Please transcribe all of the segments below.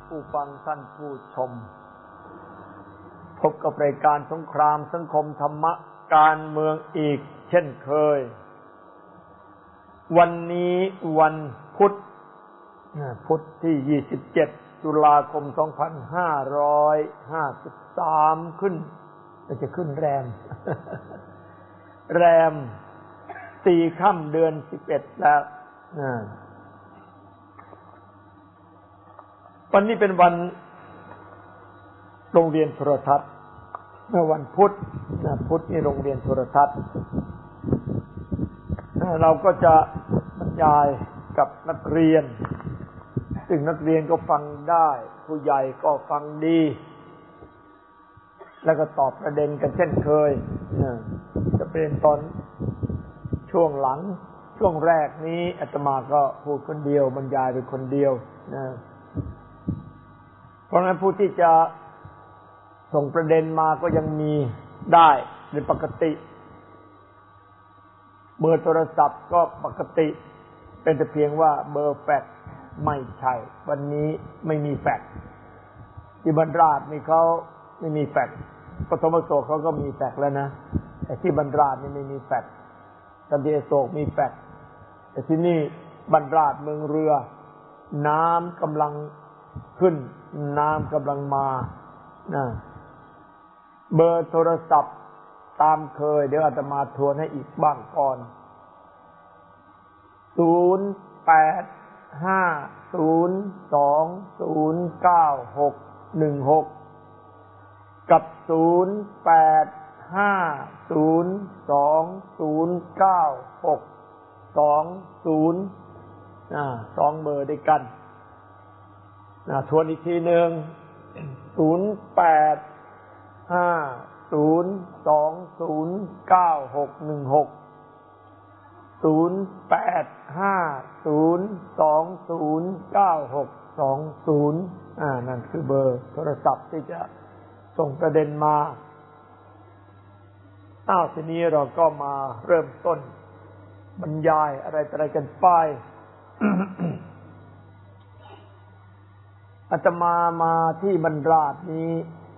ผู้ฟังท่านผู้ชมพบกับรายการสงครามสังคมธรรมะการเมืองอีกเช่นเคยวันนี้วันพุธที่27ตุลาคม2553จะขึ้นแรม4ค่ำเดือน11แล้ววันนี้เป็นวันโรงเรียนโทรทัศน์เมื่อวันพุธนี่โรงเรียนโทรทัศน์เราก็จะบรรยายกับนักเรียนซึ่งนักเรียนก็ฟังได้ผู้ใหญ่ก็ฟังดีแล้วก็ตอบประเด็นกันเช่นเคยจะเป็นตอนช่วงหลังช่วงแรกนี้อาตมาก็พูดคนเดียวบรรยายเป็นคนเดียวเพราะงั้นผู้ที่จะส่งประเด็นมาก็ยังมีได้เป็นปกติเบอร์โทรศัพท์ก็ปกติเป็นแต่เพียงว่าเบอร์แฟกซ์ไม่ใช่วันนี้ไม่มีแฟกซ์ที่บรรดาศนี่เขาไม่มีแฟกซ์ปฐมโสกเขาก็มีแฟกซ์แล้วนะแต่ที่บรรดาศนี่ไม่มีแฟกซ์ตันเดโศกมีแฟกซ์แต่ที่นี่บรรดาศเมืองเรือน้ำกำลังขึ้นน้ำกำลังมาเบอร์โทรศัพท์ตามเคยเดี๋ยวอาตมาทวนให้อีกบ้างก่อน0850209616กับ0850209620สองเบอร์ด้วยกันทวนอีกทีหนึ่ง0850209616 0850209620นั่นคือเบอร์โทรศัพท์ที่จะส่งประเด็นมาทีนี้เราก็มาเริ่มต้นบรรยายอะไรกันไป อาตมาที่บรรดาศนี้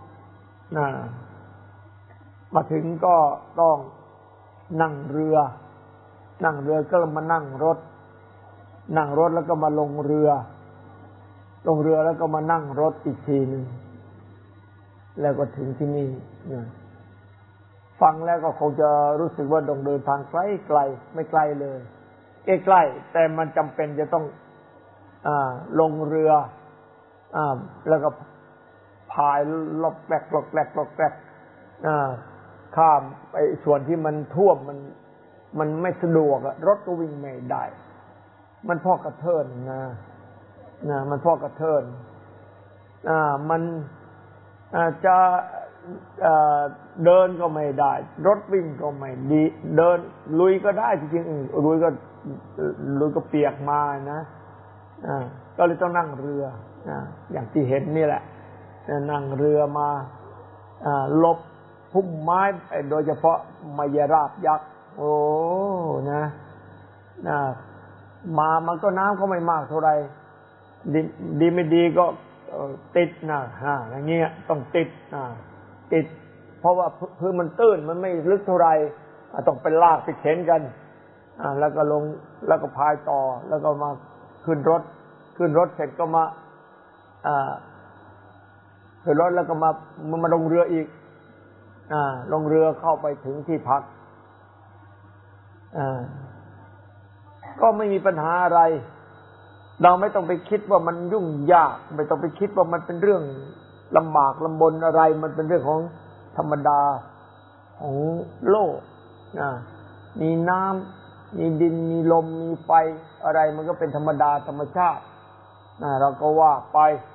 มาถึงก็ต้องนั่งเรือก็มานั่งรถแล้วก็มาลงเรือแล้วก็มานั่งรถอีกทีนึงแล้วก็ถึงที่นี่ฟังแล้วก็คงจะรู้สึกว่าต้องเดินทางไกลไม่ไกลเลยใกล้ๆแต่มันจำเป็นจะต้องลงเรือแล้วก็พายลอกแปกข้ามไปส่วนที่มันท่วมมันไม่สะดวกรถก็วิ่งไม่ได้มันพอกระเทินมันพอกระเทินมันจะเดินก็ไม่ได้รถวิ่งก็ไม่ดีเดินลุยก็ได้จริงๆลุยก็เปียกมานะก็เลยต้องนั่งเรืออย่างที่เห็นนี่แหละนั่งเรือมาลบพุ่มไม้โดยเฉพาะมายราบยักษ์โอ้นะมันก็น้ำก็ไม่มากเท่าไหร่ดีไม่ดีก็ติดอย่างเงี้ยต้องติดเพราะว่าพื้นมันตื้นมันไม่ลึกเท่าไหร่ต้องไปลากไปเข็นกันแล้วก็ลงแล้วก็พายต่อแล้วก็มาขึ้นรถเสร็จก็มาขึ้นรถแล้วก็มาลงเรืออีกลงเรือเข้าไปถึงที่พักก็ไม่มีปัญหาอะไรเราไม่ต้องไปคิดว่ามันยุ่งยากไม่ต้องไปคิดว่ามันเป็นเรื่องลำบากลำบนอะไรมันเป็นเรื่องของธรรมดาของโลกมีน้ำมีดินมีลมมีไฟอะไรมันก็เป็นธรรมดาธรรมชาติเราก็ว่าไป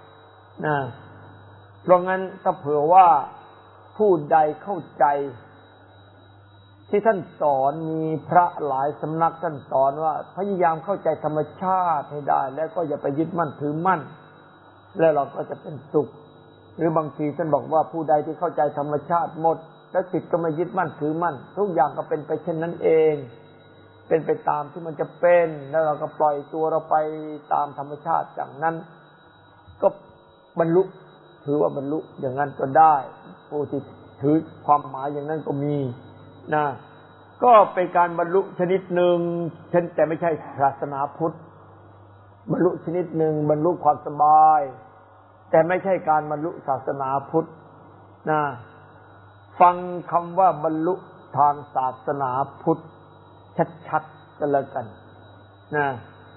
เพราะงั้นถ้าเผื่อว่าผู้ใดเข้าใจที่ท่านสอนมีพระหลายสำนักท่านสอนว่าพยายามเข้าใจธรรมชาติให้ได้แล้วก็อย่าไปยึดมั่นถือมั่นแล้วเราก็จะเป็นสุขหรือบางทีท่านบอกว่าผู้ใดที่เข้าใจธรรมชาติหมดแล้วจิตก็ไม่ยึดมั่นถือมั่นทุกอย่างก็เป็นไปเช่นนั้นเองเป็นไปตามที่มันจะเป็นแล้วเราก็ปล่อยตัวเราไปตามธรรมชาติอย่างนั้นก็บรรลุถือว่าบรรลุอย่างนั้นก็ได้ผู้ที่ถือความหมายอย่างนั้นก็มีนะก็เป็นการบรรลุชนิดหนึ่งแต่ไม่ใช่ศาสนาพุทธบรรลุชนิดหนึ่งบรรลุความสบายแต่ไม่ใช่การบรรลุศาสนาพุทธนะฟังคำว่าบรรลุทางศาสนาพุทธชัดๆกันแล้วกันนะ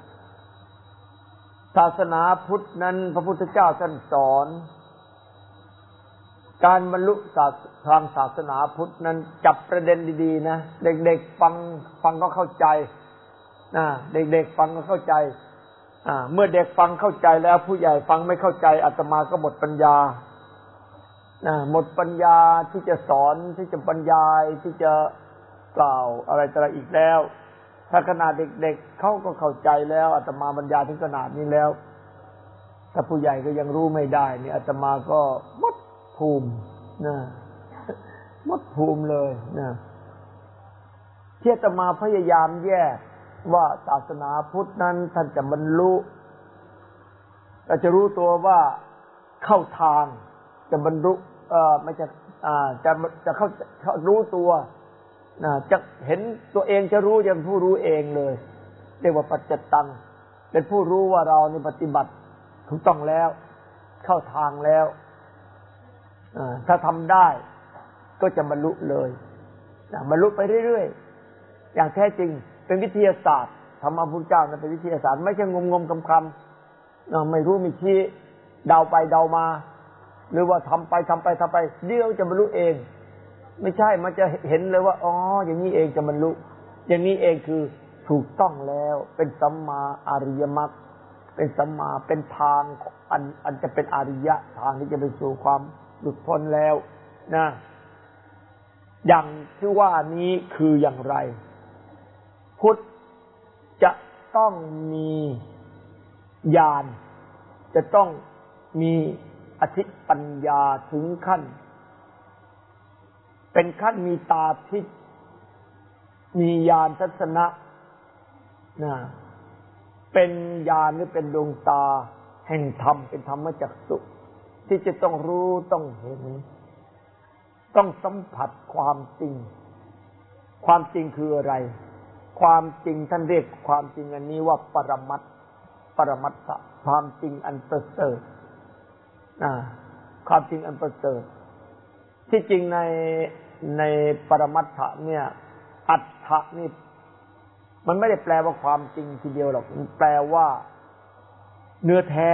ศาสนาพุทธนั้นพระพุทธเจ้าท่านสอนการบรรลุทางศาสนาพุทธนั้นจับประเด็นดีๆนะเด็กๆฟังก็เข้าใจนะเด็กๆฟังก็เข้าใจเมื่อเด็กฟังเข้าใจแล้วผู้ใหญ่ฟังไม่เข้าใจอาตมาก็หมดปัญญาหมดปัญญาที่จะสอนที่จะบรรยายที่จะกล่าวอะไรต่ออะไรอีกแล้วถ้าขนาดเด็กๆเขาก็เข้าใจแล้วอาตมาบรรยายถึงขนาดนี้แล้วถ้าผู้ใหญ่ก็ยังรู้ไม่ได้นี่อาตมาก็หมดภูมินะหมดภูมิเลยนะที่อาตมาพยายามแยกว่าศาสนาพุทธนั้นท่านจะบรรลุเราจะรู้ตัวว่าเข้าทางจะบรรลุไม่จะเข้ารู้ตัวจะเห็นตัวเองจะรู้อย่างผู้รู้เองเลยเรียกว่าปัจจตังเป็นผู้รู้ว่าเรานี่ปฏิบัติถูกต้องแล้วเข้าทางแล้วถ้าทำได้ก็จะบรรลุเลยบรรลุไปเรื่อยๆอย่างแท้จริงเป็นวิทยาศาสตร์ธรรมะพุทธเจ้านั้นเป็นวิทยาศาสตร์ไม่ใช่งมๆคำๆไม่รู้ไม่ชี้เดาไปเดามาหรือว่าทำไปเดี๋ยวจะบรรลุเองไม่ใช่มันจะเห็นเลยว่าอ๋ออย่างนี้เองจะบรรลุอย่างนี้เองคือถูกต้องแล้วเป็นสัมมาอริยมรรคเป็นสัมมาเป็นทางอันจะเป็นอริยะทางที่จะไปสู่ความหลุดพ้นแล้วนะอย่างที่ว่านี้คืออย่างไรพุทธจะต้องมีญาณจะต้องมีอธิปัญญาถึงขั้นเป็นขั้นมีตาทิพย์มีญาณทัศนะเป็นญาณหรือเป็นดวงตาแห่งธรรมเป็นธรรมจักษุที่จะต้องรู้ต้องเห็นต้องสัมผัสความจริงความจริงคืออะไรความจริงท่านเรียกความจริงอันนี้ว่าปรมัตถ์ความจริงอันประเสริฐความจริงอันประเสริฐที่จริงในปรมัตถะเนี่ยอัตถะนี่มันไม่ได้แปลว่าความจริงทีเดียวหรอกมันแปลว่าเนื้อแท้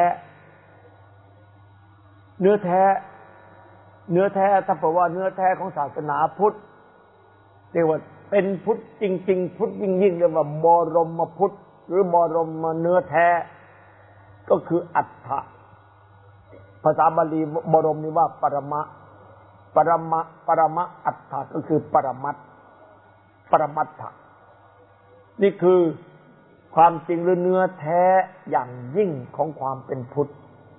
ถ้าแปลว่าเนื้อแท้ของศาสนาพุทธเรียกว่าเป็นพุทธจริงๆพุทธยิ่งๆเรียกว่าบรมพุทธหรือบรมเนื้อแท้ก็คืออัตถะภาษาบาลีบรมนี่ว่าปรมะอัตถะก็คือปรมัตถะนี่คือความจริงหรือเนื้อแท้อย่างยิ่งของความเป็นพุทธ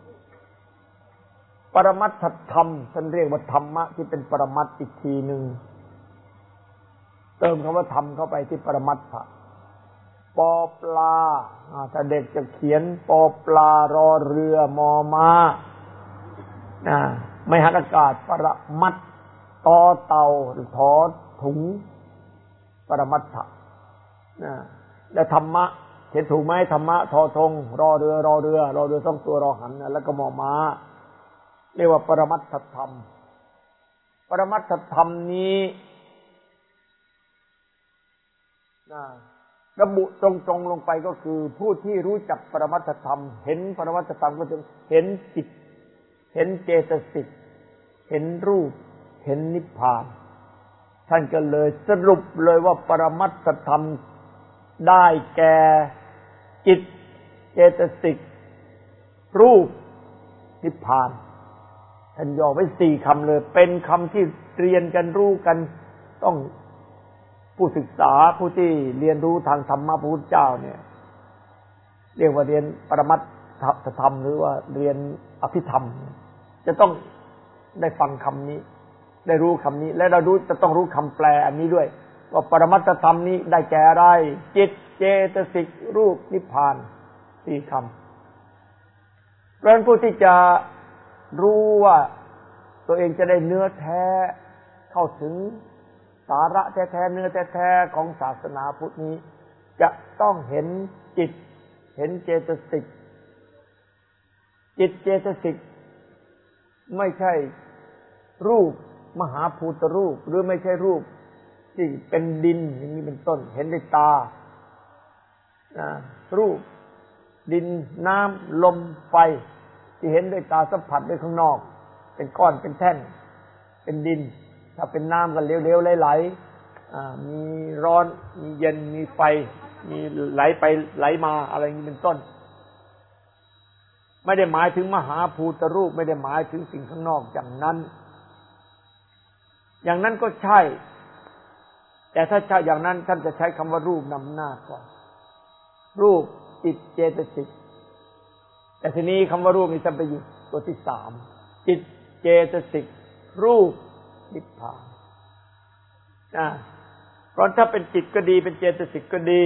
ปรมัตถธรรมท่านเรียกว่าธรรมะที่เป็นปรมัตถ์อีกทีหนึ่งเติมคำว่าธรรมเข้าไปที่ปรมัตถะปอปลาถ้าเด็กจะเขียนปอปลารอเรือมอม้าไม่หันอากาศปรมัตถ์ตอเต่าถอถุงปรมัตถะแล้วธรรมะเขียนถูกไหมธรรมะทอทงรอเรือต้องตัวรอหันแล้วก็มอม้าเรียกว่าปรมัตถธรรมปรมัตถธรรมนี้ระบุตรงๆลงไปก็คือผู้ที่รู้จักปรมัตถธรรมเห็นปรมัตถธรรมก็จะเห็นจิตเห็นเจตสิกเห็นรูปเห็นนิพพานท่านก็เลยสรุปเลยว่าปรมัตถธรรมได้แก่จิตเจตสิกรูปนิพพานท่านย่อไว้4คำเลยเป็นคำที่เรียนกันรู้กันต้องผู้ศึกษาผู้ที่เรียนรู้ทางธรรมะพระพุทธเจ้าเนี่ยเรียกว่าเรียนปรมัตถธรรมหรือว่าเรียนอภิธรรมจะต้องได้ฟังคำนี้ได้รู้คำนี้และเราจะต้องรู้คำแปลอันนี้ด้วยว่าปรมัตถธรรมนี้ได้แก่อะไรจิตเจตสิกรูปนิพพาน4คำเพราะฉะนั้นผู้ที่จะรู้ว่าตัวเองจะได้เนื้อแท้เข้าถึงสาระแท้ๆเนื้อแท้ๆของศาสนาพุทธนี้จะต้องเห็นจิตเห็นเจตสิกจิตเจตสิกไม่ใช่รูปมหาภูตรูปหรือไม่ใช่รูปที่เป็นดินอย่างนี้เป็นต้นเห็นด้วยตารูปดินน้ำลมไฟที่เห็นด้วยตาสัมผัสด้วยข้างนอกเป็นก้อนเป็นแท่นเป็นดินถ้าเป็นน้ำก็เหลวๆไหลๆมีร้อนมีเย็นมีไฟมีไหลไปไหลมาอะไรอย่างนี้เป็นต้นไม่ได้หมายถึงมหาภูตรูปไม่ได้หมายถึงสิ่งข้างนอกอย่างนั้นก็ใช่แต่ถ้าใช่อย่างนั้นท่านจะใช้คำว่ารูปนำหน้าก่อนรูปจิตเจตสิกแต่ทีนี้คำว่ารูปนี้ท่านไปอยู่ตัวที่สามจิตเจตสิกรูปนิพพานเพราะถ้าเป็นจิตก็ดีเป็นเจตสิกก็ดี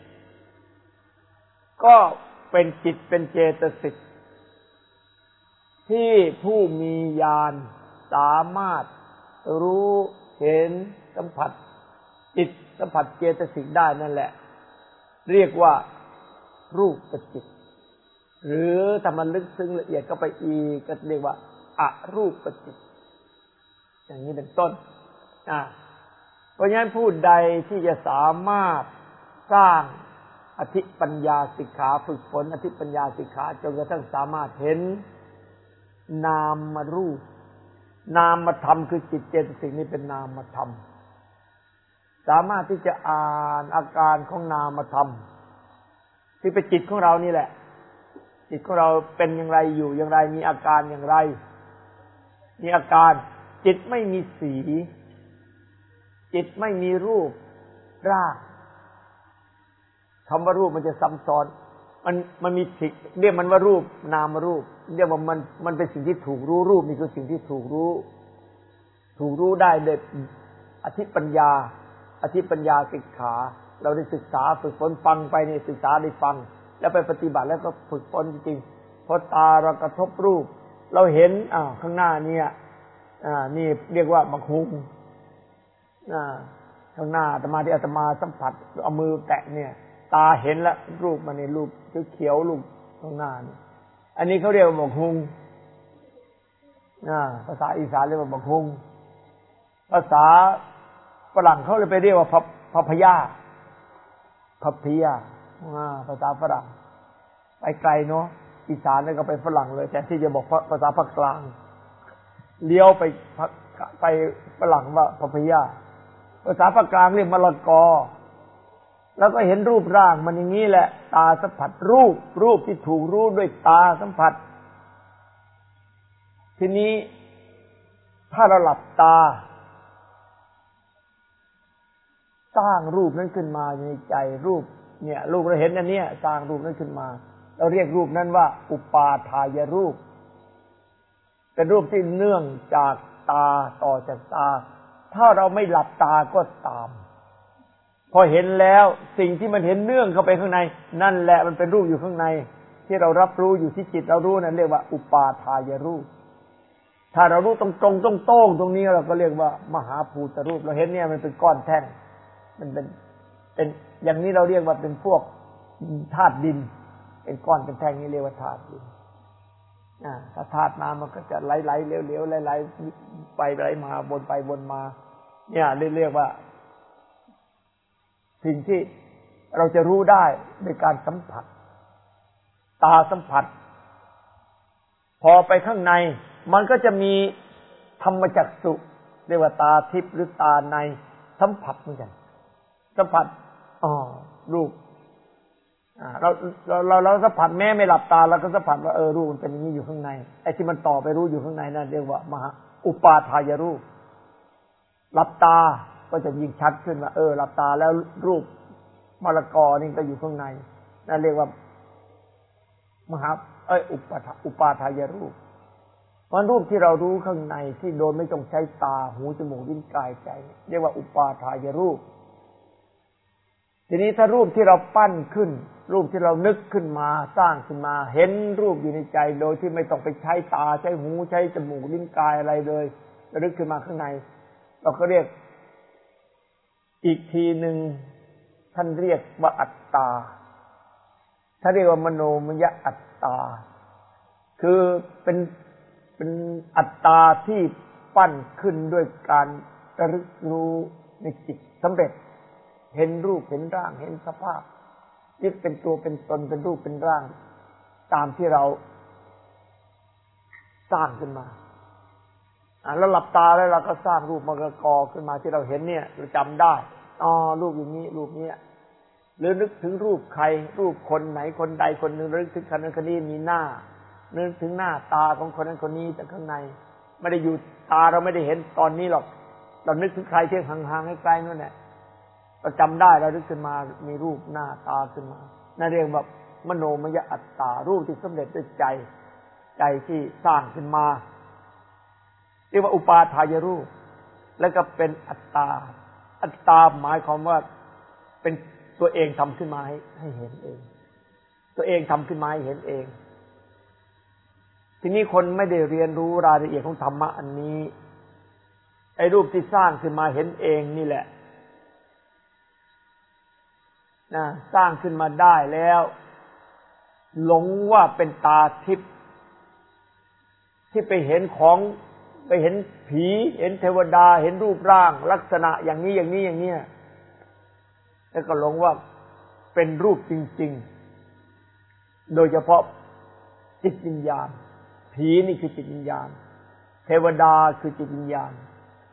ก็เป็นจิตเป็นเจตสิกที่ผู้มีญาณสามารถรู้เห็นสัมผัสจิตสัมผัสเจตสิกได้นั่นแหละเรียกว่ารูปจิตหรือถ้ามันลึกซึ้งละเอียดเข้าไปอีกก็เรียกว่าอรูปจิตอย่างนี้เป็นต้นเพราะฉะนั้นผู้ใดที่จะสามารถสร้างอธิปัญญาสิกขาฝึกฝนอธิปัญญาสิกขาจนกระทั่งสามารถเห็นนามรูปนามธรรมคือจิตเจตสิกนี้เป็นนามธรรมสามารถที่จะอ่านอาการของนามธรรมที่เป็นจิตของเรานี่แหละจิตของเราเป็นอย่างไรอยู่อย่างไรมีอาการอย่างไรมีอาการจิตไม่มีสีจิตไม่มีรูปร่างคำว่ารูปมันจะซ้ำซ้อนมันมีสิ่งเรียกมันว่ารูปนามรูปเรียกว่ามันเป็นสิ่งที่ถูกรู้รูปนี่คือสิ่งที่ถูกรู้ได้โดยอธิปัญญาสิกขาเราได้ศึกษาฝึกฝนฟังไปนี่ศึกษาได้ฟังแล้วไปปฏิบัติแล้วก็ฝึกฝนจริงๆพอตาเรากระทบรูปเราเห็นข้างหน้าเนี่ยนี่เรียกว่ามังคุงข้างหน้าอาตมาสัมผัสเอามือแตะเนี่ยตาเห็นแล้วรูปมันในรูปเขียวๆรูปข้างหน้านี่อันนี้เขาเรียกว่ามังคุงภาษาอีสานเรียกว่ามังคุงภาษาฝรั่งเขาเลยไปเรียกว่าพัพยาภาษาฝรั่งไปไกลเนาะอีสานแล้วก็ไปฝรั่งเลยแต่ที่จะบอกภาษาภาคกลางเลี้ยวไปฝรั่งว่าพัพยาภาษาภาคกลางเรียกมะละกอแล้วก็เห็นรูปร่างมันอย่างนี้แหละตาสัมผัสรูปที่ถูกรู้ด้วยตาสัมผัสทีนี้ถ้าเราหลับตาสร้างรูปนั้นขึ้นมาในใจรูปเนี่ยรูปเราเห็นอันเนี้ยสร้างรูปนั้นขึ้นมาเราเรียกรูปนั้นว่าอุปาทายรูปเป็นรูปที่เนื่องจากตาต่อจากตาถ้าเราไม่หลับตาก็ตามพอเห็นแล้วสิ่งที่มันเห็นเนื่องเข้าไปข้างในนั่นแหละมันเป็นรูปอยู่ข้างในที่เรารับรู้อยู่ที่จิตเรารู้นั่นเรียกว่าอุปาทายรูปถ้าเรารู้ตรงๆโต้งๆตรงนี้เราก็เรียกว่ามหาภูตรูปเราเห็นเนี่ยมันเป็นก้อนแท่งมันเป็นอย่างนี้เราเรียกว่าเป็นพวกธาตุดินเป็นก้อนเป็นแท่งนี้เรียกว่าธาตุดินถ้าธาตุน้ำมันก็จะไหลๆเหลวๆไหลๆไปไหลมาวนไปวนมาเนี่ยเรียกว่าสิ่งที่เราจะรู้ได้ในการสัมผัสตาสัมผัสพอไปข้างในมันก็จะมีธรรมจักษุเรียกว่าตาทิพย์หรือตาในสัมผัสเหมือนกันสัมผัสรูปเราสัมผัสแม้ไม่หลับตาเราก็สัมผัสว่ารูปมันเป็นอย่างนี้อยู่ข้างในไอ้ที่มันต่อไปรู้อยู่ข้างในนั่นเรียกว่ามหาอุปาทายรูปหลับตาก็จะยิ่งชัดขึ้นว่าหลับตาแล้วรูปมะละกอนี่ก็อยู่ข้างในนั่นเรียกว่ามหาอุปาทายรูปมันรูปที่เรารู้ข้างในที่โดยไม่ต้องใช้ตาหูจมูกลิ้นกายใจเรียกว่าอุปาทายรูปททีนี้ถ้ารูปที่เราปั้นขึ้นรูปที่เรานึกขึ้นมาสร้างขึ้นมาเห็นรูปอยู่ในใจโดยที่ไม่ต้องไปใช้ตาใช้หูใช้จมูกลิ้นกายอะไรเลยนึกขึ้นมาข้างในเราก็เรียกอีกทีหนึ่งท่านเรียกว่าอัตตาถ้าเรียกว่ามโนมยอัตตาคือเป็นอัตตาที่ปั้นขึ้นด้วยการระลึกรู้ในจิตสำเร็จเห็นรูปเห็นร่างเห็นสภาพยึดเป็นตัวเป็นตนเป็นรูปเป็นร่างตามที่เราสร้างขึ้นมาแล้วหลับตาแล้วเราก็สร้างรูปมากอขึ้นมาที่เราเห็นเนี่ยเราจำได้รูปอย่างนี้รูปนี้หรือนึกถึงรูปใครรูปคนไหนคนใดคนหนึ่งนึกถึงคนนั้นคนนี้มีหน้านึกถึงหน้าตาของคนนั้นคนนี้แต่ข้างในไม่ได้อยู่ตาเราไม่ได้เห็นตอนนี้หรอกเรานึกถึงใครที่ห่างๆไกลๆนั่นแหละเราจำได้เรานึกขึ้นมามีรูปหน้าตาขึ้นมานั่นเรียกว่ามโนมยอัตตารูปที่สำเร็จด้วยใจที่สร้างขึ้นมาเรียกว่าอุปาทายรูปแล้วก็เป็นอัตตาอัตตาหมายความว่าเป็นตัวเองทำขึ้นมาให้เห็นเองตัวเองทำขึ้นมาให้เห็นเองทีนี้คนไม่ได้เรียนรู้รายละเอียดของธรรมะอันนี้ไอ้รูปที่สร้างขึ้นมาเห็นเองนี่แหละสร้างขึ้นมาได้แล้วหลงว่าเป็นตาทิพย์ที่ไปเห็นของไปเห็นผีเห็นเทวดาเห็นรูปร่างลักษณะอย่างนี้อย่างนี้อย่างนี้แล้วก็หลงว่าเป็นรูปจริงๆโดยเฉพาะจิตวิญญาณผีนี่คือจิตวิญญาณเทวดาคือจิตวิญญาณ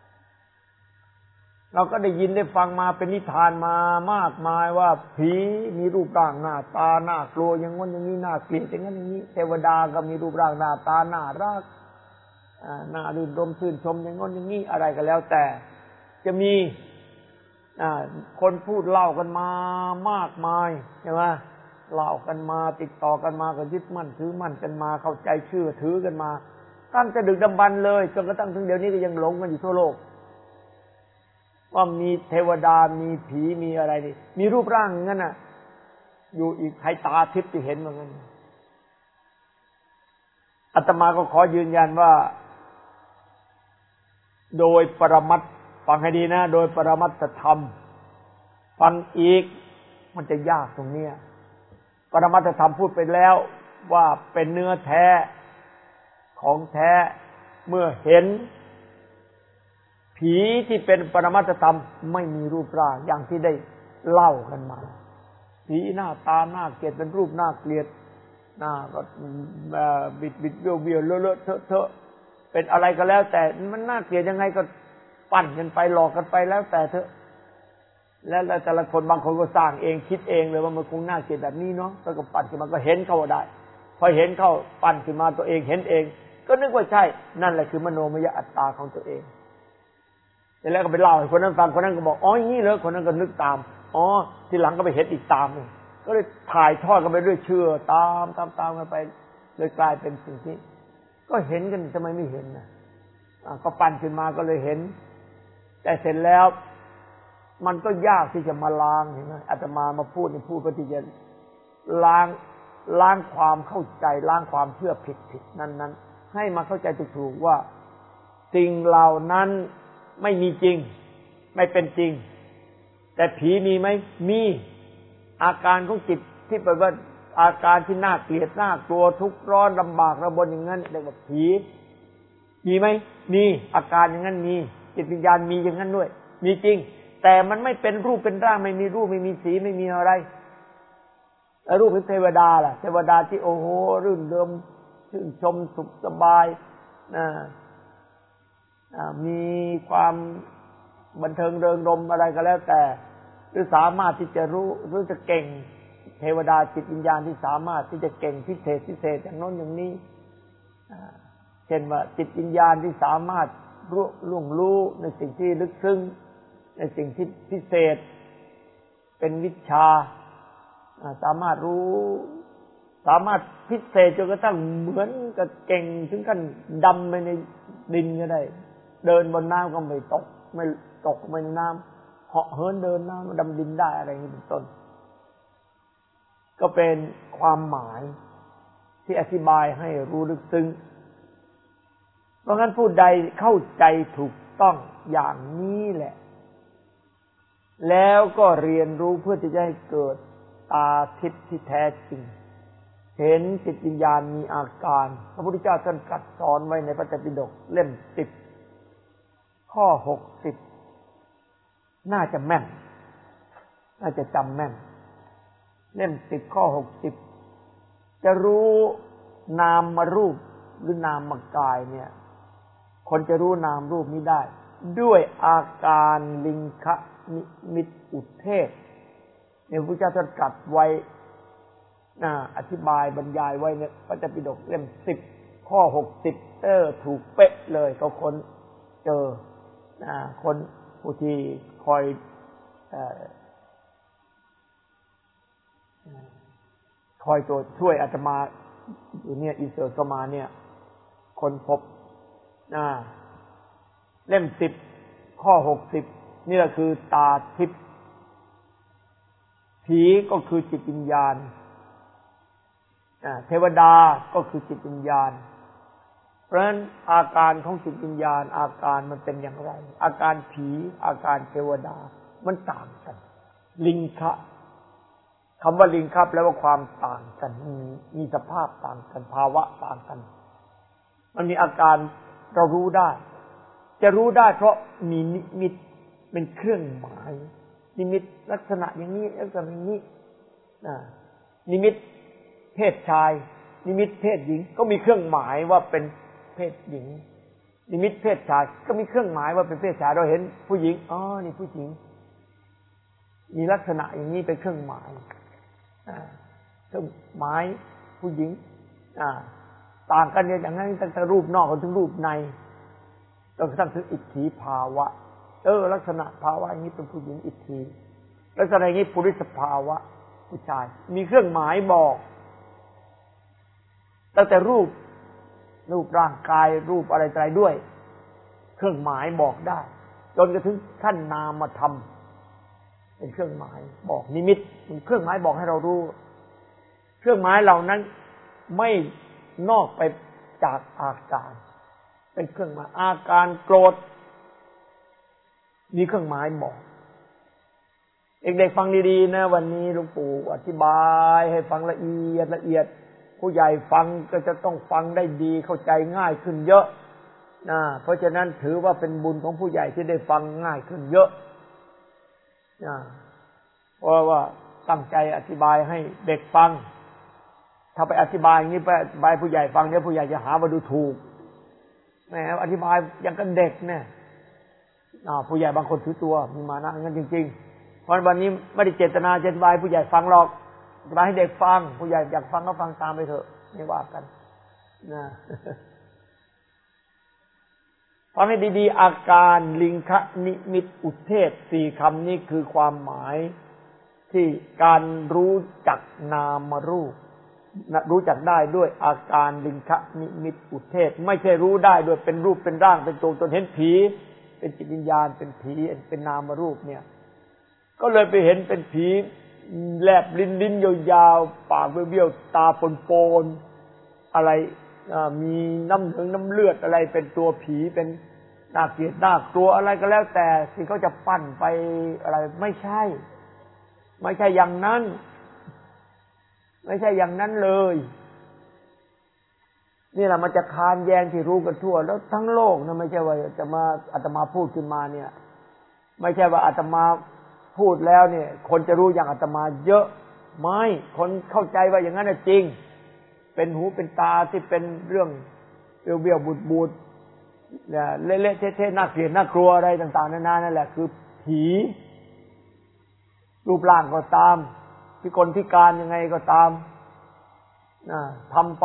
เราก็ได้ยินได้ฟังมาเป็นนิทานมามากมายว่าผีมีรูปร่างหน้าตาน่ากลัวอย่างงั้นอย่างนี้น่าเกลียดอย่างนั้นอย่างนี้เทวดาก็มีรูปร่างหน้าตาน่ารักน่ารื่นรมชื่นชมอย่างงั้นอย่างนี้อะไรก็แล้วแต่จะมีคนพูดเล่ากันมามากมายใช่ไหมเล่ากันมาติดต่อกันมาก็ยึดมั่นถือมั่นกันมาเข้าใจเชื่อถือกันมาตั้งแต่ดึกดำบรรพ์เลยจนกระทั่งถึงเดี๋ยวนี้ก็ยังหลงกันอยู่ทั่วโลกว่ามีเทวดามีผีมีอะไรนี่มีรูปร่างงั้นน่ะอยู่อีกใครตาทิพย์จะเห็นเหมือนกันอาตมาก็ขอยืนยันว่าโดยปรมัตถ์ฟังให้ดีนะโดยปรมัตถธรรมฟังอีกมันจะยากตรงเนี้ยปรมัตถธรรมพูดไปแล้วว่าเป็นเนื้อแท้ของแท้เมื่อเห็นผีที่เป็นปรมัตถธรรมไม่มีรูปร่างอย่างที่ได้เล่ากันมาผีหน้าตาหน้าเกลียดเป็นรูปหน้าเกลียดหน้าก็บิดเบี้ยวเลอะเทอะเป็นอะไรก็แล้วแต่มันน่าเกลียดยังไงก็ปั้นกันไปหลอกกันไปแล้วแต่เถอะแล้วแต่ละคนบางคนก็สร้างเองคิดเองเลยว่ามันคงน่าเกลียดแบบนี้เนาะแล้วก็ปั้นขึ้นมาก็เห็นเข้าได้พอเห็นเข้าปั้นขึ้นมาตัวเองเห็นเองก็นึกว่าใช่นั่นแหละคือมโนมยอัตตาของตัวเองแล้วก็ไปเล่าให้คนนั้นฟังคนนั้นก็บอกอ๋ออย่างนี้เลยคนนั้นก็นึกตามอ๋อทีหลังก็ไปเห็นอีกตามนึงก็เลยถ่ายทอดกันไปด้วยเชื่อตามกันไปเลยกลายเป็นสิ่งที่ก็เห็นกันทำไมไม่เห็นนะก็ปั้นขึ้นมาก็เลยเห็นแต่เสร็จแล้วมันก็ยากที่จะมาล้างเห็นไหมอาตมามาพูดเพื่อที่จะล้างความเข้าใจล้างความเชื่อผิดนั้นให้มาเข้าใจถูกว่าสิ่งเหล่านั้นไม่มีจริงไม่เป็นจริงแต่ผีมีไหมมีอาการของจิตที่เป็นว่าอาการที่น่าเกลียดน่ากลัวทุกข์ร้อนลำบากระบนอย่างนั้นเรียกว่าผีมีไหมมีอาการอย่างนั้นมีจิตวิญญาณมีอย่างนั้นด้วยมีจริงแต่มันไม่เป็นรูปเป็นร่างไม่มีรูปไม่มีสีไม่มีอะไรแล้วรูปเป็นเทวดาล่ะเทวดาที่โอ้โหรื่นเริงชื่นชมสุขสบายมีความบันเทิงเริงรมอะไรก็แล้วแต่หรือสามารถที่จะรู้หรือจะเก่งเทวดาจิตวิญญาณที่สามารถที่จะเก่งพิเศษอย่างโน้นอย่างนี้เช่นว่าจิตวิญญาณที่สามารถรู้ในสิ่งที่ลึกซึ้งในสิ่งที่พิเศษเป็นวิชาสามารถรู้สามารถพิเศษจนกระทั่งเหมือนกับเก่งถึงขั้นดำไปในดินก็ได้เดินบนน้ำก็ไม่ตกไม่ในน้เหาะเหินเดินน้ำดำดินได้อะไรอย่างนี้เป็นต้นก็เป็นความหมายที่อธิบายให้รู้ลึกซึ้งเพราะงั้นผู้ใดเข้าใจถูกต้องอย่างนี้แหละแล้วก็เรียนรู้เพื่อที่จะให้เกิดตาทิพย์ที่แท้จริงเห็นจิตวิญญาณมีอาการพระพุทธเจ้าท่านตรัสสอนไว้ในพระไตรปิฎกเล่ม10ข้อ60น่าจะแม่นน่าจะจำแม่นเล่ม10ข้อ60จะรู้นามรูปหรือนามกายเนี่ยคนจะรู้นามรูปนี้ได้ด้วยอาการลิงคะนิมิตอุเทศในพระพุทธเจ้าตรัสไว้อธิบายบรรยายไว้ในพระไตรปิฎกเล่ม10ข้อ60ถูกเป๊ะเลยเขาคนเจอคนผู้ที่คอยตัวช่วยอาตมาอยู่เนี่ยอินเสิร์ตเข้ามาเนี่ยคนพบเล่ม10ข้อ60นี่แหละคือตาทิพย์ผีก็คือจิตวิญญาณเทวดาก็คือจิตวิญญาณเพราะฉะนั้นอาการของจิตวิญญาณอาการมันเป็นอย่างไรอาการผีอาการเทวดามันต่างกันลิงคะคำว่าลิงคะแปลว่าความต่างกันมีสภาพต่างกันภาวะต่างกันมันมีอาการเรารู้ได้จะรู้ได้เพราะมีนิมิตเป็นเครื่องหมายนิมิตลักษณะอย่างนี้ลักษณะอย่างนี้นิมิตเพศชายนิมิตเพศหญิงก็มีเครื่องหมายว่าเป็นเพศหญิงนิมิตเพศชายก็มีเครื่องหมายว่าเป็นเพศชายเราเห็นผู้หญิงนี่ผู้หญิงมีลักษณะอย่างนี้เป็นเครื่องหมายเครื่องหมายผู้หญิงต่างกันอย่างนั้นตั้งแต่รูปนอกถึงรูปในจนกระทั่งถึงอิทธิภาวะลักษณะภาวะอย่างนี้เป็นผู้หญิงอิทธิลักษณะอย่างนี้ปุริสภาวะผู้ชายมีเครื่องหมายบอกตั้งแต่รูปร่างกายรูปอะไรใจด้วยเครื่องหมายบอกได้จนกระทั่งขั้นนามธรรมเป็นเครื่องหมายบอกนิมิตเป็นเครื่องหมายบอกให้เรารู้เครื่องหมายเหล่านั้นไม่นอกไปจากอาการเป็นเครื่องหมายอาการโกรธมีเครื่องหมายบอกเด็กๆฟังดีๆนะวันนี้หลวงปู่อธิบายให้ฟังละเอียดผู้ใหญ่ฟังก็จะต้องฟังได้ดีเข้าใจง่ายขึ้นเยอะเพราะฉะนั้นถือว่าเป็นบุญของผู้ใหญ่ที่ได้ฟังง่ายขึ้นเยอะเพราะว่าตั้งใจอธิบายให้เด็กฟังถ้าไปอธิบายอย่างนี้ไปอธิบายผู้ใหญ่ฟังเนี่ยผู้ใหญ่จะหาว่าดูถูกแหมอธิบายอย่างกับเด็กเนี่ยผู้ใหญ่บางคนถือตัวมีมานะงั้นจริงๆเพราะวันนี้ไม่ได้เจตนาจะอธิบายผู้ใหญ่ฟังหรอกอธิบายให้เด็กฟังผู้ใหญ่อยากฟังก็ฟังตามไปเถอะไม่ว่ากันนะฟังให้ดีๆอาการลิงคะนิมิตอุเทศ4คำนี้คือความหมายที่การรู้จักนามรูปรู้จักได้ด้วยอาการลิงคะนิมิตอุเทศไม่ใช่รู้ได้ด้วยเป็นรูปเป็นร่างเป็นตัวตนเห็นผีเป็นจิตวิญญาณเป็นผีเป็นนามรูปเนี่ยก็เลยไปเห็นเป็นผีแลบลิ้นยาวๆปากเบี้ยวๆตาปนๆอะไรมีน้ำเหลืองน้ำเลือดอะไรเป็นตัวผีเป็นน่าเกลียดน่ากลัวอะไรก็แล้วแต่ที่เขาจะปั้นไปอะไรไม่ใช่อย่างนั้นไม่ใช่อย่างนั้นเลยนี่แหละมันจะคานแย้งที่รู้กันทั่วแล้วทั้งโลกนะไม่ใช่ว่าจะมาอาตมาพูดขึ้นมาเนี่ยไม่ใช่ว่าอาตมาพูดแล้วเนี่ยคนจะรู้อย่างอาตมาเยอะไม่คนเข้าใจว่าอย่างนั้นจริงเป็นหูเป็นตาที่เป็นเรื่องเบี้ยวๆบูดๆเนี่ยเละๆเทะๆน่าเกลียดน่ากลัวอะไรต่างๆนานานั่นแหละคือผีรูปร่างก็ตามพิกลพิการยังไงก็ตามทำไป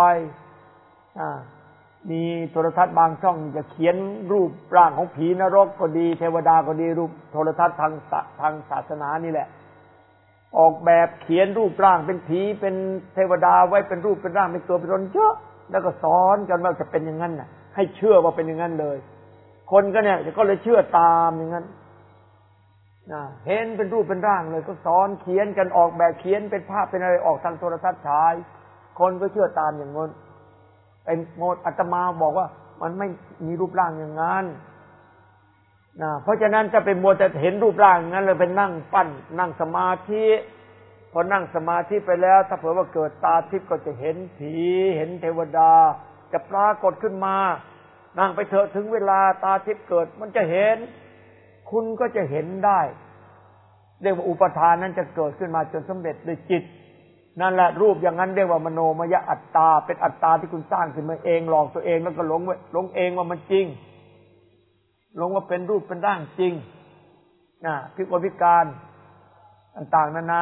มีโทรทัศน์บางช่องจะเขียนรูปร่างของผีนรกก็ดีเทวดาก็ดีรูปโทรทัศน์ทางศาสนานี่แหละออกแบบเขียนรูปร่างเป็นผีเป็นเทวดาไว้เป็นรูปเป็นร่างเป็นตัวเป็นตนเยอะแล้วก็สอนกันว่าจะเป็นอย่างนั้นน่ะให้เชื่อว่าเป็นอย่างนั้นเลยคนก็เนี่ยก็เลยเชื่อตามอย่างนั้นเห็นเป็นรูปเป็นร่างเลยก็สอนเขียนกันออกแบบเขียนเป็นภาพเป็นอะไรออกทางโทรทัศน์ฉายคนก็เชื่อตามอย่างนั้นไอ้โมดอาตมาบอกว่ามันไม่มีรูปร่างอย่างนั้นเพราะฉะนั้นจะเป็นมัวแต่เห็นรูปร่างงั้นเลยเป็นนั่งปั้นนั่งสมาธิพอนั่งสมาธิไปแล้วถ้าเผื่อว่าเกิดตาทิพย์ก็จะเห็นผีเห็นเทวดาจะปรากฏขึ้นมานั่งไปเถอะถึงเวลาตาทิพย์เกิดมันจะเห็นคุณก็จะเห็นได้เรียกว่าอุปทานนั้นจะเกิดขึ้นมาจนสำเร็จด้วยจิตนั่นแหละรูปอย่างนั้นเรียกว่ามโนมยอัตตาเป็นอัตตาที่คุณสร้างขึ้นมาเองหลอกตัวเองแล้วก็หลงเองว่ามันจริงหลงว่าเป็นรูปเป็นร่างจริงพิกลพิการต่างๆนานา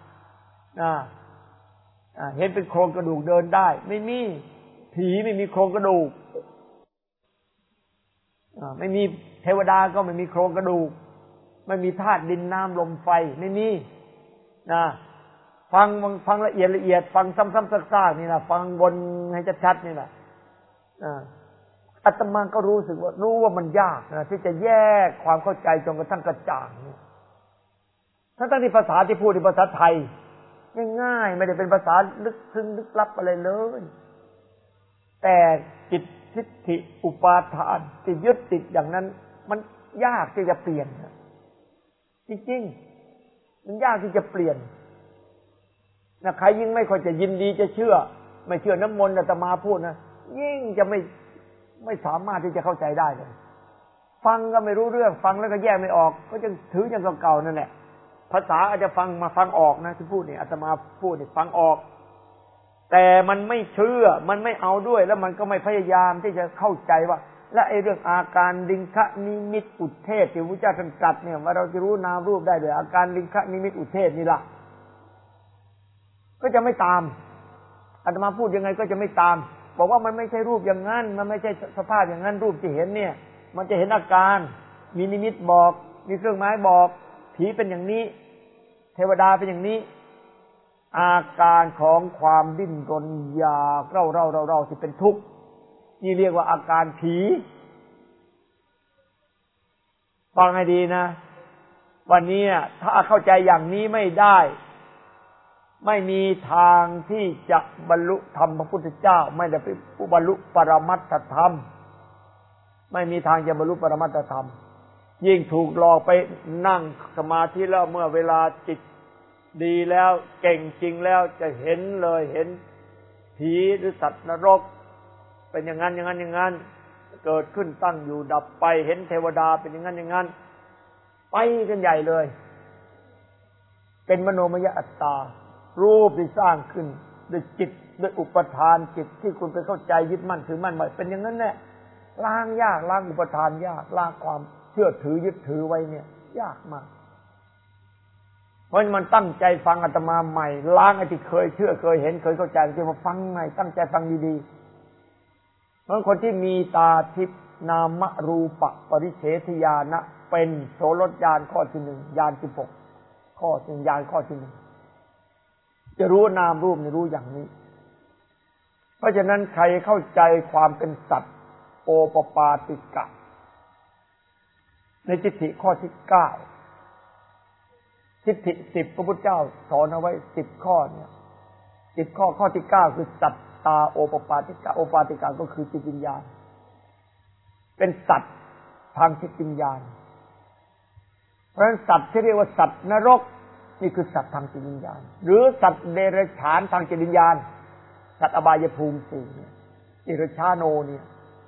เห็นเป็นโครงกระดูกเดินได้ไม่มีผีไม่มีโครงกระดูกไม่มีเทวดาก็ไม่มีโครงกระดูกไม่มีธาตุดินน้ำลมไฟไม่มีฟังละเอียดฟังซ้ำๆซากๆนี่นะฟังบนให้ชัดๆนี่แหละอาตมาก็รู้ว่ามันยากนะที่จะแยกความเข้าใจจนกระทั่งกระจ่างทั้งที่ภาษาที่พูดเป็นภาษาไทยง่ายๆไม่ได้เป็นภาษาลึกซึ้งลึกลับอะไรเลยแต่จิตทิฏฐิอุปาทานที่ยึดติดอย่างนั้นมันยากที่จะเปลี่ยนจริงๆมันยากที่จะเปลี่ยนใครยิ่งไม่ค่อยจะยินดีจะเชื่อไม่เชื่อน้ำมนต์อาตมาพูดนะยิ่งจะไม่สามารถที่จะเข้าใจได้เลยฟังก็ไม่รู้เรื่องฟังแล้วก็แยกไม่ออกก็จะถืออย่างเก่าๆนั่นแหละภาษาอาจจะฟังออกนะที่พูดนี่อาตมาพูดนี่ฟังออกแต่มันไม่เชื่อมันไม่เอาด้วยแล้วมันก็ไม่พยายามที่จะเข้าใจว่าและไอ้เรื่องอาการลิงคะนิมิตอุเทศที่พระเจ้าท่านตรัสเนี่ยว่าเราจะรู้นามรูปได้โดยอาการลิงคะนิมิตอุเทศนี่ล่ะก็จะไม่ตามอาตมาพูดยังไงก็จะไม่ตามบอกว่ามันไม่ใช่รูปอย่างนั้นมันไม่ใช่สภาพอย่างนั้นรูปที่เห็นเนี่ยมันจะเห็นอาการมีนิมิตบอกมีเครื่องหมายบอกผีเป็นอย่างนี้เทวดาเป็นอย่างนี้อาการของความดิ้นรนอยากเราที่เป็นทุกข์นี่เรียกว่าอาการผีฟังให้ดีนะวันนี้ถ้าเข้าใจอย่างนี้ไม่ได้ไม่มีทางที่จะบรรลุธรรมพระพุทธเจ้าไม่ได้เป็นผู้บรรลุปรมัตถธรรมไม่มีทางจะบรรลุปรมัตถธรรมยิ่งถูกหลอกไปนั่งสมาธิแล้วเมื่อเวลาจิตดีแล้วเก่งจริงแล้วจะเห็นเลยเห็นผีหรือสัตว์นรกเป็นอย่างนั้นเกิดขึ้นตั้งอยู่ดับไปเห็นเทวดาเป็นอย่างนั้นไปกันใหญ่เลยเป็นมโนมยอัตตารูปที่สร้างขึ้นด้วยจิตด้วยอุปทานจิตที่คุณไปเข้าใจยึดมั่นถือมั่นเป็นอย่างนั้นแหละล้างยากล้างอุปทานยากล้างความเชื่อถือยึดถือไว้เนี่ยยากมากเพราะมันตั้งใจฟังอาตมาใหม่ล้างไอ้ที่เคยเชื่อเคยเห็นเคยเข้าใจจะมาฟังใหม่ตั้งใจฟังดีๆเพราะคนที่มีตาทิพย์นามรูปปริเฉทญาณะเป็นโสรถญาณข้อที่1ญาณ16ข้อ1ญาณข้อที่1จะรู้นามรูปนี่รู้อย่างนี้เพราะฉะนั้นใครเข้าใจความเป็นสัตว์โอปปาติกะในทิฏฐิข้อที่9ทิฏฐิ10พระพุทธเจ้าสอนเอาไว้10ข้อเนี่ย10ข้อที่9คือสัตตาโอปปาติกะโอปปาติกะก็คือจิตวิญญาณเป็นสัตว์ทางจิตวิญญาณเพราะฉะนั้นสัตว์ที่เรียกว่าสัตว์นรกนี่คือสัตว์ทางจิตวิญญาณหรือสัตว์เดรัจฉานทางจิตวิญญาณสัตว์อบายภูมิ4เนี่ยอิรชาโนเนี่ย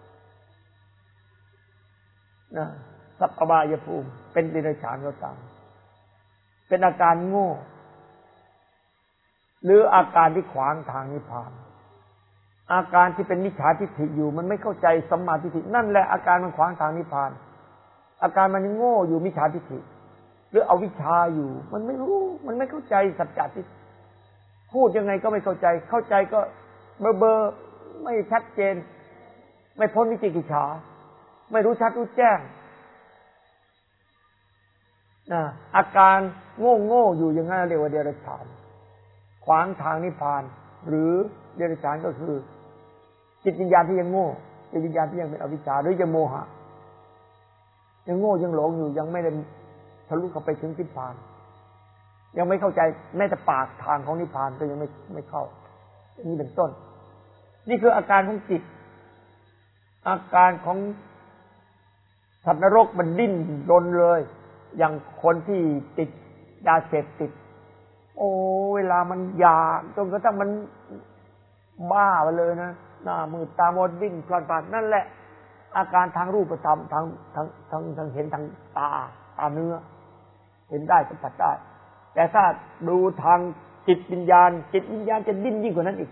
สัตว์อบายภูมิเป็นเดรัจฉานก็ตามเป็นอาการโง่หรืออาการที่ขวางทางนิพพานอาการที่เป็นมิจฉาทิฏฐิอยู่มันไม่เข้าใจสัมมาทิฏฐินั่นแหละอาการมันขวางทางนิพพานอาการมันโง่อยู่มิจฉาทิฏฐิหรืออวิชชาอยู่มันไม่รู้มันไม่เข้าใจสัจจะที่พูดยังไงก็ไม่เข้าใจเข้าใจก็เบอร์ไม่ชัดเจนไม่พ้นวิจิกิจฉาไม่รู้ชัดรู้แจ้งอาการโง่อยู่อย่างนั้นเรียกว่าเดรัจฉานขวางทางนิพพานหรือเดรัจฉานก็คือจิตวิญญาณที่ยังโง่จิตวิญญาณที่ยังเป็นอวิชชาหรือยังโมหะยังโง่ยังหลงอยู่ยังไม่ได้ทะลุเข้าไปถึงนิพพานยังไม่เข้าใจแม้แต่ปากทางของนิพพานก็ยังไม่เข้านี่เป็นต้นนี่คืออาการของจิตอาการของสัตว์นรกมันดิ้นรนเลยอย่างคนที่ติดยาเสพติดโอ้เวลามันอยากจนกระทั่งมันบ้าไปเลยนะหน้ามืดตามัวดิ้นพลันพลันนั่นแหละอาการทางรูปธรรมทางเห็นทางตาเนื้อเห็นได้สัมผัสได้แต่ถ้าดูทางจิตวิญญาณจะดิ้นยิ่งกว่านั้นอีก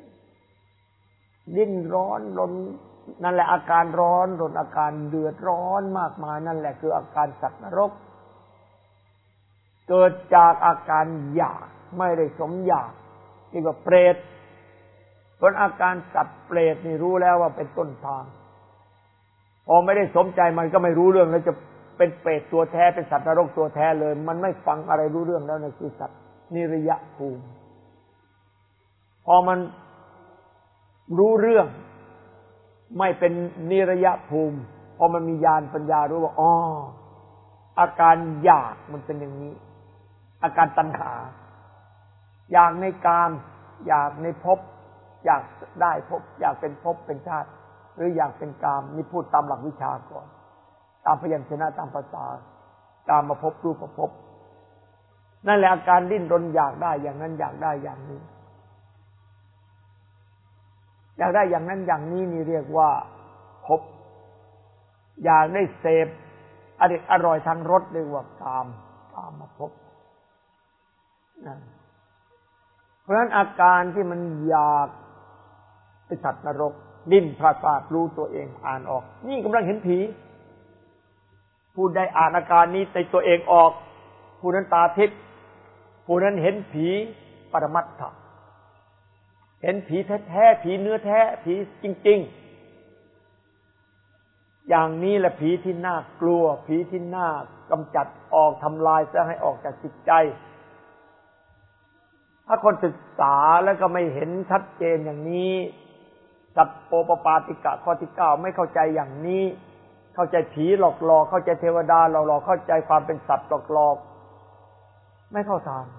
ดิ้นร้อนรนนั่นแหละอาการร้อนรนอาการเดือดร้อนมากมายนั่นแหละคืออาการสัตว์นรกเกิดจากอาการอยากไม่ได้สมอยากเรียกว่าเปรตผลอาการสัตว์เปรตนี่รู้แล้วว่าเป็นต้นทางพอไม่ได้สมใจมันก็ไม่รู้เรื่องแล้วจะเป็นเปรตตัวแท้เป็นสัตว์นรกตัวแท้เลยมันไม่ฟังอะไรรู้เรื่องแล้วนั่นคือสัตว์นิรยภูมิพอมันรู้เรื่องไม่เป็นนิรยภูมิพอมันมีญาณปัญญารู้ว่าอ๋ออาการอยากมันเป็นอย่างนี้อาการตัณหาอยากในกามอยากในภพอยากได้ภพอยากเป็นภพเป็นชาติหรืออยากเป็นกามนี่พูดตามหลักวิชาก่อนตามพยัญชนะตามภาษากามมาภพรูปภพนั่นแหละอาการดิ้นรนอยากได้อย่างนั้นอยากได้อย่างนี้อยากได้อย่างนั้นอย่างนี้นี่เรียกว่าภพอยากได้เสพอร่อยทางรสเรียกว่ากามมาภพนั่นเพราะฉะนั้นอาการที่มันอยากเป็นสัตว์นรกดิ้นพลาดพลาดรู้ตัวเองอ่านออกนี่กำลังเห็นผีผู้ใดอ่านอาการนี้ในตัวเองออกผู้นั้นตาทิพย์ผู้นั้นเห็นผีปรมัตถะเห็นผีแท้ๆผีเนื้อแท้ผีจริงๆอย่างนี้แหละผีที่น่ากลัวผีที่น่ากำจัดออกทำลายซะให้ออกจากจิตใจถ้าคนศึกษาแล้วก็ไม่เห็นชัดเจนอย่างนี้สัพโปปปาติกะข้อที่ 9ไม่เข้าใจอย่างนี้เข้าใจผีหลอกๆเข้าใจเทวดาหลอกๆเข้าใจความเป็นสัตว์หลอกๆไม่เข้าทาง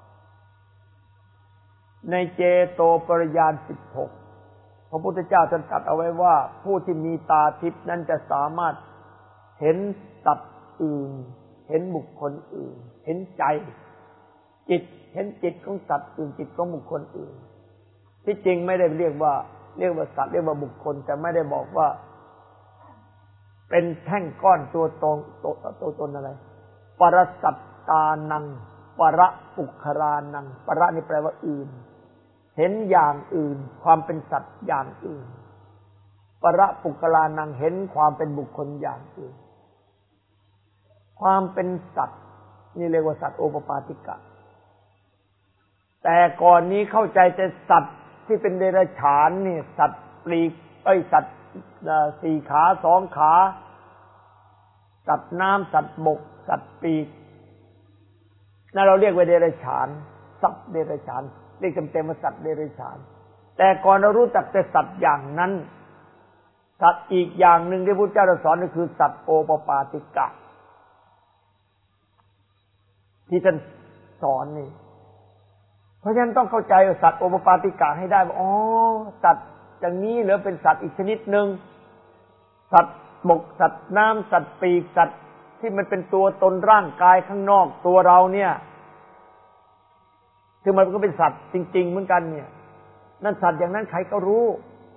ในเจโตปริญาณ16พระพุทธเจ้าตรัสเอาไว้ว่าผู้ที่มีตาทิพย์นั้นจะสามารถเห็นสัตว์อื่นเห็นบุคคลอื่นเห็นใจจิตเห็นจิตของสัตว์อื่นจิตของบุคคลอื่นที่จริงไม่ได้เรียกว่าสัตว์เรียกว่าบุคคลแต่ไม่ได้บอกว่าเป็นแท่งก้อนตัวตนอะไรปรสัตตานังปรปุคคานังปรนี่แปลว่าอื่นเห็นอย่างอื่นความเป็นสัตว์อย่างอื่นปรปุคคานังเห็นความเป็นบุคคลอย่างอื่นความเป็นสัตว์นี่เรียกว่าสัตว์โอปปาติกะแต่ก่อนนี้เข้าใจแต่สัตว์ที่เป็นเดรัจฉานนี่สัตว์ปลีกสัตว์4 ขา2 ขาสัตว์น้ำสัตว์บกสัตว์ปีกนั่นเราเรียกว่าเดรัจฉานสัตว์เดรัจฉานเรียกเต็มๆว่าสัตว์เดรัจฉานแต่ก่อนเรารู้จักแต่สัตว์อย่างนั้นสัตว์อีกอย่างหนึ่งที่พระพุทธเจ้าสอนก็คือสัตว์โอปปาติกะที่ท่านสอนนี่เพราะฉะนั้นต้องเข้าใจสัตว์โอปปาติกะให้ได้ว่าอ๋อสัตว์อย่างนี้เหลือเป็นสัตว์อีกชนิดหนึ่งสัตว์บกสัตว์น้ำสัตว์ปีกสัตว์ที่มันเป็นตัวตนร่างกายข้างนอกตัวเราเนี่ยคือมันก็เป็นสัตว์จริงๆเหมือนกันเนี่ยนั่นสัตว์อย่างนั้นใครก็รู้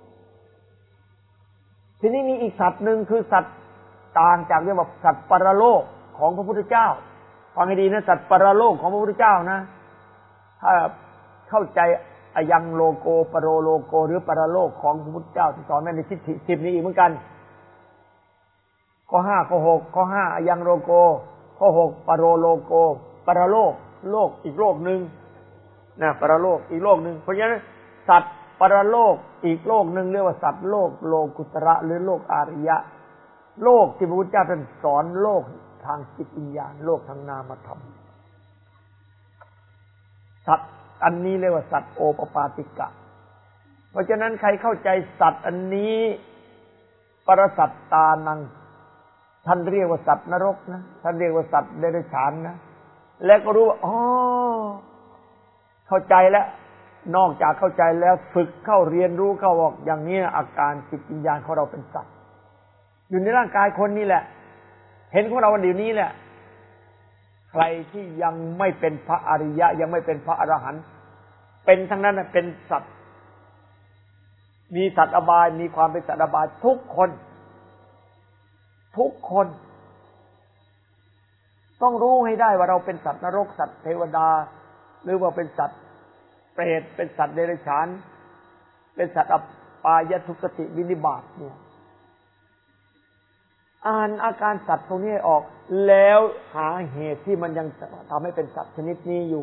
ทีนี้มีอีกสัตว์หนึ่งคือสัตว์ต่างจากเรียกว่าสัตว์ปรโลกของพระพุทธเจ้าฟังให้ดีนะสัตว์ปรโลกของพระพุทธเจ้านะถ้าเข้าใจอยังโลโกปโรโลโกหรือปรโลกของพระพุทธเจ้าที่สอนในทิฏฐิ10นี้อีกเหมือนกันข้อ5ข้อ6ข้อ5อยังโลโกข้อ6ปโรโลโกปรโลกโลกอีกโลกนึงนะปรโลกอีกโลกนึงเพราะฉะนั้นสัตว์ปรโลกอีกโลกนึงเรียกว่าสัตว์โลกโลกุตระหรือโลกอาริยะโลกที่พระพุทธเจ้าท่านสอนโลกทางจิตวิญญาณโลกทางนามธรรมสัตว์อันนี้เรียกว่าสัตว์โอปปาติกะเพราะฉะนั้นใครเข้าใจสัตว์อันนี้ปรสัตตานังท่านเรียกว่าสัตว์นรกนะท่านเรียกว่าสัตว์เดรัจฉานนะแล้วก็รู้ว่าอ๋อเข้าใจแล้วนอกจากเข้าใจแล้วฝึกเข้าเรียนรู้เข้าออกอย่างนี้อาการจิตวิญญาณของเราเป็นสัตว์อยู่ในร่างกายคนนี่แหละเห็นของเราเดี๋ยวนี้แหละใครที่ยังไม่เป็นพระอริยะยังไม่เป็นพระอรหันต์เป็นทั้งนั้นเป็นสัตว์มีสัตว์อบายมีความเป็นสัตว์อบายทุกคนต้องรู้ให้ได้ว่าเราเป็นสัตว์นรกสัตว์เทวดาหรือว่าเป็นสัตว์เปรตเป็นสัตว์เดรัจฉานเป็นสัตว์อปายทุกติวินิบาตเนี่ยอ่านอาการสัตว์ตรงนี้ออกแล้วหาเหตุที่มันยังทำให้เป็นสัตว์ชนิดนี้อยู่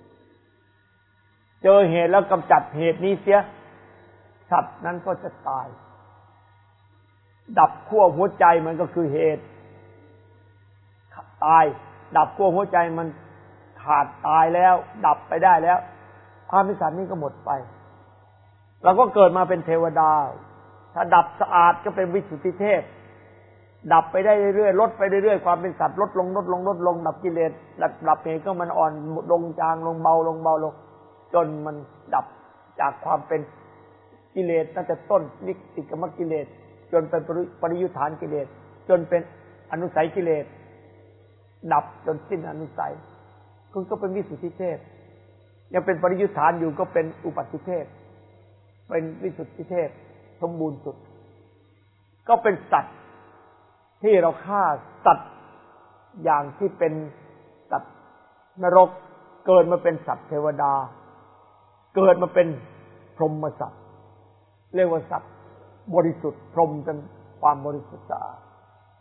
เจอเหตุแล้วกำจัดเหตุนี้เสียสัตว์นั้นก็จะตายดับขั้วหัวใจมันก็คือเหตุตายดับขั้วหัวใจมันขาดตายแล้วดับไปได้แล้วความเป็นสัตว์นี้ก็หมดไปเราก็เกิดมาเป็นเทวดาถ้าดับสะอาดก็เป็นวิสุทธิเทพดับไปได้เรื่อยๆลดไปเรื่อยๆความเป็นสัตว์ลดลงดับกิเลสดับเหตุก็มันอ่อนลงจางลงเบาลงจนมันดับจากความเป็นกิเลสตั้งแต่ต้นนิติกรรมกิเลสจนเป็นปริยุทธานกิเลสจนเป็นอนุสัยกิเลสดับจนสิ้นอนุสัยคุณก็เป็นวิสุทธิเทพยังเป็นปริยุทธานอยู่ก็เป็นอุปัฏฐิเทพเป็นวิสุทธิเทพสมบูรณ์สุดก็เป็นสัตว์ที่เราฆ่าสัตว์อย่างที่เป็นสัตว์นรกเกิดมาเป็นสัตว์เทวดาเกิดมาเป็นพรหมสัตว์เรียกว่าสัตว์บริสุทธิ์พรหมเป็นความบริสุทธิ์สะอาด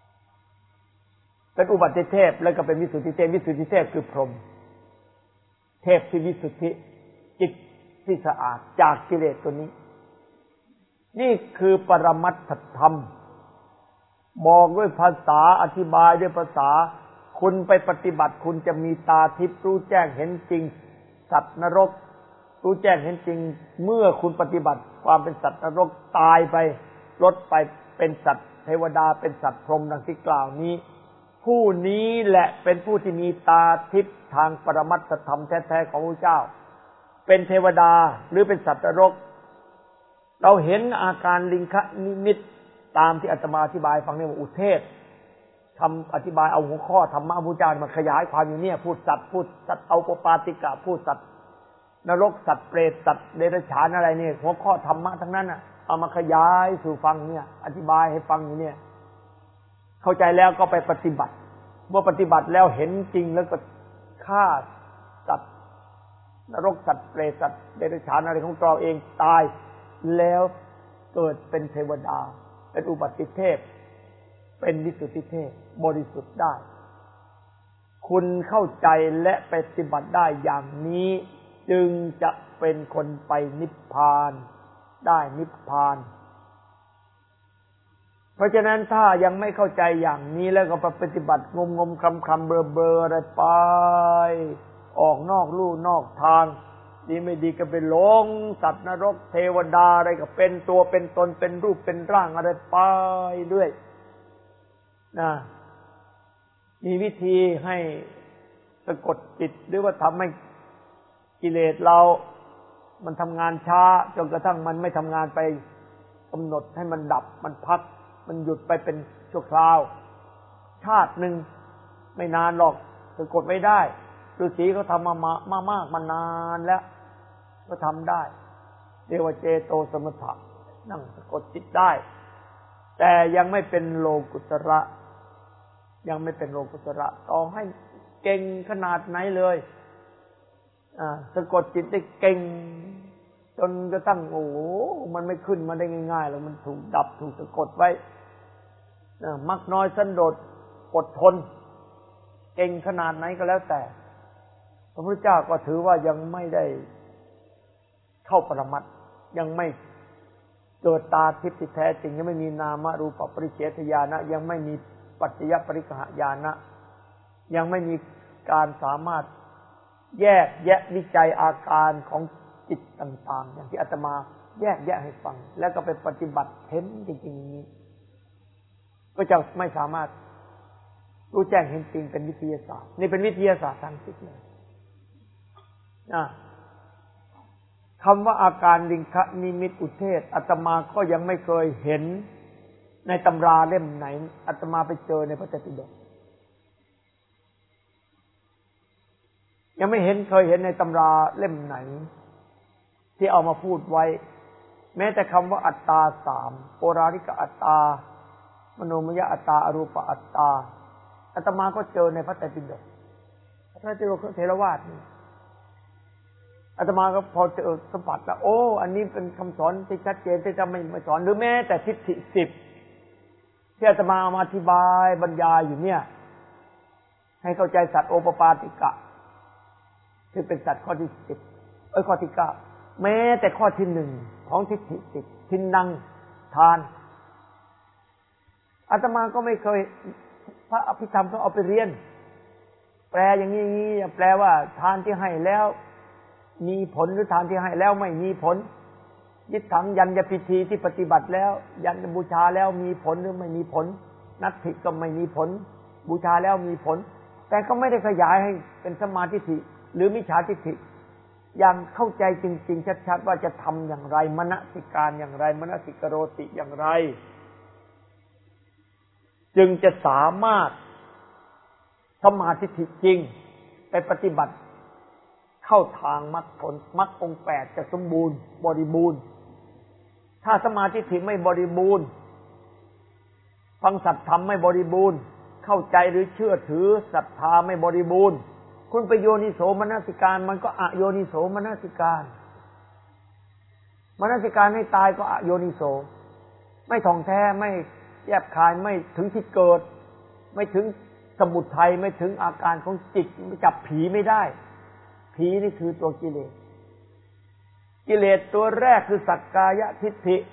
เป็นอุบัติเทพแล้วก็เป็นวิสุทธิเทพวิสุทธิเทพคือพรหมเทพที่วิสุทธิจิตที่สะอาดจากกิเลสตัวนี้นี่คือปรมัตถธรรมบอกด้วยภาษาอธิบายด้วยภาษาคุณไปปฏิบัติคุณจะมีตาทิพย์รู้แจ้งเห็นจริงสัตว์นรกรู้แจ้งเห็นจริงเมื่อคุณปฏิบัติความเป็นสัตว์นรกตายไปลดไปเป็นสัตว์เทวดาเป็นสัตว์พรหมดังที่กล่าวนี้ผู้นี้แหละเป็นผู้ที่มีตาทิพย์ทางปรมัตถธรรมแท้ๆของพระเจ้าเป็นเทวดาหรือเป็นสัตว์นรกเราเห็นอาการลิงคะนิมิตตามที่อาตมาอธิบายฟังเนี่ยว่าอุเทศทำอธิบายเอาหัวข้อธรรมะพระพุทธเจ้ามาขยายความอยู่เนี่ยพูดสัตว์เอาปปาติกะพูดสัตว์นรกสัตว์เปรตสัตว์เดรัจฉานอะไรเนี่ยหัวข้อธรรมะทั้งนั้นน่ะเอามาขยายสู่ฟังเนี่ยอธิบายให้ฟังอยู่เนี่ยเข้าใจแล้วก็ไปปฏิบัติเมื่อปฏิบัติแล้วเห็นจริงแล้วก็ฆ่าสัตว์นรกสัตว์เปรตสัตว์เดรัจฉานอะไรของเราเองตายแล้วเกิดเป็นเทวดาเป็นอุบัติเทพเป็นวิสุทธิเทพบริสุทธิ์ได้คุณเข้าใจและปฏิบัติได้อย่างนี้จึงจะเป็นคนไปนิพพานได้นิพพานเพราะฉะนั้นถ้ายังไม่เข้าใจอย่างนี้แล้วก็ไปปฏิบัติงมคำเบลออะไรไปออกนอกลู่นอกทางดีไม่ดีก็ไปหลงสัตว์นรกเทวดาอะไรก็เป็นตัวเป็นตนเป็นรูปเป็นร่างอะไรไปเรื่อยนะมีวิธีให้สะกดจิตหรือว่าทำให้กิเลสเรามันทำงานช้าจนกระทั่งมันไม่ทำงานไปกำหนดให้มันดับมันพักมันหยุดไปเป็นชั่วคราวชาติหนึ่งไม่นานหรอกสะกดไม่ได้ฤาษีเขาทำมากมานานแล้วก็ทำได้เรียกว่าเจโตสมถะนั่งสะกดจิตได้แต่ยังไม่เป็นโลกุตระยังไม่เป็นโลกุตระต่อให้เก่งขนาดไหนเลยสะกดจิตได้เก่งจนกระทั่งโอ้โหมันไม่ขึ้นมาได้ง่ายๆแล้วมันถูกดับถูกสะกดไว้มักน้อยสันโดษอดทนเก่งขนาดไหนก็แล้วแต่พระพุทธเจ้าก็ถือว่ายังไม่ได้เข้าปรมัตถ์ยังไม่เกิดตาทิพย์ที่แท้จริงยังไม่มีนามรูปปริเฉทญาณะยังไม่มีปัจจยปริกหญาณะยังไม่มีการสามารถแยกแยะวิจัยอาการของจิตต่างๆอย่างที่อาตมาแยกแยะให้ฟังแล้วก็ไปปฏิบัติเห็นจริงๆนี้ก็จะไม่สามารถรู้แจ้งเห็นจริงเป็นวิทยาศาสตร์นี่เป็นวิทยาศาสตร์ทางจิตเลยคำว่าอาการลิงคะนิมิตอุเทศอาตมาก็ยังไม่เคยเห็นในตำราเล่มไหนอาตมาไปเจอในพระไตรปิฎกยังไม่เคยเห็นในตำราเล่มไหนที่เอามาพูดไว้แม้แต่คำว่าอัตตาสามโอราริกอัตตามโนมยอัตตาอรูปอัตตาอาตมาก็เจอในพระไตรปิฎกพระไตรปิฎกเถรวาทนี่อาตมาก็พอเจอสัมผัสแล้วโอ้อันนี้เป็นคำสอนที่ชัดเจนที่จะไม่สอนหรือแม้แต่ทิฏฐิ10ที่อาตมาเอามาอธิบายบรรยายอยู่เนี่ยให้เข้าใจสัตว์โอปปาติกะที่เป็นสัตว์ข้อที่10ข้อที่9แม้แต่ข้อที่1ของทิฏฐิ10ทินนังทานอาตมาก็ไม่เคยพระอภิธรรมก็เอาไปเรียนแปลอย่างนี้แปลว่าทานที่ให้แล้วมีผลหรือทานที่ให้แล้วไม่มีผลยิถังยัญญพิธีที่ปฏิบัติแล้วยัญบูชาแล้วมีผลหรือไม่มีผลนัตถิก็ไม่มีผลบูชาแล้วมีผลแต่ก็ไม่ได้ขยายให้เป็นสมาธิหรือมิจฉาทิฏฐิอย่างเข้าใจจริงๆชัดๆว่าจะทำอย่างไรมนสิการอย่างไรมนสิกโรติอย่างไรจึงจะสามารถสมาธิจริงไปปฏิบัติเข้าทางมรรคผลมรรคองค์8จะสมบูรณ์บริบูรณ์ถ้าสมาธิไม่บริบูรณ์ฟังสัจธรรมไม่บริบูรณ์เข้าใจหรือเชื่อถือศรัทธาไม่บริบูรณ์คุณไปโยนิโสมนสิการมันก็อโยนิโสมนสิการมนสิการให้ตายก็อโยนิโสไม่ท่องแท้ไม่แยบคายไม่ถึงที่เกิดไม่ถึงสมุทัยไม่ถึงอาการของจิตจับผีไม่ได้ผีนี่คือตัวกิเลสกิเลสตัวแรกคือสักกายทิฏฐิ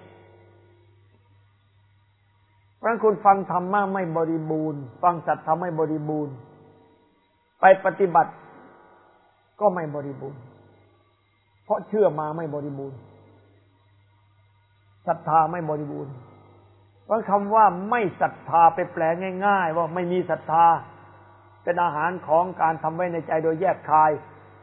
เพราะฉะนั้นคุณฟังธรรมะไม่บริบูรณ์ฟังสัจธรรมไม่บริบูรณ์ไปปฏิบัติก็ไม่บริบูรณ์เพราะเชื่อมาไม่บริบูรณ์ศรัทธาไม่บริบูรณ์เพราะคำว่าไม่ศรัทธาไปแปลง่ายๆว่าไม่มีศรัทธาเป็นอาหารของการทำไว้ในใจโดยแยกคาย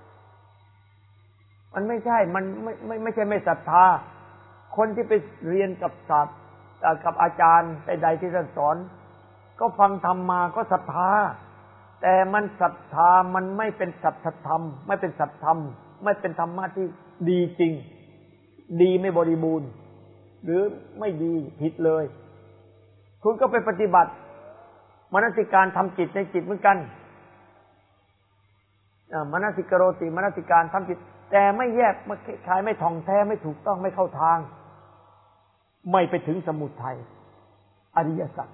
มันไม่ใช่มันไม่ใช่ไม่ศรัทธาคนที่ไปเรียนกับศาสตร์กับอาจารย์ใดๆที่ท่านสอนก็ฟังธรรมมาก็ศรัทธาแต่มันศรัทธามันไม่เป็นสัจธรรมไม่เป็นสัจธรรมไม่เป็นธรรมะที่ดีจริงดีไม่บริบูรณ์หรือไม่ดีผิดเลยคุณก็ไปปฏิบัติมนสิการทำจิตในจิตเหมือนกันมนสิกโรติมนสิการทำจิตแต่ไม่แยกไม่คล้ายไม่ท่องแท้ไม่ถูกต้องไม่เข้าทางไม่ไปถึงสมุทัยอริยสัจ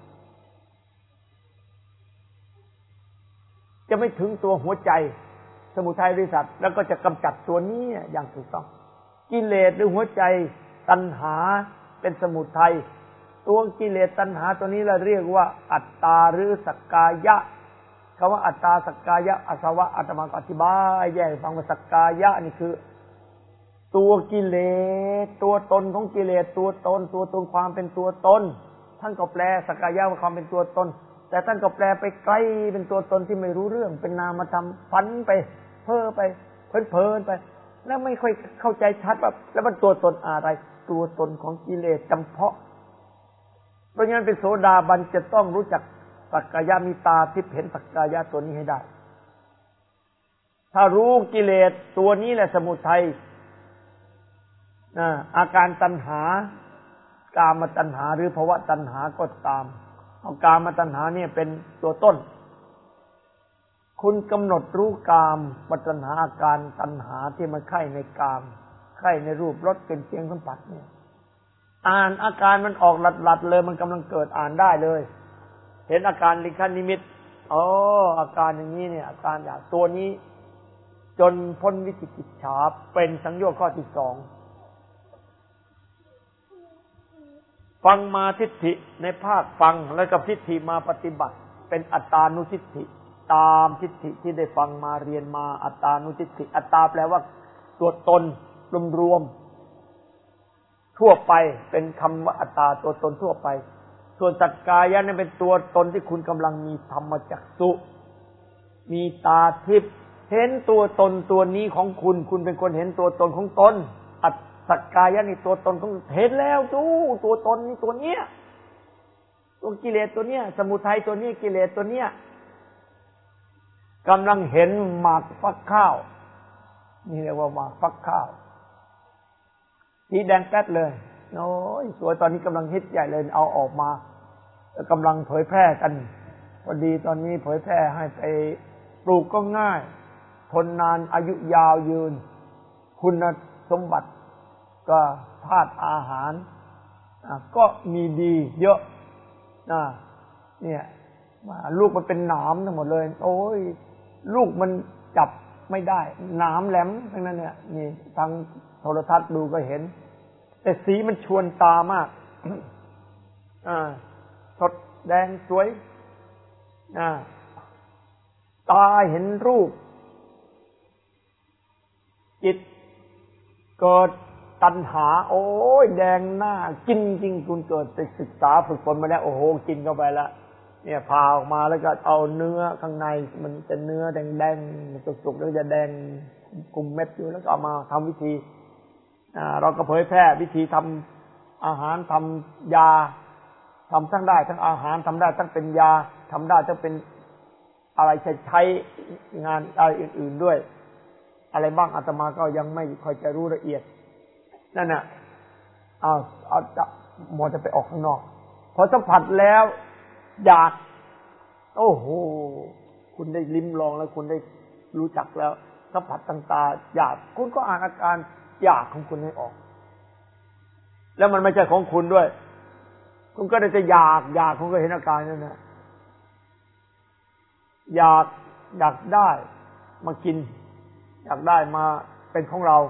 จะไม่ถึงตัวหัวใจสมุทัยอริยสัจแล้วก็จะกำจัดตัวนี้อย่างถูกต้องกิเลสหรือหัวใจตัณหาเป็นสมุทัยตัวกิเลสตัณหาตัวนี้เราเรียกว่าอัตตาหรือสักกายะคำว่าอัตตาสักกายะอาสวะอาตมาอธิบายแยกฟังว่าสักกายะนี่คือตัวกิเลสตัวตนของกิเลสตัวตนความเป็นตัวตนท่านก็แปลสักกายะว่าความเป็นตัวตนแต่ท่านก็แปลไปไกลเป็นตัวตนที่ไม่รู้เรื่องเป็นนามธรรมฝันไปเพ้อไปเพลินไปแล้วไม่ค่อยเข้าใจชัดว่าแล้วมันตัวตนอะไรตัวตนของกิเลสจำเพาะเพราะงั้นเป็นโสดาบันจะต้องรู้จักสักกายะมีตาทิพย์เห็นสักกายะตัวนี้ให้ได้ถ้ารู้กิเลสตัวนี้แหละสมุทัยอาการตัณหากามตัณหาหรือภวตัณหาก็ตามเอากามตัณหาเนี่ยเป็นตัวต้นคุณกำหนดรู้กามตัณหาอาการตัณหาที่มันใคร่ในกามใคร่ในรูปรสกลิ่นเสียงสัมผัสเนี่ยอ่านอาการมันออกหลัดๆเลยมันกำลังเกิดอ่านได้เลยเห็นอาการลิขนิมิตอาการอย่างนี้เนี่ยอาการอย่างตัวนี้จนพ้นวิจิกิจฉาเป็นสังโยชน์ข้อที่2ฟังมาทิฏฐิในภาคฟังแล้วกับทิฏฐิมาปฏิบัติเป็นอัตตานุทิฏฐิตามทิฏฐิที่ได้ฟังมาเรียนมาอัตตานุทิฏฐิอัตตาแปลว่าตัวตนรวมๆทั่วไปเป็นคำว่าอัตตาตัวตนทั่วไปส่วนสักกายะนี่เป็นตัวตนที่คุณกำลังมีธรรมจักษุมีตาทิพย์เห็นตัวตนตัวนี้ของคุณคุณเป็นคนเห็นตัวตนของตนอัตสักกายะนี่ตัวตนของเห็นแล้วดูตัวตนนี่ตัวเนี้ยตัวกิเลสตัวเนี้ยสมุทัยตัวนี้กิเลสตัวเนี้ยกำลังเห็นหมากฟักข้าวนี่เรียกว่าหมากฟักข้าวสีแดงแป๊ดเลยโอ้ยสวยตอนนี้กำลังฮิตใหญ่เลยเอาออกมากำลังเผยแพร่กันพอดีตอนนี้เผยแพร่ให้ไปปลูกก็ง่ายทนนานอายุยาวยืนคุณสมบัติก็ธาตุอาหารก็มีดีเยอะเนี่ยลูกมันเป็นหนามทั้งหมดเลยโอ้ยลูกมันจับไม่ได้หนามแหลมทั้งนั้นเนี่ยนี่ทางโทรทัศน์ดูก็เห็นแต่สีมันชวนตามากสดแดงสวยตาเห็นรูปจิตเกิดตัณหาโอ้ยแดงหน้ากินจริงคุณเกิดไปศึกษาฝึกฝนมาแล้วโอ้โหกินเข้าไปแล้วเนี่ยพาออกมาแล้วก็เอาเนื้อข้างในมันจะเนื้อแดงๆสุกๆแล้วจะแดงกุมเม็ดอยู่แล้วก็เอามาทำวิธีเราก็เผยแพร่วิธีทำอาหารทำยาทำทั้งได้ทั้งอาหารทำได้ทั้งเป็นยาทำได้ทั้งเป็นอะไรใช้งานอะไรอื่นๆด้วยอะไรบ้างอาตมาก็ยังไม่ค่อยจะรู้ละเอียดนั่นน่ะเอาจะหมดจะไปออกข้างนอกพอสัมผัสแล้วอยากโอ้โหคุณได้ลิ้มลองแล้วคุณได้รู้จักแล้วสัมผัสต่างๆอยากคุณก็อ่านอาการอยากของคุณให้ออกแล้วมันไม่ใช่ของคุณด้วยคุณก็ได้จะอยากคุณก็เห็นอาการนั่นนะอยากได้มากินอยากได้มาเป็นของเรา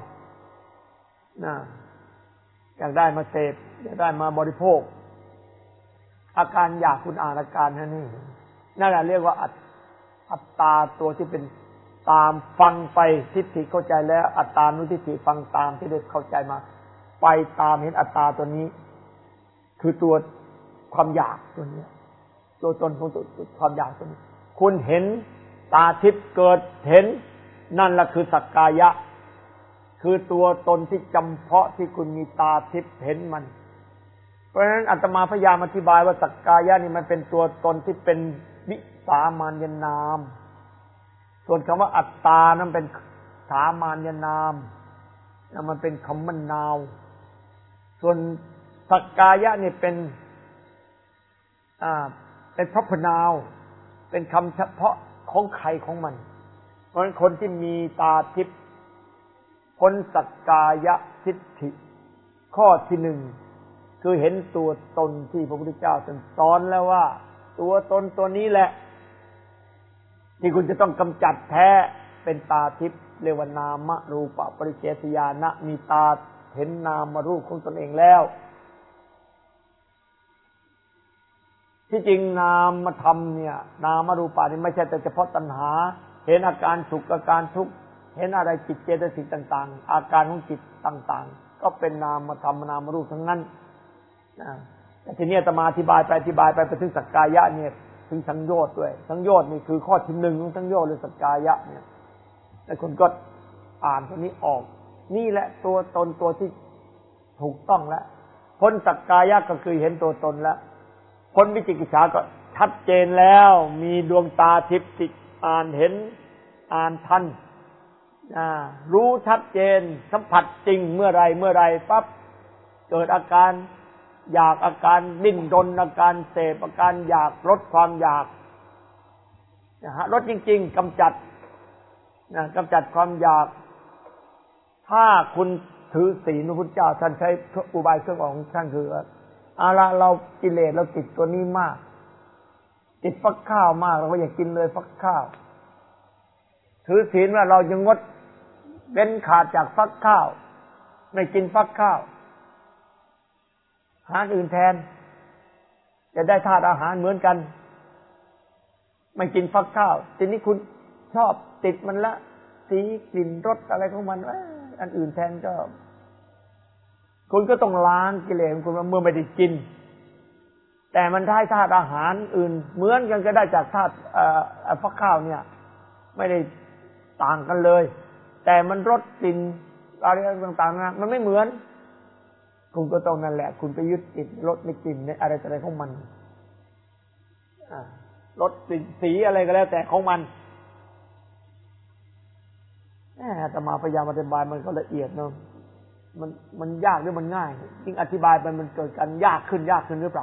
อยากได้มาเสพอยากได้มาบริโภคอาการอยากคุณอ่านอาการนั่นแหละเรียกว่าอัตตาตัวที่เป็นตามฟังไปทิฏฐิเข้าใจแล้วอัตตานุทิฏฐิฟังตามที่ได้เข้าใจมาไปตามเห็นอัตตาตัวนี้คือตัวความอยากตัวนี้ตัวตนของตัวความอยากตัวนี้คุณเห็นตาทิพย์เกิดเห็นนั่นแหละคือสักกายะคือตัวตนที่จำเพาะที่คุณมีตาทิพย์เห็นมันเพราะฉะนั้นอาตมาพยายามอธิบายว่าสักกายะนี่มันเป็นตัวตนที่เป็นวิสามัญญนามส่วนคำว่าอัตตานั้นเป็นสามัญญนามมันเป็นคำมันนาวส่วนสักกายะนี่เป็นพรรพนาวเป็นคำเฉพาะของใครของมันเพราะฉะนั้นคนที่มีตาทิพย์พ้นสักกายทิฏฐิข้อที่หนึ่งคือเห็นตัวตนที่พระพุทธเจ้าท่านสอนแล้วว่าตัวตนตัวนี้แหละที่คุณจะต้องกำจัดแท้เป็นตาทิพย์เรียกว่านามรูปปริเฉทญาณะมีตาเห็นนามรูปของตนเองแล้วที่จริงนามธรรมเนี่ยนามรูปานี่ไม่ใช่แต่เฉพาะตัณหาเห็นอาการสุขอาการทุกข์เห็นอะไรจิตเจตสิกต่างๆอาการของจิตต่างๆก็เป็นนามธรรมนามรูปทั้งนั้นแต่ทีนี้อาตมาอธิบายไปถึงสักกายะเนี่ยถึงสังโยชน์ด้วยสังโยชน์นี่คือข้อที่หนึ่งของสังโยชน์หรือสักกายะเนี่ยแล้วคุณก็อ่านตัวนี้ออกนี่แหละตัวตนตัวที่ถูกต้องแล้วพ้นสักกายะก็คือเห็นตัวตนแล้วพ้นวิจิกิจฉาก็ชัดเจนแล้วมีดวงตาทิพย์ที่อ่านเห็นอ่านทันรู้ชัดเจนสัมผัสจริงเมื่อไรปั๊บเกิดอาการอยากอาการดิ้นรนอาการเสพอาการอยากลดความอยากลดจริงๆกำจัดความอยากถ้าคุณถือศีลพระพุทธเจ้าท่านใช้อุบายเครื่องออกของท่านคือเรากิเลสเราติดตัวนี้มากติดฟักข้าวมากเราก็อย่ากินเลยฟักข้าวถือศีลว่าเราจะงดเว้นขาดจากฟักข้าวไม่กินฟักข้าวหาอื่นแทนจะได้ธาตุอาหารเหมือนกันไม่กินฟักข้าวทีนี้คุณชอบติดมันละสีกลิ่นรสอะไรของมันอันอื่นแทนก็คุณก็ต้องล้างกิเลสของคุณเมื่อไม่ได้กินแต่มันได้ธาตุอาหารอื่นเหมือนกันก็ได้จากธาตุฟักข้าวเนี่ยไม่ได้ต่างกันเลยแต่มันรสกลิ่นอะไรต่างๆนะมันไม่เหมือนคุณก็ต้องนั่นแหละคุณไปยึดติดรสในกลิ่นในอะไรของมันรสกลิ่นสีอะไรก็แล้วแต่ของมันอาตมาพยายามอธิบายมันก็ละเอียดเนาะมันยากหรือมันง่ายยิ่งอธิบายไปมันเกิดการยากขึ้นหรือเปล่า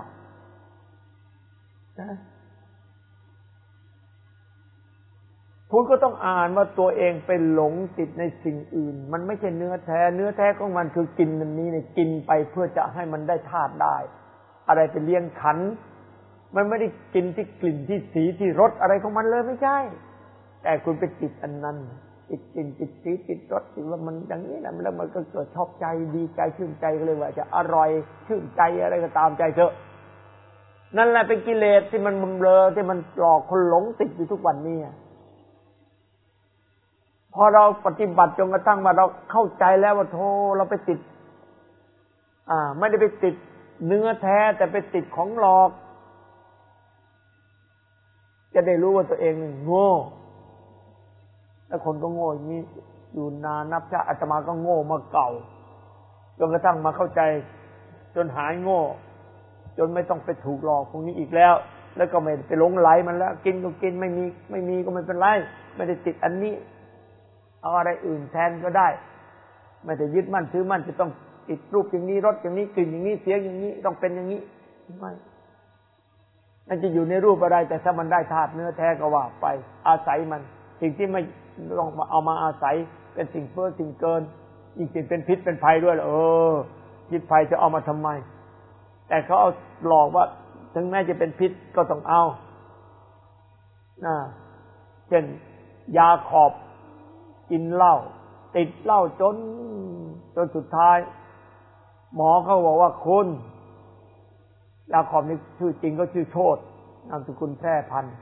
คุณก็ต้องอ่านว่าตัวเองเป็นหลงติดในสิ่งอื่นมันไม่ใช่เนื้อแท้ของมันคือกินอันนี้เนี่ยกินไปเพื่อจะให้มันได้ธาตุได้อะไรไปเลี้ยงขันมันไม่ได้กินที่กลิ่นที่สีที่รสอะไรของมันเลยไม่ใช่แต่คุณไปติดอันนั้นติดกลิ่นติดสีติดรสติดว่ามันอย่างนี้นะแล้วมันก็เกิดชอบใจดีใจชื่นใจก็เลยว่าจะอร่อยชื่นใจอะไรก็ตามใจเถอะนั่นแหละเป็นกิเลสที่มันบำเรอที่มันหลอกคนหลงติดอยู่ทุกวันนี้พอเราปฏิบัติจนกระทั่งว่าเราเข้าใจแล้วว่าโธ่เราไปติดไม่ได้ไปติดเนื้อแท้แต่ไปติดของหลอกจะได้รู้ว่าตัวเองโง่แล้วคนก็โง่อย่างนี้อยู่นานนับชาติอาตมาก็โง่มาเก่าจนกระทั่งมาเข้าใจจนหายโง่จนไม่ต้องไปถูกหลอกพวกนี้อีกแล้วแล้วก็ไม่ไปหลงไหลมันแล้วกินก็กินไม่มีก็ไม่เป็นไรไม่ได้ติดอันนี้เอาอะไรอื่นแทนก็ได้ไม่ได้ยึดมั่นถือมั่นจะต้องติดรูปอย่างนี้รสอย่างนี้กลิ่นอย่างนี้เสียงอย่างนี้ต้องเป็นอย่างนี้ไม่นั่นจะอยู่ในรูปอะไรแต่ถ้ามันได้ธาตุเนื้อแท้ก็ว่าไปอาศัยมันสิ่งที่ไม่ต้องเอามาอาศัยเป็นสิ่งเพ้อสิ่งเกินยิ่งเป็นพิษเป็นภัยด้วยพิษภัยจะเอามาทำไมแต่เขาเอาหลอกว่าถึงแม้จะเป็นพิษก็ต้องเอาเช่นยาขอบกินเหล้าติดเหล้าจนสุดท้ายหมอเขาบอกว่าคุณยาขอบนี่ชื่อจริงก็ชื่อโชตินามสกุลแพร่พันธุ์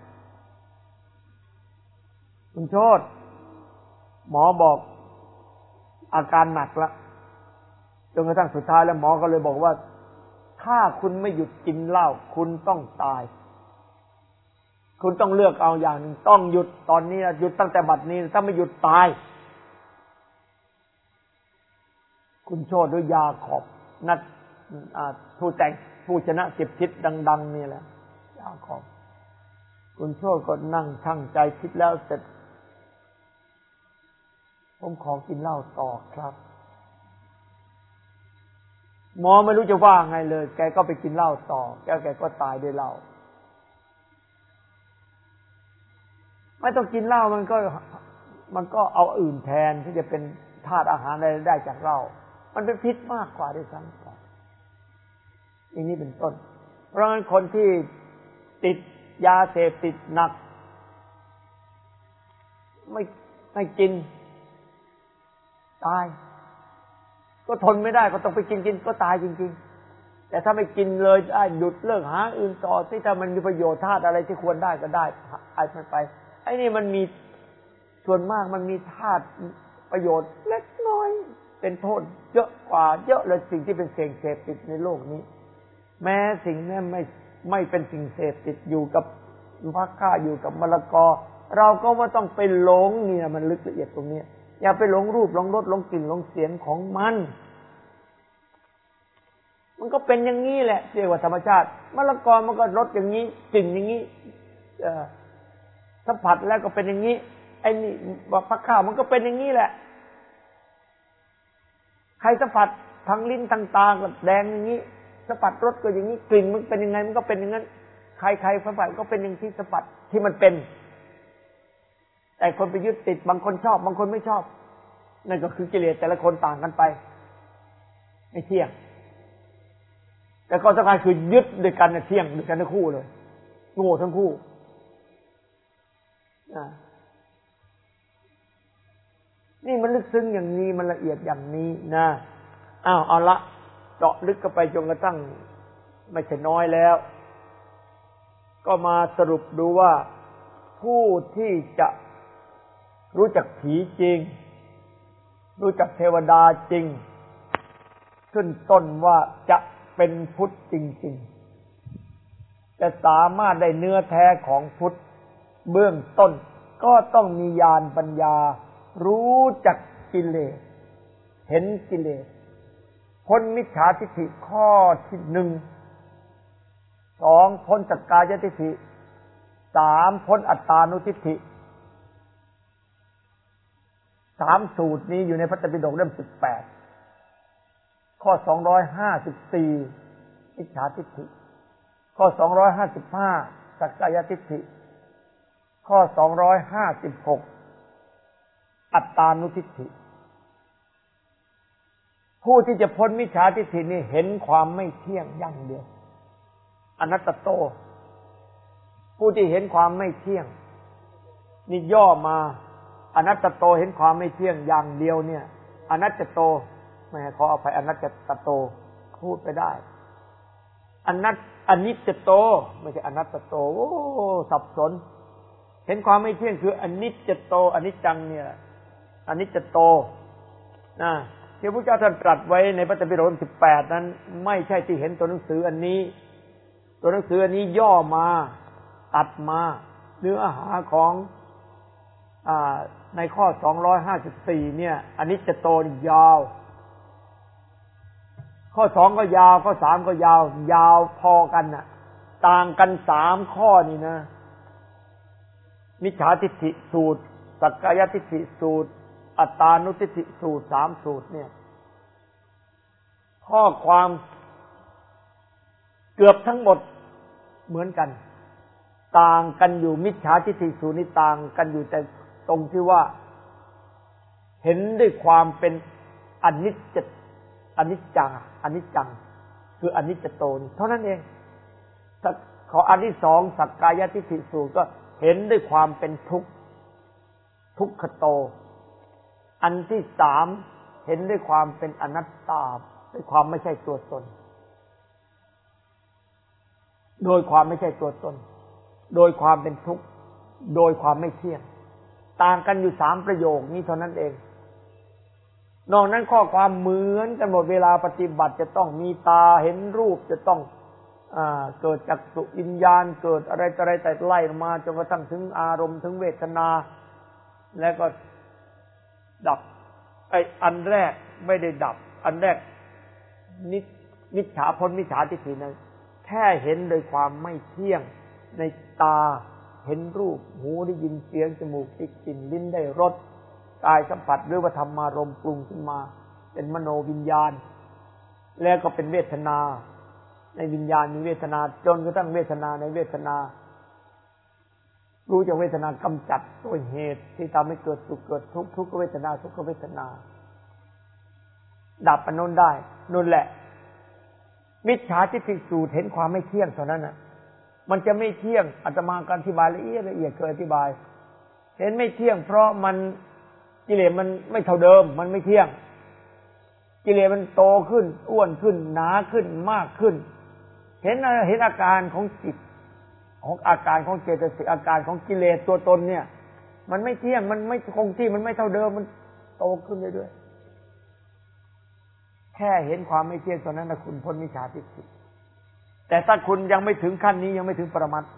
คุณโชติหมอบอกอาการหนักละจนกระทั่งสุดท้ายแล้วหมอก็เลยบอกว่าถ้าคุณไม่หยุดกินเหล้าคุณต้องตายคุณต้องเลือกเอาอย่างหนึ่งต้องหยุดตอนนี้หยุดตั้งแต่บัดนี้ถ้าไม่หยุดตายคุณโชติด้วยยาขอบนักผู้ชนะ10ทิศดังๆนี่แหละยาขอบคุณโชติก็นั่งชั่งใจคิดแล้วเสร็จผมขอกินเหล้าต่อครับหมอไม่รู้จะว่าไงเลยแกก็ไปกินเหล้าต่อแกก็ตายด้วยเหล้าไม่ต้องกินเหล้ามันก็เอาอื่นแทนที่จะเป็นธาตุอาหารอะไรได้จากเหล้ามันเป็นพิษมากกว่าด้วยซ้ำไปอย่างนี้เป็นต้นเพราะงั้นคนที่ติดยาเสพติดหนักไม่กินตายก็ทนไม่ได้ก็ต้องไปกินก็ตายจริงๆแต่ถ้าไม่กินเลยหยุดเลิกหาอื่นต่อที่ถ้ามันมีประโยชน์ธาตุอะไรที่ควรได้ก็ได้ไอ้มันไปไอ้นี่มันมีส่วนมากมันมีธาตุประโยชน์เล็กน้อยเป็นโทษเยอะกว่าเยอะเลยสิ่งที่เป็นสิ่งเสพติดในโลกนี้แม้สิ่งนั้นไม่เป็นสิ่งเสพติดอยู่กับฟักข้าวอยู่กับมะละกอเราก็ไม่ต้องไปหลงเนี่ยมันลึกละเอียดตรงนี้อย่าไปหลงรูปหลงรสหลงกลิ่นหลงเสียงของมันก็เป็นอย่างนี้แหละเรียกว่าธรรมชาติมะละกอมันก็รสอย่างนี้กลิ่นอย่างนี้สัมผัสแล้วก็เป็นอย่างนี้ไอ้นี่ฟักข้าวมันก็เป็นอย่างนี้แหละใครสัมผัสทางลิ้นทางตาก็แดงอย่างนี้สัมผัสรสก็อย่างนี้กลิ่นมันเป็นยังไงมันก็เป็นอย่างนั้นใครสัมผัสก็เป็นอย่างที่สัมผัสที่มันเป็นแต่คนไปยึดติดบางคนชอบบางคนไม่ชอบนั่นก็คือกิเลสแต่ละคนต่างกันไปไม่เที่ยงแต่ก็สำคัญคือยึดด้วยกันเที่ยงด้วยกันทั้งคู่เลยโง่ทั้งคู่นี่มันลึกซึ้งอย่างนี้มันละเอียดอย่างนี้นะเอาละเจาะลึกเข้าไปจนกระทั่งไม่ใช่น้อยแล้วก็มาสรุปดูว่าผู้ที่จะรู้จักผีจริงรู้จักเทวดาจริงขึ้นต้นว่าจะเป็นพุทธจริงจะสามารถได้เนื้อแท้ของพุทธเบื้องต้นก็ต้องมีญาณปัญญารู้จักกิเลสเห็นกิเลสพ้นมิจฉาทิฏฐิข้อที่หนึ่งสองพ้นสักกายทิฏฐิสามพ้นอัตตานุทิฏฐิสามสูตรนี้อยู่ในพระไตรปิฎกเล่ม18ข้อ254มิจฉาทิฏฐิข้อ255สักกายทิฏฐิข้อ256อัตตานุทิฏฐิผู้ที่จะพ้นมิจฉาทิฏฐินี่เห็นความไม่เที่ยงอย่างเดียวอนัตตโตผู้ที่เห็นความไม่เที่ยงนี่ย่อมาอนัตตโตเห็นความไม่เที่ยงอย่างเดียวเนี่ยอนัตตโตไม่ขออภัยอนัตตโตพูดไปได้อนิจจโตไม่ใช่อนัตตโตโอ้สับสนเห็นความไม่เที่ยงคืออนิจจโตอนิจจังเนี่ยอนิจจโตนะที่พระเจ้าท่านตรัสไว้ในพระไตรปิฎก18นั้นไม่ใช่ที่เห็นตัวหนังสืออันนี้ตัวหนังสืออันนี้ย่อมาตัดมาเนื้อหาของในข้อ254เนี่ยอนิจจโตยาวข้อ2ก็ยาวข้อ3ก็ยาวพอกันน่ะต่างกัน3ข้อนี่นะมิจฉาทิฏฐิสูตรสักกายทิฏฐิสูตรอัตตานุทิฏฐิสูตร3สูตรเนี่ยข้อความเกือบทั้งหมดเหมือนกันต่างกันอยู่มิจฉาทิฏฐิสูตรนี่ต่างกันอยู่แต่ตรงที่ว่าเห็นด้วยความเป็นอนิจจังคืออนิจจโตนี่เท่านั้นเองขออันที่สองสักกายทิฏฐิสูตรก็เห็นด้วยความเป็นทุกขโตอันที่สามเห็นด้วยความเป็นอนัตตาด้วยความไม่ใช่ตัวตนโดยความไม่ใช่ตัวตนโดยความเป็นทุกข์โดยความไม่เที่ยงต่างกันอยู่3ประโยคนี้เท่านั้นเองนอกนั้นข้อความเหมือนกันหมดเวลาปฏิบัติจะต้องมีตาเห็นรูปจะต้องเกิดจักษุวิญญาณเกิดอะไรแต่ไล่มาจนกระทั่งถึงอารมณ์ถึงเวทนาแล้วก็ดับอันแรกไม่ได้ดับอันแรกมิจฉาพ้นมิจฉาทิฏฐินั้นแค่เห็นโดยความไม่เที่ยงในตาเห็นรูปหูได้ยินเสียงจมูกได้กลิ่นลิ้นได้รสกายสัมผัสหรือว่าธรรมารมณ์ปรุงขึ้นมาเป็นมโนวิญญาณแล้วก็เป็นเวทนาในวิญญาณมีเวทนาจนกระทั่งเวทนาในเวทนารู้จักเวทนากำจัดตัวเหตุที่ทำให้เกิดสุขเกิดทุกข์ทุกขเวทนาทุกขเวทนาดับอันนั้นได้นั่นแหละมิจฉาทิฏฐิสูตรเห็นความไม่เที่ยงเท่านั้นน่ะมันจะไม่เที่ยงอาตมาการอธิบายละเอียดเคยอธิบายเห็นไม่เที่ยงเพราะมันกิเลสมันไม่เท่าเดิมมันไม่เที่ยงกิเลสมันโตขึ้นอ้วนขึ้นหนาขึ้นมากขึ้นเห็นอาการของจิตของอาการของเจตสิกอาการของกิเลสตัวตนเนี่ยมันไม่เที่ยงมันไม่คงที่มันไม่เท่าเดิมมันโตขึ้นเรื่อยๆแค่เห็นความไม่เที่ยงตอนนั้นนะคุณพ้นมิจฉาทิฏฐิแต่ถ้าคุณยังไม่ถึงขั้นนี้ยังไม่ถึงปรมัตถ์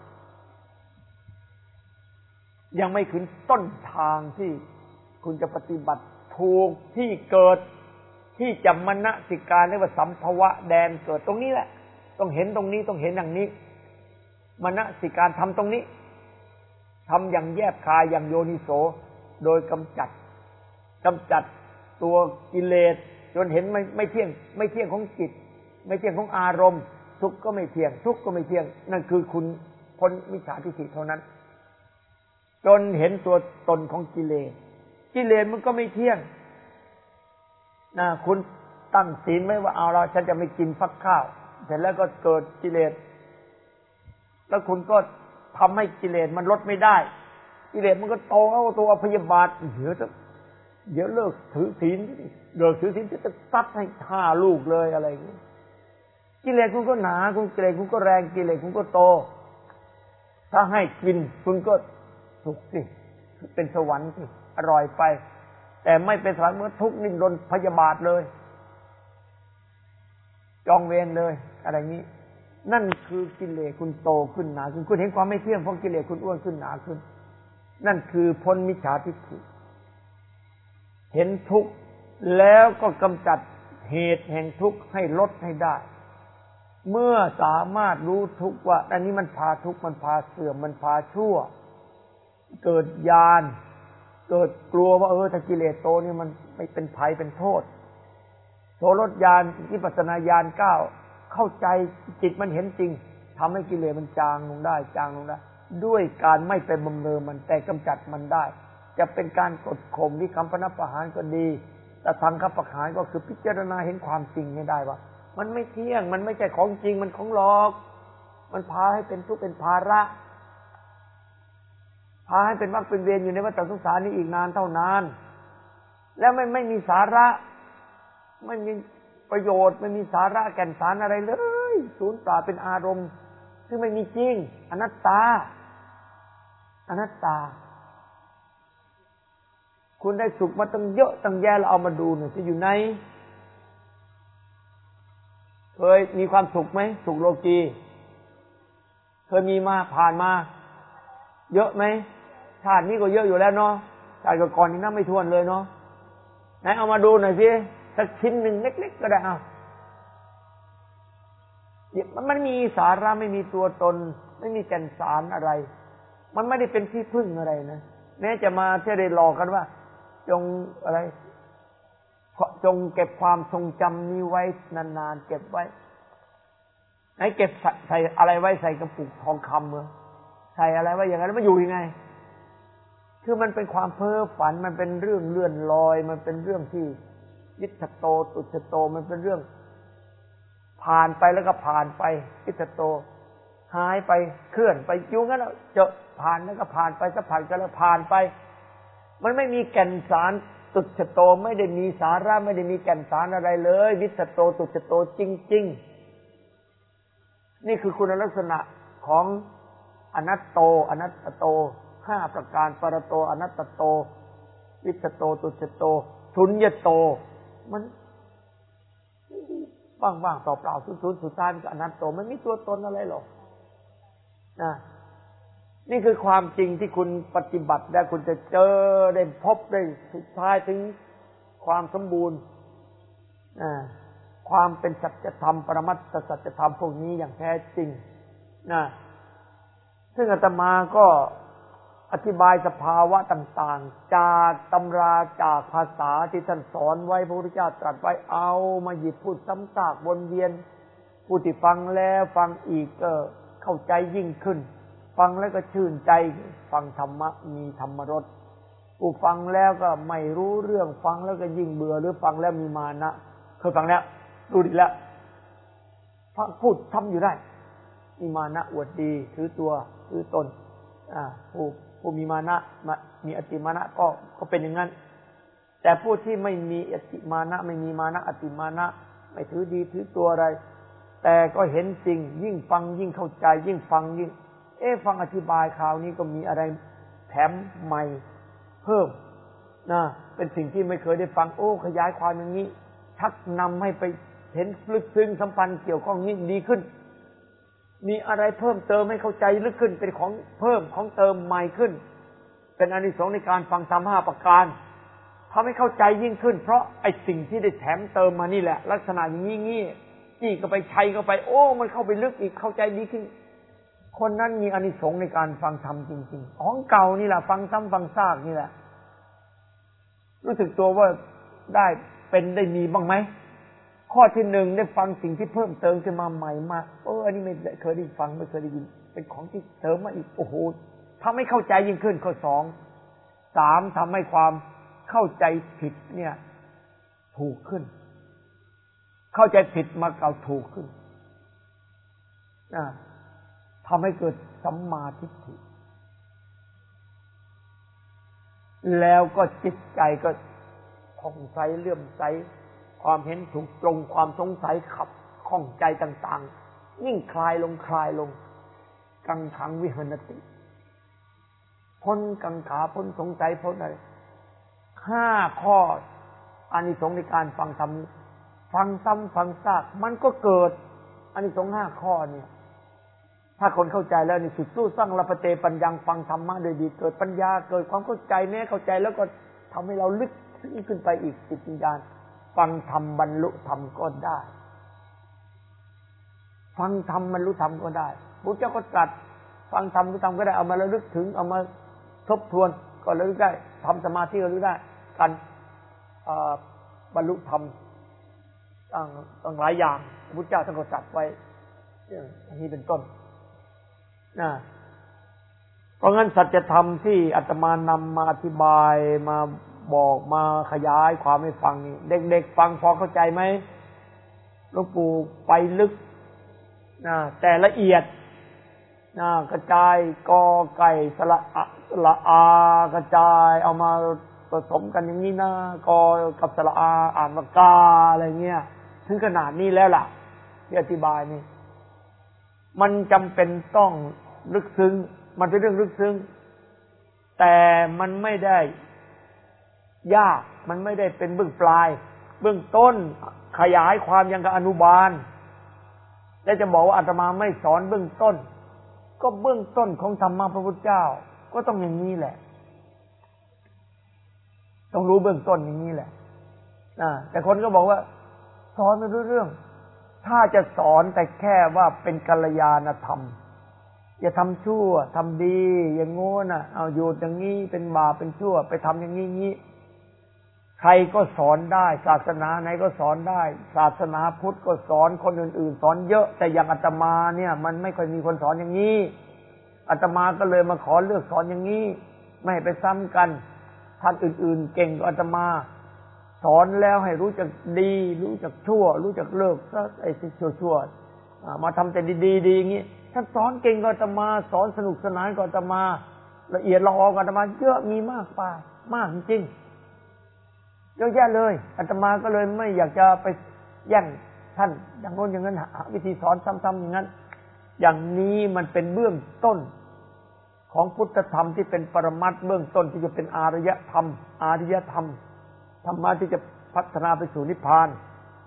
ยังไม่ถึงต้นทางที่คุณจะปฏิบัติถูกที่เกิดที่จะมนสิการเรียกว่าสัมภวะแดนเกิดตรงนี้แหละต้องเห็นตรงนี้ต้องเห็นอย่างนี้มนสิการทำตรงนี้ทำอย่างแยบคายอย่างโยนิโสโดยกำจัดตัวกิเลสจนเห็นไม่เที่ยงของจิตไม่เที่ยงของอารมณ์สุขก็ไม่เที่ยงทุกข์ก็ไม่เที่ยงนั่นคือคุณพ้นมิจฉาทิฏฐิเท่านั้นจนเห็นตัวตนของกิเลสมันก็ไม่เที่ยงนะคุณตั้งศีลไว้ว่าเอาละฉันจะไม่กินฟักข้าวเสร็จแล้วก็เกิดกิเลสแล้วคุณก็ทำให้กิเลสมันลดไม่ได้กิเลสมันก็โตเอาตัวพยาบาทเดี๋ยวเลิกถือศีลจะซัดให้5 ลูกเลยอะไรอย่างนี้กิเลสคุณก็หนากิเลสคุณก็แรงกิเลสคุณก็โตถ้าให้กินคุณก็สุขสิเป็นสวรรค์สิอร่อยไปแต่ไม่เป็นสวรรค์เมื่อทุกข์ดิ้นรนพยาบาทเลยจองเวรเลยอะไรนี้นั่นคือกิเลสคุณโตขึ้นหนาขึ้นคุณเห็นความไม่เที่ยงเพราะกิเลสคุณอ้วนขึ้นหนาขึ้นนั่นคือพ้นมิจฉาทิฏฐิเห็นทุกข์แล้วก็กำจัดเหตุแห่งทุกข์ให้ลดให้ได้เมื่อสามารถรู้ทุกข์ว่าอันนี้มันพาทุกข์มันพาเสื่อมมันพาชั่วเกิดญาณเกิดกลัวว่าถ้ากิเลสโตนี่มันไม่เป็นภัยเป็นโทษโสรถญาณวิปัสสนาญาณ9เข้าใจจิตมันเห็นจริงทำให้กิเลสมันจางลงได้ด้วยการไม่ไปบำเรอมันแต่กำจัดมันได้จะเป็นการกดข่มวิคัมปนประหารก็ดีแต่ทางคับประหารก็คือพิจารณาเห็นความจริงให้ได้ว่ามันไม่เที่ยงมันไม่ใช่ของจริงมันของหลอกมันพาให้เป็นทุกข์เป็นภาระพาให้เป็นมรรคเป็นเวรอยู่ในวัฏสงสารนี้อีกนานเท่านานแล้วไม่มีสาระไม่มีประโยชน์ไม่มีสาระแก่นสารอะไรเลยสูญเปล่าเป็นอารมณ์ซึ่งไม่มีจริงอนัตตาคุณได้สุขมาตั้งเยอะตั้งแยะแล้วเอามาดูหน่อยจะอยู่ไหนเคยมีความสุขไหมสุขโลกีเคยมีมาผ่านมาเยอะไหมชาตินี้ก็เยอะอยู่แล้วเนาะชาติก่อนนี่นับไม่ถ้วนเลยเนาะไหนเอามาดูหน่อยสิสักชิ้นหนึ่งเล็กๆก็ได้มันมีสาระไม่มีตัวตนไม่มีแก่นสารอะไรมันไม่ได้เป็นที่พึ่งอะไรนะแม้จะมาที่ได้หลอกกันว่าจงอะไรจงเก็บความทรงจำนี้ไว้นานๆเก็บไว้ไหนเก็บใส่อะไรไว้ใส่กระปุกทองคำเหรอใส่อะไรไว้อย่างนั้นมันอยู่ยังไงคือมันเป็นความเพ้อฝันมันเป็นเรื่องเลื่อนลอยมันเป็นเรื่องที่ยิตโตตุจโตมันเป็นเรื่องผ่านไปแล้วก็ผ่านไปยิตโตหายไปเคลื่อนไปอยู่งั้นเจอผ่านแล้วก็ผ่านไปสักผ่านกันแล้วผ่านไปมันไม่มีแก่นสารตุจโตไม่ได้มีสาระไม่ได้มีแก่นสารอะไรเลยวิตโตตุจโตจริงๆนี่คือคุณลักษณะของอนัตโตอนัตโต5ประการปรโตอนัตโตวิตโตตุจโตสุญญโตมันว่างๆเปล่าๆสูญๆสุดท้ายก็อนัตโตไม่มีตัวตนอะไรหรอกนี่คือความจริงที่คุณปฏิบัติได้คุณจะเจอได้พบได้สุดท้ายถึงความสมบูรณ์ความเป็นสัจธรรมปรมัตถสัจธรรมพวกนี้อย่างแท้จริงซึ่งอาตมาก็อธิบายสภาวะต่างๆจากตำราจากภาษาที่ท่านสอนไว้พระพุทธเจ้าตรัสไว้เอามาหยิบพูดซ้ำซากวนเวียนผู้ที่ฟังแล้วฟังอีกก็เข้าใจยิ่งขึ้นฟังแล้วก็ชื่นใจฟังธรรมะมีธรรมรสผู้ฟังแล้วก็ไม่รู้เรื่องฟังแล้วก็ยิ่งเบื่อหรือฟังแล้วมีมานะเคยฟังแล้วดูดีแล้วพูดทำอยู่ได้มีมานะอวดดีถือตัวถือตนผู้มีมานะมีอติมานะก็เป็นอย่างนั้นแต่ผู้ที่ไม่มีอติมานะไม่มีมานะอติมานะไม่ถือดีถือตัวอะไรแต่ก็เห็นจริงยิ่งฟังยิ่งเข้าใจยิ่งฟังยิ่งฟังอธิบายคราวนี้ก็มีอะไรแถมใหม่เพิ่มเป็นสิ่งที่ไม่เคยได้ฟังขยายความอย่างนี้ชักนำให้ไปเห็นลึกซึ้งสัมพันธ์เกี่ยวข้องนี้ดีขึ้นมีอะไรเพิ่มเติมให้เข้าใจลึกขึ้นเป็นของเพิ่มของเติมใหม่ขึ้นเป็นอานิสงส์ในการฟังธรรม5ประการทำให้เข้าใจยิ่งขึ้นเพราะไอ้สิ่งที่ได้แถมเติมมานี่แหละลักษณะอย่างนี้จี้ก็ไปชัยก็ไปมันเข้าไปลึกอีกเข้าใจดีขึ้นคนนั้นมีอานิสงส์ในการฟังธรรมจริงๆของเก่านี่แหละฟังซ้ำฟังซากนี่แหละรู้สึกตัวว่าได้เป็นได้มีบ้างไหมข้อที่1ได้ฟังสิ่งที่เพิ่มเติมขึ้นมาใหม่มากอันนี้ไม่เคยได้ฟังไม่เคยได้ยินเป็นของที่เติมมาอีกทำให้เข้าใจยิ่งขึ้นข้อ2 3ทำให้ความเข้าใจผิดเนี่ยถูกขึ้นเข้าใจผิดมาเก่าถูกขึ้นทำให้เกิดสัมมาทิฏฐิแล้วก็จิตใจก็ผ่องใสเลื่อมใสความเห็นถูกตรงความสงสัยขับข้องใจต่างๆยิ่งคลายลงกังขังวิหรติพ้นกังขาพ้นสงสัยพ้นอะไร5ข้ออานิสงส์ในการฟังธรรมฟังซ้ำฟังซากมันก็เกิดอานิสงส์5ข้อเนี่ยถ้าคนเข้าใจแล้วนี่สุดสู้สร้างละปะเตปัญญังฟังธรรมะโดยดีเกิดปัญญาเกิดความเข้าใจแม้เข้าใจแล้วก็ทำให้เราลึกขึ้นไปอีกจิตวิญญาณฟังธรรมบรรลุธรรมก็ได้ฟังธรรมบรรลุธรรมก็ได้พุทธเจ้าก็ตรัสฟังธรรมก็ทำก็ได้เอามาระลึกถึงเอามาทบทวนก็ระลึกได้ทำสมาธิก็ระลึกได้การบรรลุธรรมต่างหลายอย่างพุทธเจ้าท่านก็ตรัสไว้อย่างนี้เป็นต้นนะเพราะงั้นสัจธรรมที่อาตมานำมาอธิบายมาบอกมาขยายความให้ฟังนี่เด็กๆฟังพอเข้าใจไหมหลวงปู่ไปลึกนะแต่ละเอียดนะกระจายกอไก่สระอากระจายเอามาผสมกันอย่างนี้นะกอกับสระอาอ่านมากาอะไรเงี้ยถึงขนาดนี้แล้วล่ะที่อธิบายนี่มันจำเป็นต้องลึกซึ้งมันเป็นเรื่องลึกซึ้งแต่มันไม่ได้ยากมันไม่ได้เป็นเบื้องปลายเบื้องต้นขยายความยังกับอนุบาลและจะบอกว่าอาตมาไม่สอนเบื้องต้นก็เบื้องต้นของธรรมะพระพุทธเจ้าก็ต้องอย่างนี้แหละต้องรู้เบื้องต้นอย่างนี้แหละแต่คนก็บอกว่าสอนไม่รู้เรื่องถ้าจะสอนแต่แค่ว่าเป็นกัลยาณธรรมอย่าทำชั่วทำดีอย่างโง่น่ะเอาอยู่อย่างนี้เป็นบาปเป็นชั่วไปทำอย่างนี้ใครก็สอนได้ศาสนาไหนก็สอนได้ศาสนาพุทธก็สอนคนอื่นๆสอนเยอะแต่อย่างอาตมาเนี่ยมันไม่ค่อยมีคนสอนอย่างนี้อาตมาก็เลยมาขอเลือกสอนอย่างนี้ไม่ให้ไปซ้ำกันท่านอื่นๆเก่งกว่าอาตมาสอนแล้วให้รู้จักดีรู้จักชั่วรู้จักเลิกซะไอ้ที่ชั่วๆมาทำแต่ดีๆอย่างนี้ท่านสอนเก่งกว่าอาตมาสอนสนุกสนานกว่าอาตมาละเอียดละออกว่าอาตมาเยอะมีมากป่ามากจริงเยอะแยะเลยอาตมาก็เลยไม่อยากจะไปแย่งท่านอย่างโน้นอย่างนั้นหาวิธีสอนซ้ำๆอย่างนั้นอย่างนี้มันเป็นเบื้องต้นของพุทธธรรมที่เป็นปรมัตถ์เบื้องต้นที่จะเป็นอารยธรรมธรรมะที่จะพัฒนาไปสู่นิพพาน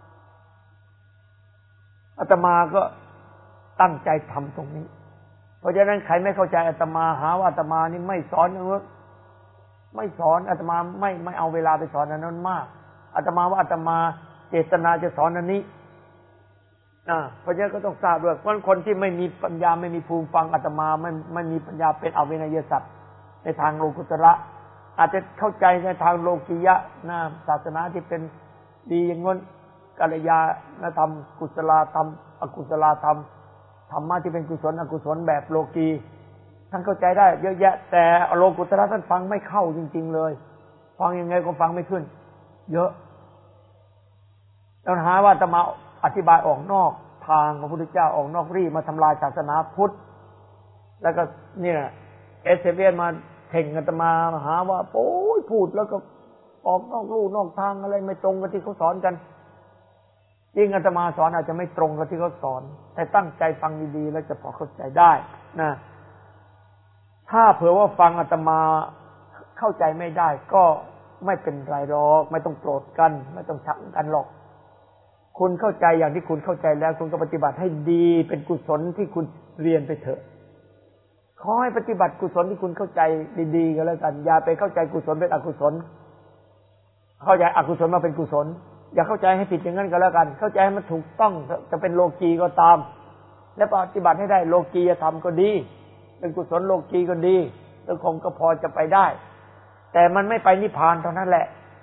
อาตมาก็ตั้งใจทำตรงนี้เพราะฉะนั้นใครไม่เข้าใจอาตมาหาว่าอาตมานี่ไม่สอนอย่างนั้นไม่สอนอาตมาไม่เอาเวลาไปสอนอันนั้นมากอาตมาว่าอาตมาเจตนาจะสอนอันนี้เพราะฉะนั้นก็ต้องทราบด้วยเพราะคนที่ไม่มีปัญญาไม่มีภูมิฟังอาตมาไม่มีปัญญาเป็นอเวนยสัตว์ในทางโลกุตระอาจจะเข้าใจในทางโลกียะศาสนาที่เป็นดีอย่างนั้นกัลยาณธรรมกุศลธรรมอกุศลธรรมธรรมะที่เป็นกุศลอกุศลแบบโลกีท่านเข้าใจได้เยอะแยะแต่โลกุตระท่านฟังไม่เข้าจริงๆเลยฟังยังไงก็ฟังไม่ขึ้นเยอะแล้วหาว่าอาตมาอธิบายออกนอกทางพระพุทธเจ้าออกนอกรีมาทำลายศาสนาพุทธแล้วก็เนี่ยSCBมาเพ่งอาตมาหาว่าโอ้ยพูดแล้วก็ออกนอกลู่นอกทางอะไรไม่ตรงกับที่เขาสอนกันยิ่งอาตมาสอนอาจจะไม่ตรงกับที่เขาสอนแต่ตั้งใจฟังดีๆแล้วจะพอเข้าใจได้นะถ้าเผื่อว่าฟังอาตมาเข้าใจไม่ได้ก็ไม่เป็นไรหรอกไม่ต้องโกรธกันไม่ต้องชักกันหรอกคุณเข้าใจอย่างที่คุณเข้าใจแล้วคุณก็ปฏิบัติให้ดีเป็นกุศลที่คุณเรียนไปเถอะขอให้ปฏิบัติกุศลที่คุณเข้าใจดีๆก็แล้วกันอย่าไปเข้าใจกุศลเป็นอกุศลเข้าใจอกุศลมาเป็นกุศลอย่าเข้าใจให้ผิดอย่างนั้นก็แล้วกันเข้าใจให้มันถูกต้องจะเป็นโลกีก็ตามและปฏิบัติให้ได้โลกีธรรมก็ดีเป็นกุศลโลกีก็ดีแล้วคงก็พอจะไปได้แต่มันไม่ไปนิพพานเท่านั้นแหละ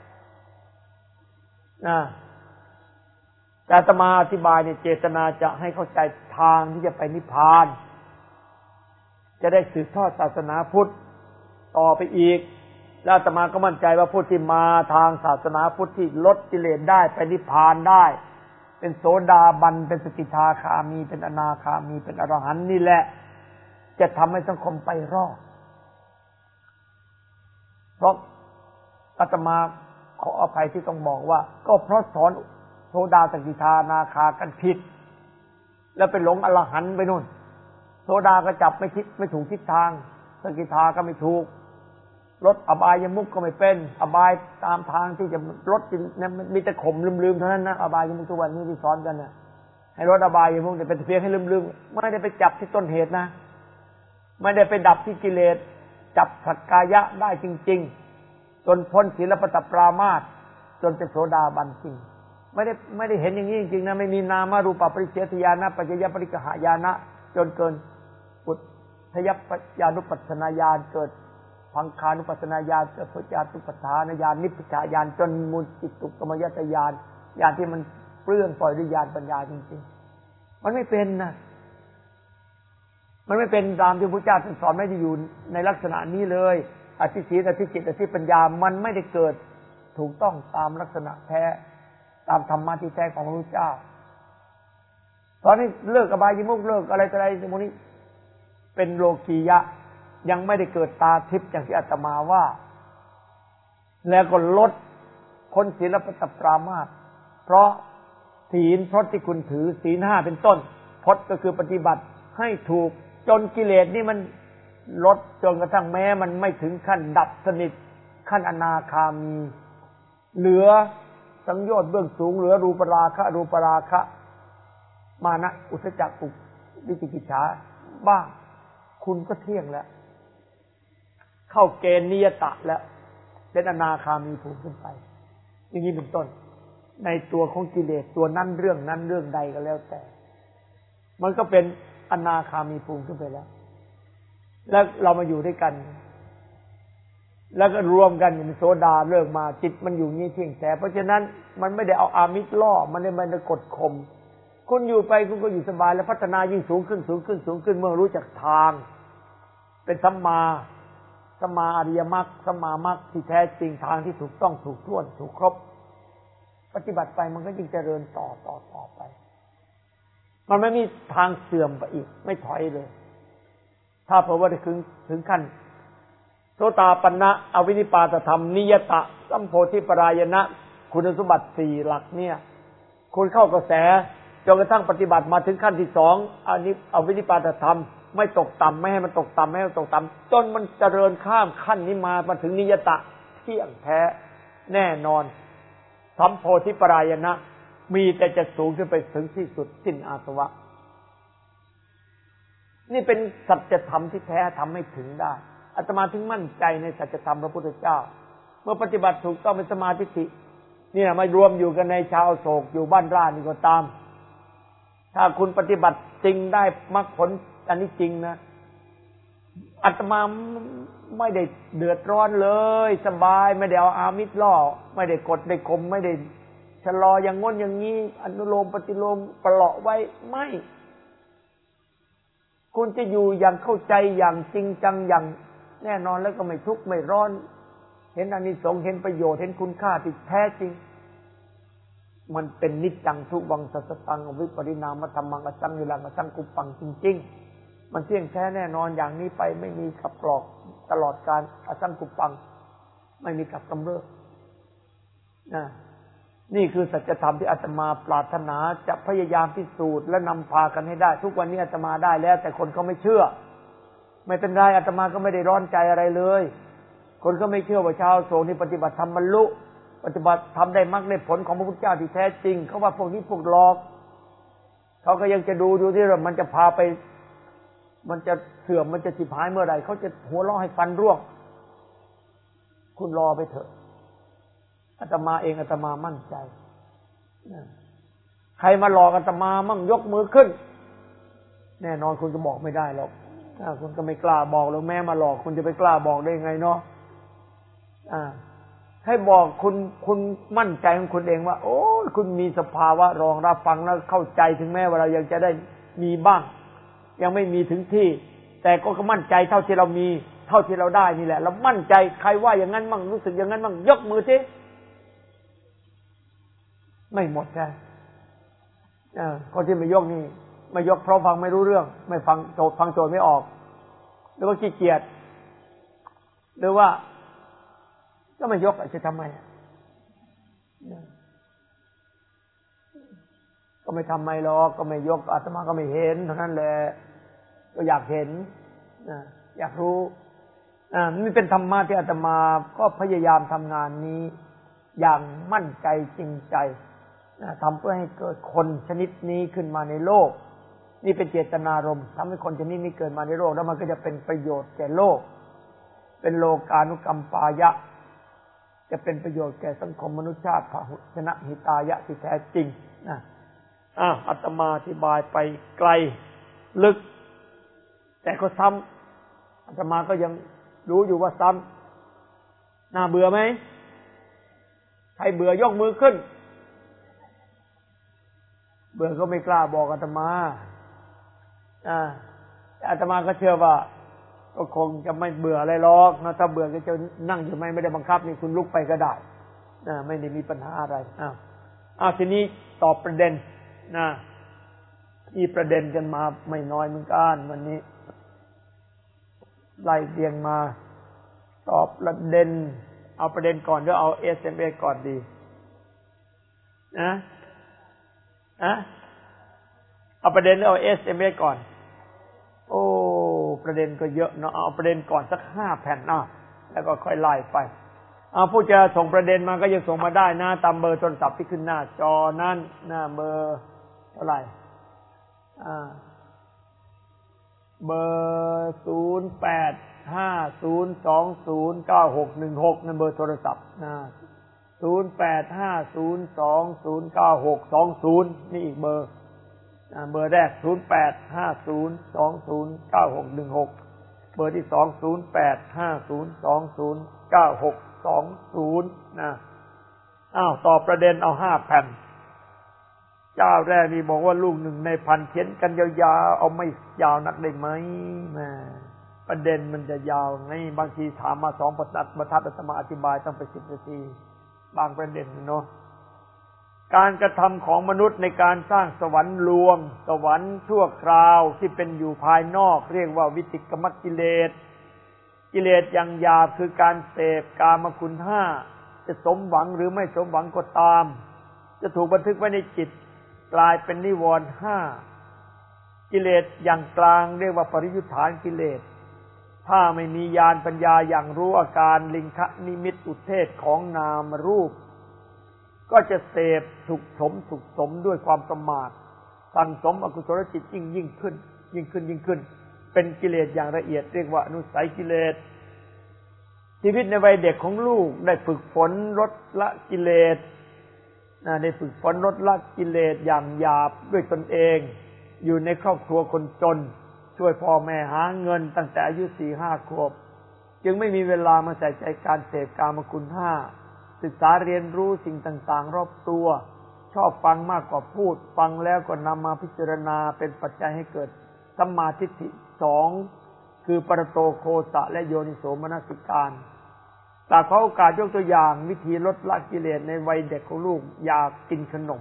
อาตมาอธิบายในเจตนาจะให้เข้าใจทางที่จะไปนิพพานจะได้สืบทอดศาสนาพุทธต่อไปอีกแล้วอาตมาก็มั่นใจว่าผู้ที่มาทางศาสนาพุทธที่ลดกิเลสได้ไปนิพพานได้เป็นโสดาบันเป็นสกิทาคามีเป็นอนาคามีเป็นอรหันต์นี่แหละจะทำให้สังคมไปรอดเพราะอาตมาขออภัยที่ต้องบอกว่าก็เพราะสอนโสดาสกิทานาคากันผิดแล้วไปหลงอรหันต์ไปนู่นโสดาก็จับไม่ถูกทิศทางสกิทาก็ไม่ถูกลดอบายมุขก็ไม่เป็นอบายตามทางที่จะลดมีแต่ข่มลืมๆเท่านั้นนะอบายมุขทุกวันนี้ที่สอนกันเนี่ยให้ลดอบายมุขเนี่ยเป็นเพียงให้ลืมๆไม่ได้ไปจับที่ต้นเหตุนะไม่ได้ไปดับที่กิเลสจับสักกายะได้จริงๆจนพ้นศีลปตปรามาสจนเป็นโสดาบันจริงไม่ได้เห็นอย่างนี้จริงๆนะไม่มีนามารูปปริเฉทญาณปัจจยปริกหายานะจนเกินปุถทยปัญญานุปัสสนาญาณเกิดพังคานุปัสสนาญาณเกิดพุทธานุปัฏฐานญาณนิพพิทายานจนมูลจิตตุกรรมยตญาณญาณที่มันเปลื้องปล่อยด้วยญาณปัญญาจริงๆมันไม่เป็นนะมันไม่เป็นตามที่พระเจ้าสอนไม่ได้อยู่ในลักษณะนี้เลยอธิศีลอธิจิตอธิปัญญามันไม่ได้เกิดถูกต้องตามลักษณะแท้ตามธรรมะที่แท้ของพระพุทธเจ้าตอนนี้เลิกอบายมุขเลิกอะไรต่ออะไรพวกนี้เป็นโลกียะยังไม่ได้เกิดตาทิพย์อย่างที่อาตมาว่าแล้วก็ลดพ้นศีลปตปรามาสเพราะศีลพจน์ที่คุณถือศีล5เป็นต้นพจน์ก็คือปฏิบัติให้ถูกจนกิเลสนี่มันลดจนกระทั่งแม้มันไม่ถึงขั้นดับสนิทขั้นอนาคามีเหลือสังโยชน์เบื้องสูงเหลือรูปราคะมานะอุทธัจจะกุวิจิกิจฉาบ้างคุณก็เที่ยงแล้วเข้าเกณฑ์นิยตะแล้วเป็นอนาคามีภูมิขึ้นไปอย่างนี้เป็นต้นในตัวของกิเลสตัวนั้นเรื่องนั้นเรื่องใดก็แล้วแต่มันก็เป็นอนาคามีภูมิขึ้นไปแล้วแล้วเรามาอยู่ด้วยกันแล้วก็รวมกันเป็นโสดาเลิกมาจิตมันอยู่นี้เที่ยงแท้เพราะฉะนั้นมันไม่ได้เอาอามิตรล่อมันไม่ได้กดข่มคุณอยู่ไปคุณก็อยู่สบายแล้วพัฒนายิ่งสูงขึ้นเมื่อรู้จักทางเป็นสัมมาอริยมรรคสัมมามรรคที่แท้จริงทางที่ถูกต้องถูกถ้วนถูกครบปฏิบัติไปมันก็ยิ่งเจริญต่อไปมันไม่มีทางเสื่อมไปอีกไม่ถอยเลยถ้าเผื่อว่าได้ถึงขั้นโสตาปันนะอวินิปาตธรรมนิยตะสัมโพธิปรายณะคุณสมบัติ4หลักเนี่ยคุณเข้ากระแสจนกระทั่งปฏิบัติมาถึงขั้นที่2อันนี้อวินิปาตธรรมไม่ตกต่ำไม่ให้มันตกต่ำจนมันเจริญข้ามขั้นนี้มาถึงนิยตะเที่ยงแท้แน่นอนสัมโพธิปรายณะมีแต่จะสูงขึ้นไปถึงที่สุดสิ้นอาสวะนี่เป็นสัจธรรมที่แท้ทำให้ถึงได้อาตมาถึงมั่นใจในสัจธรรมพระพุทธเจ้าเมื่อปฏิบัติถูกต้องเป็นสมาธิเนี่ยมารวมอยู่กันในชาวโศกอยู่บ้านราชนี่ก็ตามถ้าคุณปฏิบัติจริงได้มรรคผลอันนี้จริงนะอาตมาไม่ได้เดือดร้อนเลยสบายไม่ได้เอาอามิตรล่อไม่ได้กดได้ข่มไม่ได้ชะลออย่างง้นอย่างนี้อนุโลมปฏิโลมปลาะไว้ไม่คุณจะอยู่อย่างเข้าใจอย่างจริงจังอย่างแน่นอนแล้วก็ไม่ทุกข์ไม่ร้อนเห็นอานิสงส์เห็นประโยชน์เห็นคุณค่าที่แท้จริงมันเป็นนิจจังทุกวังสัสตังอวิปริณามธรรมังอสังวิรังอสังกุปปังจริงๆมันเที่ยงแท้แน่นอนอย่างนี้ไปไม่มีขับกรอกตลอดการอสังกุปปังไม่มีกับกำเริบนี่คือสัจธรรมที่อาตมาปรารถนาจะพยายามพิสูจน์และนำพากันให้ได้ทุกวันนี้อาตมาได้แล้วแต่คนเขาไม่เชื่อไม่เป็นไรอาตมาก็ไม่ได้ร้อนใจอะไรเลยคนก็ไม่เชื่อว่าชาวโสกนี่ปฏิบัติธรรมบรรลุปฏิบัติทำได้มรรคได้ผลของพระพุทธเจ้าที่แท้จริงเขาว่าพวกนี้พวกหลอกเขาก็ยังจะดูที่ว่ามันจะพาไปมันจะเสื่อมมันจะสิบหายเมื่อไหร่เขาจะหัวเราะให้ฟันร่วงคุณรอไปเถอะอาตมาเองอาตมามั่นใจใครมาหลอกอาตมามั่งยกมือขึ้นแน่นอนคุณก็บอกไม่ได้หรอกคุณก็ไม่กล้าบอกหรอกแม้มาหลอกคุณจะไปกล้าบอกได้ไงเนาะให้บอกคุณมั่นใจของคุณเองว่าโอ้คุณมีสภาวะรองรับฟังแล้วเข้าใจถึงแม้ว่าเรายังจะได้มีบ้างยังไม่มีถึงที่แต่ก็มั่นใจเท่าที่เรามีเท่าที่เราได้นี่แหละเรามั่นใจใครว่าอย่างนั้นมั่งรู้สึกอย่างนั้นมั่งยกมือสิไม่หมดใช่คนที่ไม่ยกนี่ไม่ยกเพราะฟังไม่รู้เรื่องไม่ฟังโจทย์ไม่ออกหรือว่าขี้เกียจหรือว่าก็ไม่ยกจะทำไมก็ไม่ทำไมหรอกก็ไม่ยกอาตมาก็ไม่เห็นเท่านั้นแหละก็อยากเห็นอยากรู้นี่เป็นธรรมะที่อาตมาก็พยายามทำงานนี้อย่างมั่นใจจริงใจทำเพื่อให้เกิดคนชนิดนี้ขึ้นมาในโลกนี่เป็นเจตนารมณ์ทำให้คนชนิดนี้เกิดมาในโลกแล้วมันก็จะเป็นประโยชน์แก่โลกเป็นโลกานุกรรมปายะจะเป็นประโยชน์แก่สังคมมนุษยชาติพหุชนะหิตายะที่แท้จริงนะอาตมาอธิบายไปไกลลึกแต่ก็ซ้ำอาตมาก็ยังรู้อยู่ว่าซ้ำน่าเบื่อไหมใครเบื่อยกมือขึ้นเบื่อก็ไม่กล้าบอกอาตมาอาตมาก็เชื่อว่าก็คงจะไม่เบื่ออะไรหรอกนะถ้าเบื่อก็จะนั่งอยู่ไม่ได้บังคับนี่คุณลุกไปก็ได้ไม่ได้มีปัญหาอะไรทีนี้ตอบประเด็นมีประเด็นกันมาไม่น้อยเหมือนกันวันนี้ไล่เรียงมาตอบประเด็นเอาประเด็นก่อนหรือเอา SMS ก่อนดีเอาประเด็นหรือเอา SMS ก่อนโอ้ประเด็นก็เยอะเนาะเอาประเด็นก่อนสัก5แผ่นแล้วก็ค่อยไล่ไปผู้จะส่งประเด็นมาก็ยังส่งมาได้นะตามเบอร์โทรศัพท์ที่ขึ้นหน้าจอนั้นเบอร์เท่าไหร่เบอร์0850209616นั่นเบอร์โทรศัพท์0850209620นี่อีกเบอร์เบอร์แรก0850209616เบอร์ที่20850209620ตอบประเด็นเอา5แผ่นเจ้าแรกนี่บอกว่าลูกหนึ่งในพันเขียนกันยาวๆเอาไม่ยาวนักได้ไหมประเด็นมันจะยาวไงบางทีถามมา2บรรทัดอาตมาอธิบายต้องไป10นาทีบางประเด็นเนาะการกระทำของมนุษย์ในการสร้างสวรรค์รวมสวรรค์ชั่วคราวที่เป็นอยู่ภายนอกเรียกว่าวิติกมกิเลสกิเลสอย่างหยาบคือการเสพกามคุณ5จะสมหวังหรือไม่สมหวังก็ตามจะถูกบันทึกไว้ในจิตกลายเป็นนิวรณ์5กิเลสอย่างกลางเรียกว่าปริยุทธานกิเลสถ้าไม่มีญาณปัญญาอย่างรู้อาการลิงคะนิมิตอุเทศของนามรูปก็จะเสพสุขสมด้วยความประมาทสั่งสมอกุศลจิตยิ่งขึ้นเป็นกิเลสอย่างละเอียดเรียกว่าอนุสัยกิเลสชีวิตในวัยเด็กของลูกได้ฝึกฝนลดละกิเลสได้ฝึกฝนลดละกิเลสอย่างหยาบด้วยตนเองอยู่ในครอบครัวคนจนช่วยพ่อแม่หาเงินตั้งแต่อายุ 4-5 ขวบจึงไม่มีเวลามาใส่ใจการเสพกามคุณ5ศึกษาเรียนรู้สิ่งต่างๆรอบตัวชอบฟังมากกว่าพูดฟังแล้วก็นำมาพิจารณาเป็นปัจจัยให้เกิดสัมมาทิฏฐิ2คือปรโตโคสะและโยนิโสมนสิการแต่ขอโอกาสยกตัวอย่างวิธีลดละกิเลสในวัยเด็กของลูกอยากกินขนม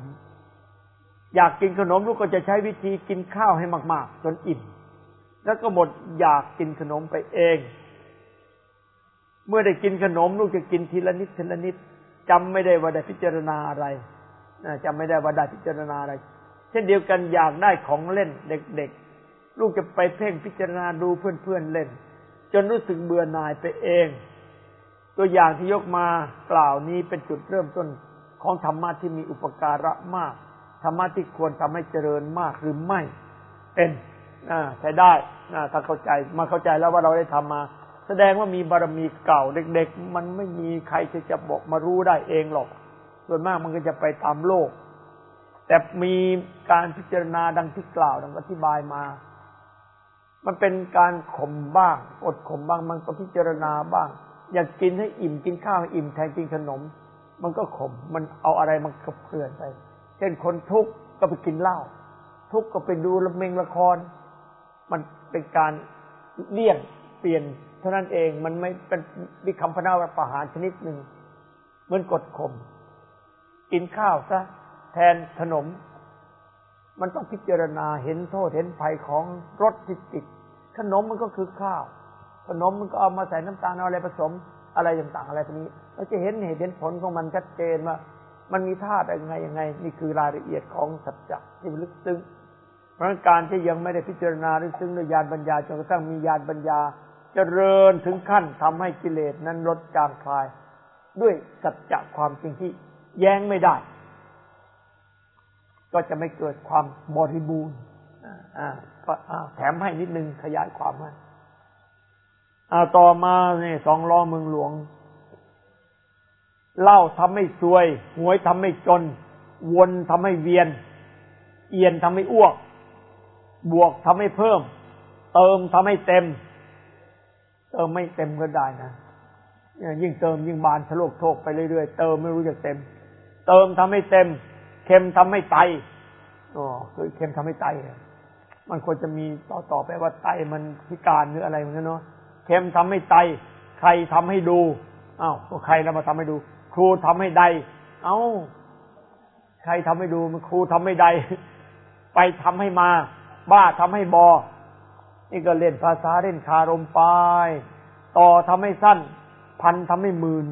ลูกก็จะใช้วิธีกินข้าวให้มากๆจนอิ่มแล้วก็หมดอยากกินขนมไปเองเมื่อได้กินขนมลูกจะกินทีละนิดจำไม่ได้ว่าได้พิจารณาอะไรจำไม่ได้ว่าได้พิจารณาอะไรเช่นเดียวกันอยากได้ของเล่นเด็กๆลูกจะไปเพ่งพิจารณาดูเพื่อนๆเล่นจนรู้สึกเบื่อหน่ายไปเองตัวอย่างที่ยกมากล่าวนี้เป็นจุดเริ่มต้นของธรรมะที่มีอุปการะมากธรรมะที่ควรทำให้เจริญมากหรือไม่เป็นใช้ได้ถ้าเข้าใจแล้วว่าเราได้ทำมาแสดงว่ามีบารมีเก่าเด็กๆมันไม่มีใครจะบอกมารู้ได้เองหรอกส่วนมากมันก็จะไปตามโลกแต่มีการพิจารณาดังที่กล่าวดังอธิบายมามันเป็นการข่มบ้างอดข่มบ้างมันก็พิจารณาบ้างอยากกินให้อิ่มกินข้าวให้อิ่มแทนกินขนมมันก็ข่มมันเอาอะไรมันกระเพื่อนไปเช่นคนทุกข์ก็ไปกินเหล้าทุกข์ก็ไปดูละครมันเป็นการเลี่ยงเปลี่ยนเท่านั้นเองมันไม่เป็นวิคัมพนาประหารชนิดหนึ่งเหมือนกดข่มกินข้าวซะแทนขนมมันต้องพิจารณาเห็นโทษเห็นภัยของรสที่ติดขนมมันก็คือข้าวขนมมันก็เอามาใส่น้ำตาลเอาอะไรผสมอะไรต่างๆอะไรพวกนี้เราจะเห็นเหตุเห็นผลของมันชัดเจนว่ามันมีธาตุยังไงนี่คือรายละเอียดของสัจจะที่ลึกซึ้งเพราะการที่ยังไม่ได้พิจารณาลึกซึ้งด้วยญาณปัญญาจนกระทั่งมีญาณปัญญาเจริญถึงขั้นทำให้กิเลสนั้นลดจางคลายด้วยสัจจะความจริงที่แย้งไม่ได้ก็จะไม่เกิดความบริบูรณ์ก็แถมให้นิดนึงขยายความให้ต่อมาเนี่ยสองล้อเมืองหลวงเหล้าทำให้ซวยหวยทำให้จนวนทำให้เวียนเอียนทำให้อ้วกบวกทำให้เพิ่มเติมทำให้เต็มเติมไม่เต็มก็ได้นะยิ่งเติมยิ่งบานทะโลกโทกไปเรื่อยๆเติมไม่รู้จะเต็มเติมทำให้เต็มเค็มทำให้ไตคือเค็มทำให้ไตมันควรจะมีต่อไปว่าไตมันพิการหรืออะไรเหมือนกันเนาะเค็มทำให้ไตใครทำให้ดูก็ใครแล้วมาทำให้ดูครูทำให้ใดใครทำให้ดูมันครูทำให้ใดไปทำให้มาบ้าทำให้บอนี่ก็เล่นภาษาเล่นคารมไปต่อทำให้สั้นพันทำให้หมื่น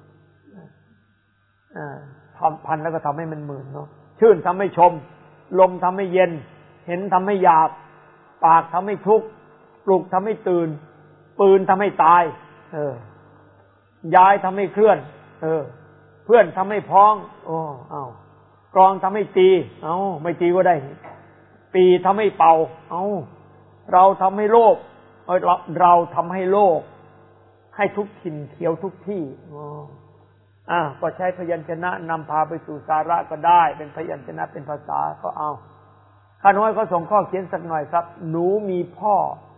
ทำพันแล้วก็ทำให้มันหมื่นเนาะชื่นทำให้ชมลมทำให้เย็นเห็นทำให้หยาบปากทำให้ทุกข์ปลุกทำให้ตื่นปืนทำให้ตายย้ายทำให้เคลื่อนเพื่อนทำให้พ้องกรองทำให้ตีไม่ตีก็ได้ปีทำให้เป่าเราทำให้โลภเราทำให้โลกให้ทุกถิ่นเขียวทุกที่ก็ใช้พยัญชนะนำพาไปสู่สาระก็ได้เป็นพยัญชนะเป็นภาษาก็เอาข้าน้อยก็ส่งข้อเขียนสักหน่อยครับหนูมีพ่อ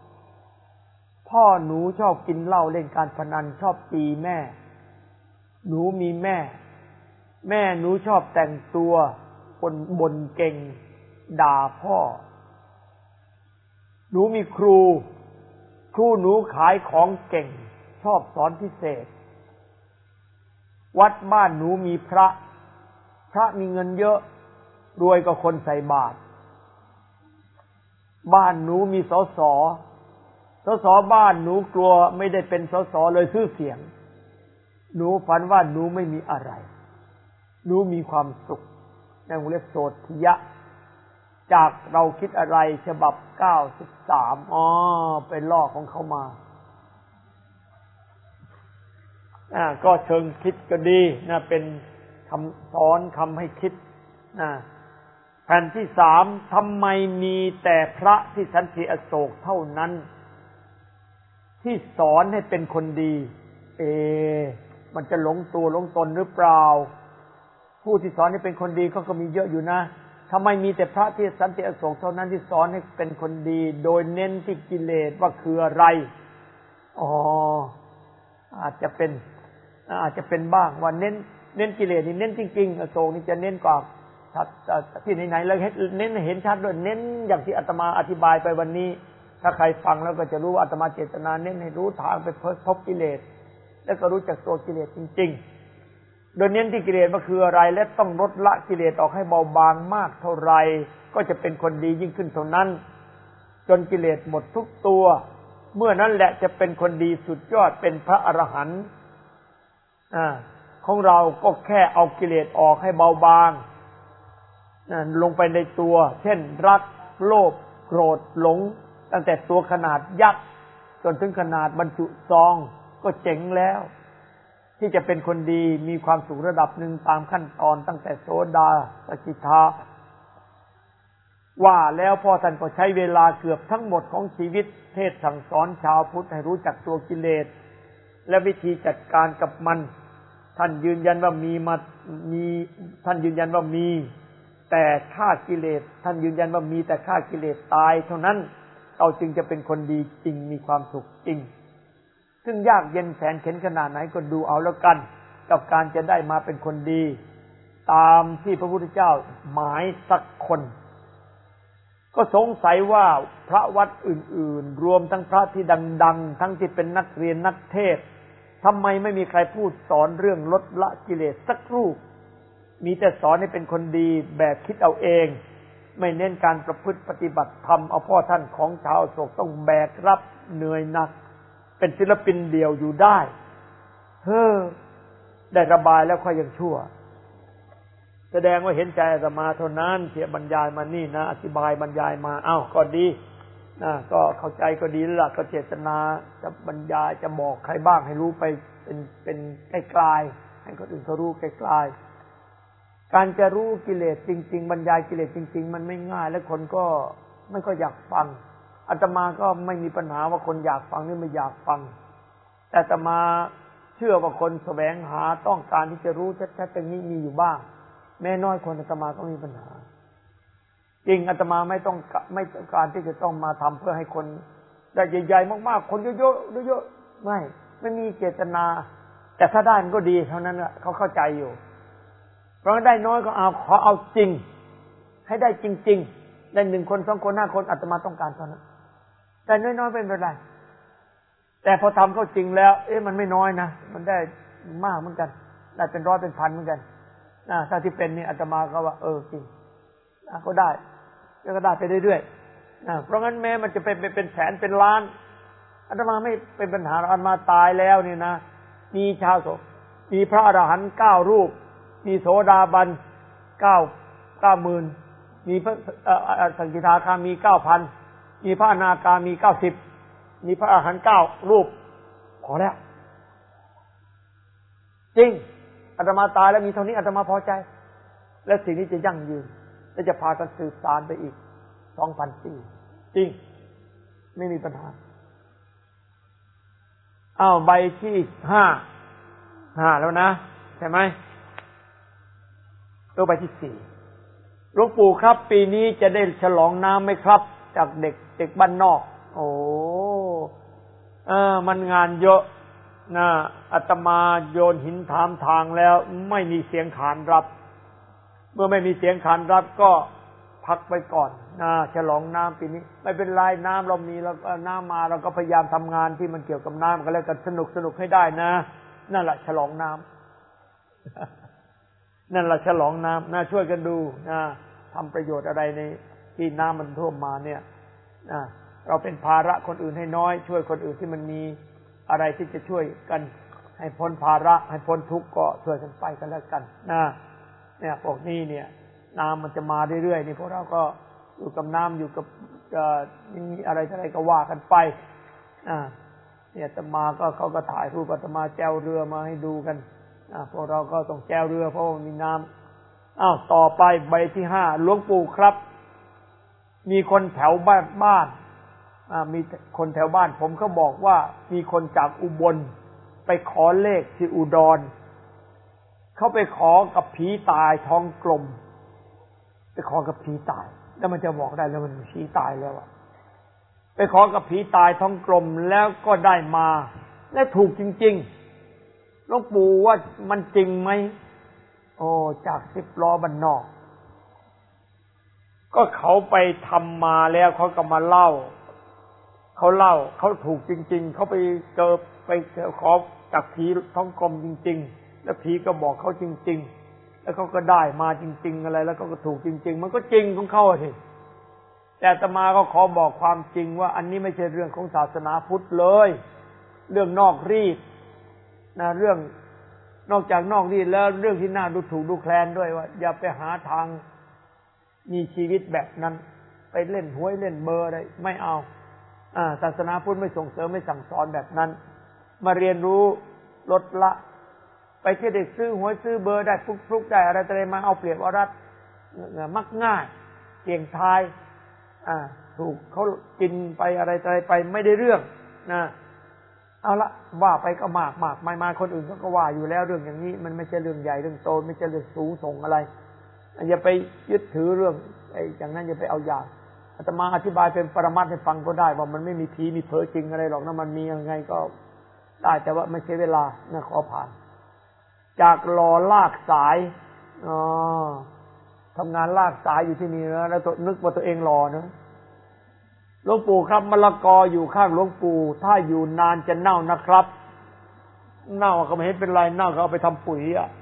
หนูชอบกินเหล้าเล่นการพนันชอบตีแม่หนูมีแม่หนูชอบแต่งตัวบ่นเก่งด่าพ่อหนูมีครูหนูขายของเก่งชอบสอนพิเศษวัดบ้านหนูมีพระมีเงินเยอะรวยกว่าคนใส่บาตรบ้านหนูมีสสบ้านหนูกลัวไม่ได้เป็นสสเลยชื่อเสียงหนูฝันว่าหนูไม่มีอะไรหนูมีความสุขในวงเล็บโสธิยะจากเราคิดอะไรฉบับ93เป็นล่อของเขามาก็เชิงคิดก็ดีนะเป็นคำสอนคำให้คิดนะแผ่นที่3ทำไมมีแต่พระที่สันติอโศกเท่านั้นที่สอนให้เป็นคนดีมันจะหลงตัวหลงตนหรือเปล่าผู้ที่สอนให้เป็นคนดีก็มีเยอะอยู่นะทำไมมีแต่พระที่สันติอโศกเท่านั้นที่สอนให้เป็นคนดีโดยเน้นที่กิเลสว่าคืออะไรอาจจะเป็นบ้างว่าเน้นกิเลสนี่เน้นจริงๆอโศกนี่จะเน้นกว่าที่ไหนๆแล้วเน้นเห็นชัดด้วยเน้นอย่างที่อาตมาอธิบายไปวันนี้ถ้าใครฟังแล้วก็จะรู้ว่าอาตมาเจตนาเน้นให้รู้ทางไปพบกิเลสแล้วก็รู้จักตัวกิเลสจริงๆโดยเน้นที่กิเลสว่าคืออะไรและต้องลดละกิเลสออกให้เบาบางมากเท่าไรก็จะเป็นคนดียิ่งขึ้นเท่านั้นจนกิเลสหมดทุกตัวเมื่อนั้นแหละจะเป็นคนดีสุดยอดเป็นพระอรหันต์ของเราก็แค่เอากิเลสออกให้เบาบางลงไปในตัวเช่นรักโลภโกรธหลงตั้งแต่ตัวขนาดยักษ์จนถึงขนาดบรรจุซองก็เจ๋งแล้วที่จะเป็นคนดีมีความสุขระดับหนึ่งตามขั้นตอนตั้งแต่โสดาสกิทาว่าแล้วพ่อท่านก็ใช้เวลาเกือบทั้งหมดของชีวิตเทศสั่งสอนชาวพุทธให้รู้จักตัวกิเลสและวิธีจัดการกับมันท่านยืนยันว่าท่านยืนยันว่ามีแต่ฆ่ากิเลสท่านยืนยันว่ามีแต่ฆ่ากิเลสตายเท่านั้นเราจึงจะเป็นคนดีจริงมีความสุขจริงซึ่งยากเย็นแสนเข็ญขนาดไหนก็ดูเอาแล้วกันกับการจะได้มาเป็นคนดีตามที่พระพุทธเจ้าหมายสักคนก็สงสัยว่าพระวัดอื่นๆรวมทั้งพระที่ดังๆทั้งที่เป็นนักเรียนนักเทศน์ทำไมไม่มีใครพูดสอนเรื่องลดละกิเลสสักรูปมีแต่สอนให้เป็นคนดีแบบคิดเอาเองไม่เน้นการประพฤติปฏิบัติธรรมเอาพ่อท่านของชาวโศกต้องแบกรับเหนื่อยหนักเป็นศิลปินเดี่ยวอยู่ได้ได้ระบายแล้วค่อยยังชั่วแสดงว่าเห็นใจอาตมาเท่านั้นเสียบรรยายมานี่นะอธิบายบรรยายมาก็ดีก็เข้าใจก็ดีแล้วล่ะก็เจตนาจะบรรยายจะบอกใครบ้างให้รู้ไปเป็นไกลๆให้คนอื่นเขารู้ไกลการจะรู้กิเลสจริงๆบรรยายกิเลสจริงๆมันไม่ง่ายและคนก็ไม่ก็อยากฟังอาตมาก็ไม่มีปัญหาว่าคนอยากฟังหรือไม่อยากฟังแต่อาตมาเชื่อว่าคนแสวงหาต้องการที่จะรู้ชัดๆตรงนี้มีอยู่บ้างแม้น้อยคนอาตมาก็มีปัญหาจริงอาตมาไม่ต้องการที่จะต้องมาทำเพื่อให้คนได้ใหญ่ๆมากๆคนเยอะๆเยอะๆไม่มีเจตนาแต่ถ้าได้มันก็ดีเท่านั้นแหละเขาเข้าใจอยู่เพราะได้น้อยก็เอาขอเอาจริงให้ได้จริงๆได้1 คน 2 คน 5 คนอาตมาต้องการเท่านั้นแต่น้อยๆเป็นไรแต่พอทำเข้าจริงแล้วมันไม่น้อยนะมันได้มากเหมือนกันได้เป็นร้อยเป็นพันเหมือนกันถ้าที่เป็นนี่อาตมาก็ว่าจริงก็ได้แล้วก็ได้ไปเรื่อยๆเพราะงั้นแม้มันจะเป็นแสนเป็นล้านอาตมาไม่เป็นปัญหาอาตมาตายแล้วนี่นะมีชาวโสมีพระอรหันต์9 รูปมีโสดาบัน90,000มีพระสกิทาคามี 9,000มีพระอนาคามี90มีพระอรหันต์9 รูปพอแล้วจริงอาตมาตายแล้วมีเท่านี้อาตมาพอใจและสิ่งนี้จะยั่งยืนและจะพากันสืบสานไปอีก 2,000 ปีจริงไม่มีปัญหาใบที่5แล้วนะใช่ไหมใบที่4หลวงปู่ครับปีนี้จะได้ฉลองน้ำไหมครับจากเด็กบ้านนอกมันงานเยอะนะอาตมาโยนหินถามทางแล้วไม่มีเสียงขานรับเมื่อไม่มีเสียงขานรับก็พักไปก่อนนะฉลองน้ำปีนี้ไม่เป็นไรน้ำเรามีแล้วน้ำมาเราก็พยายามทำงานที่มันเกี่ยวกับน้ำกันแล้วกันสนุกให้ได้นะนั่นแหละฉลองน้ำนั่นแหละฉลองน้ำนะช่วยกันดูนะทำประโยชน์อะไรในที่น้ำมันท่วมมาเนี่ยเราเป็นภาระคนอื่นให้น้อยช่วยคนอื่นที่มันมีอะไรที่จะช่วยกันให้พ้นภาระให้พ้นทุกข์ก็ช่วยกันไปกันแล้วกันนะเนี่ยพวกนี้เนี่ยน้ำมันจะมาเรื่อยๆนี่พวกเราก็อยู่กับน้ำอยู่กับมีอะไรก็ว่ากันไปเนี่ยอาตมาก็เขาก็ถ่ายรูปอาตมาแจวเรือมาให้ดูกันพวกเราก็ต้องแจวเรือเพราะมีน้ำต่อไปใบที่5หลวงปู่ครับมีคนแถวบ้านมีคนแถวบ้านผมเขาบอกว่ามีคนจากอุบลไปขอเลขที่อุดรเขาไปขอกับผีตายท้องกลมไปขอกับผีตายแล้วมันจะบอกได้แล้วมันผีตายแล้วไปขอกับผีตายท้องกลมแล้วก็ได้มาและถูกจริงๆหลวงปู่ว่ามันจริงไหมจาก10 ล้อบ้านนอกก็เขาไปทำมาแล้วเขาก็มาเล่าเขาถูกจริงๆเขาไปขอจากผีท้องกลมจริงๆแล้วผีก็บอกเขาจริงๆแล้วเขาก็ได้มาจริงๆอะไรแล้วก็ถูกจริงๆมันก็จริงของเขาสิแต่อาตมาก็ขอบอกความจริงว่าอันนี้ไม่ใช่เรื่องของศาสนาพุทธเลยเรื่องนอกรีดนะเรื่องนอกจากนอกรีดแล้วเรื่องที่น่าดูถูกดูแคลนด้วยว่าอย่าไปหาทางมีชีวิตแบบนั้นไปเล่นหวยเล่นเบอร์อะไรไม่เอาศาสนาพุทธไม่ส่งเสริมไม่สั่งสอนแบบนั้นมาเรียนรู้ลดละไปที่เด็กซื้อหวยซื้อเบอร์ได้ฟลุกๆได้อะไรมาเอาเปรียบเอารัดมักง่ายเสี่ยงทายถูกเขากินไปอะไรไปไม่ได้เรื่องนะเอาละว่าไปก็มากไม่คนอื่นก็ว่าอยู่แล้วเรื่องอย่างนี้มันไม่ใช่เรื่องใหญ่เรื่องโตไม่ใช่เรื่องสูงส่งอะไรอย่าไปยึดถือเรื่องอย่างนั้นอย่าไปเอาอย่างอาตมาอธิบายเป็นปรมัตถ์ให้ฟังก็ได้ว่ามันไม่มีผีมีเพ้อจริงอะไรหรอกนะมันมียังไงก็ได้แต่ว่าไม่ใช่เวลานะขอผ่านจากรอลากสายทำงานลากสายอยู่ที่นี่นะแล้วนึกว่าตัวเองรอนะหลวงปู่ครับมะละกออยู่ข้างหลวงปู่ถ้าอยู่นานจะเน่านะครับเน่าก็ไม่เห็นเป็นไรเน่าก็เอาไปทำปุ๋ย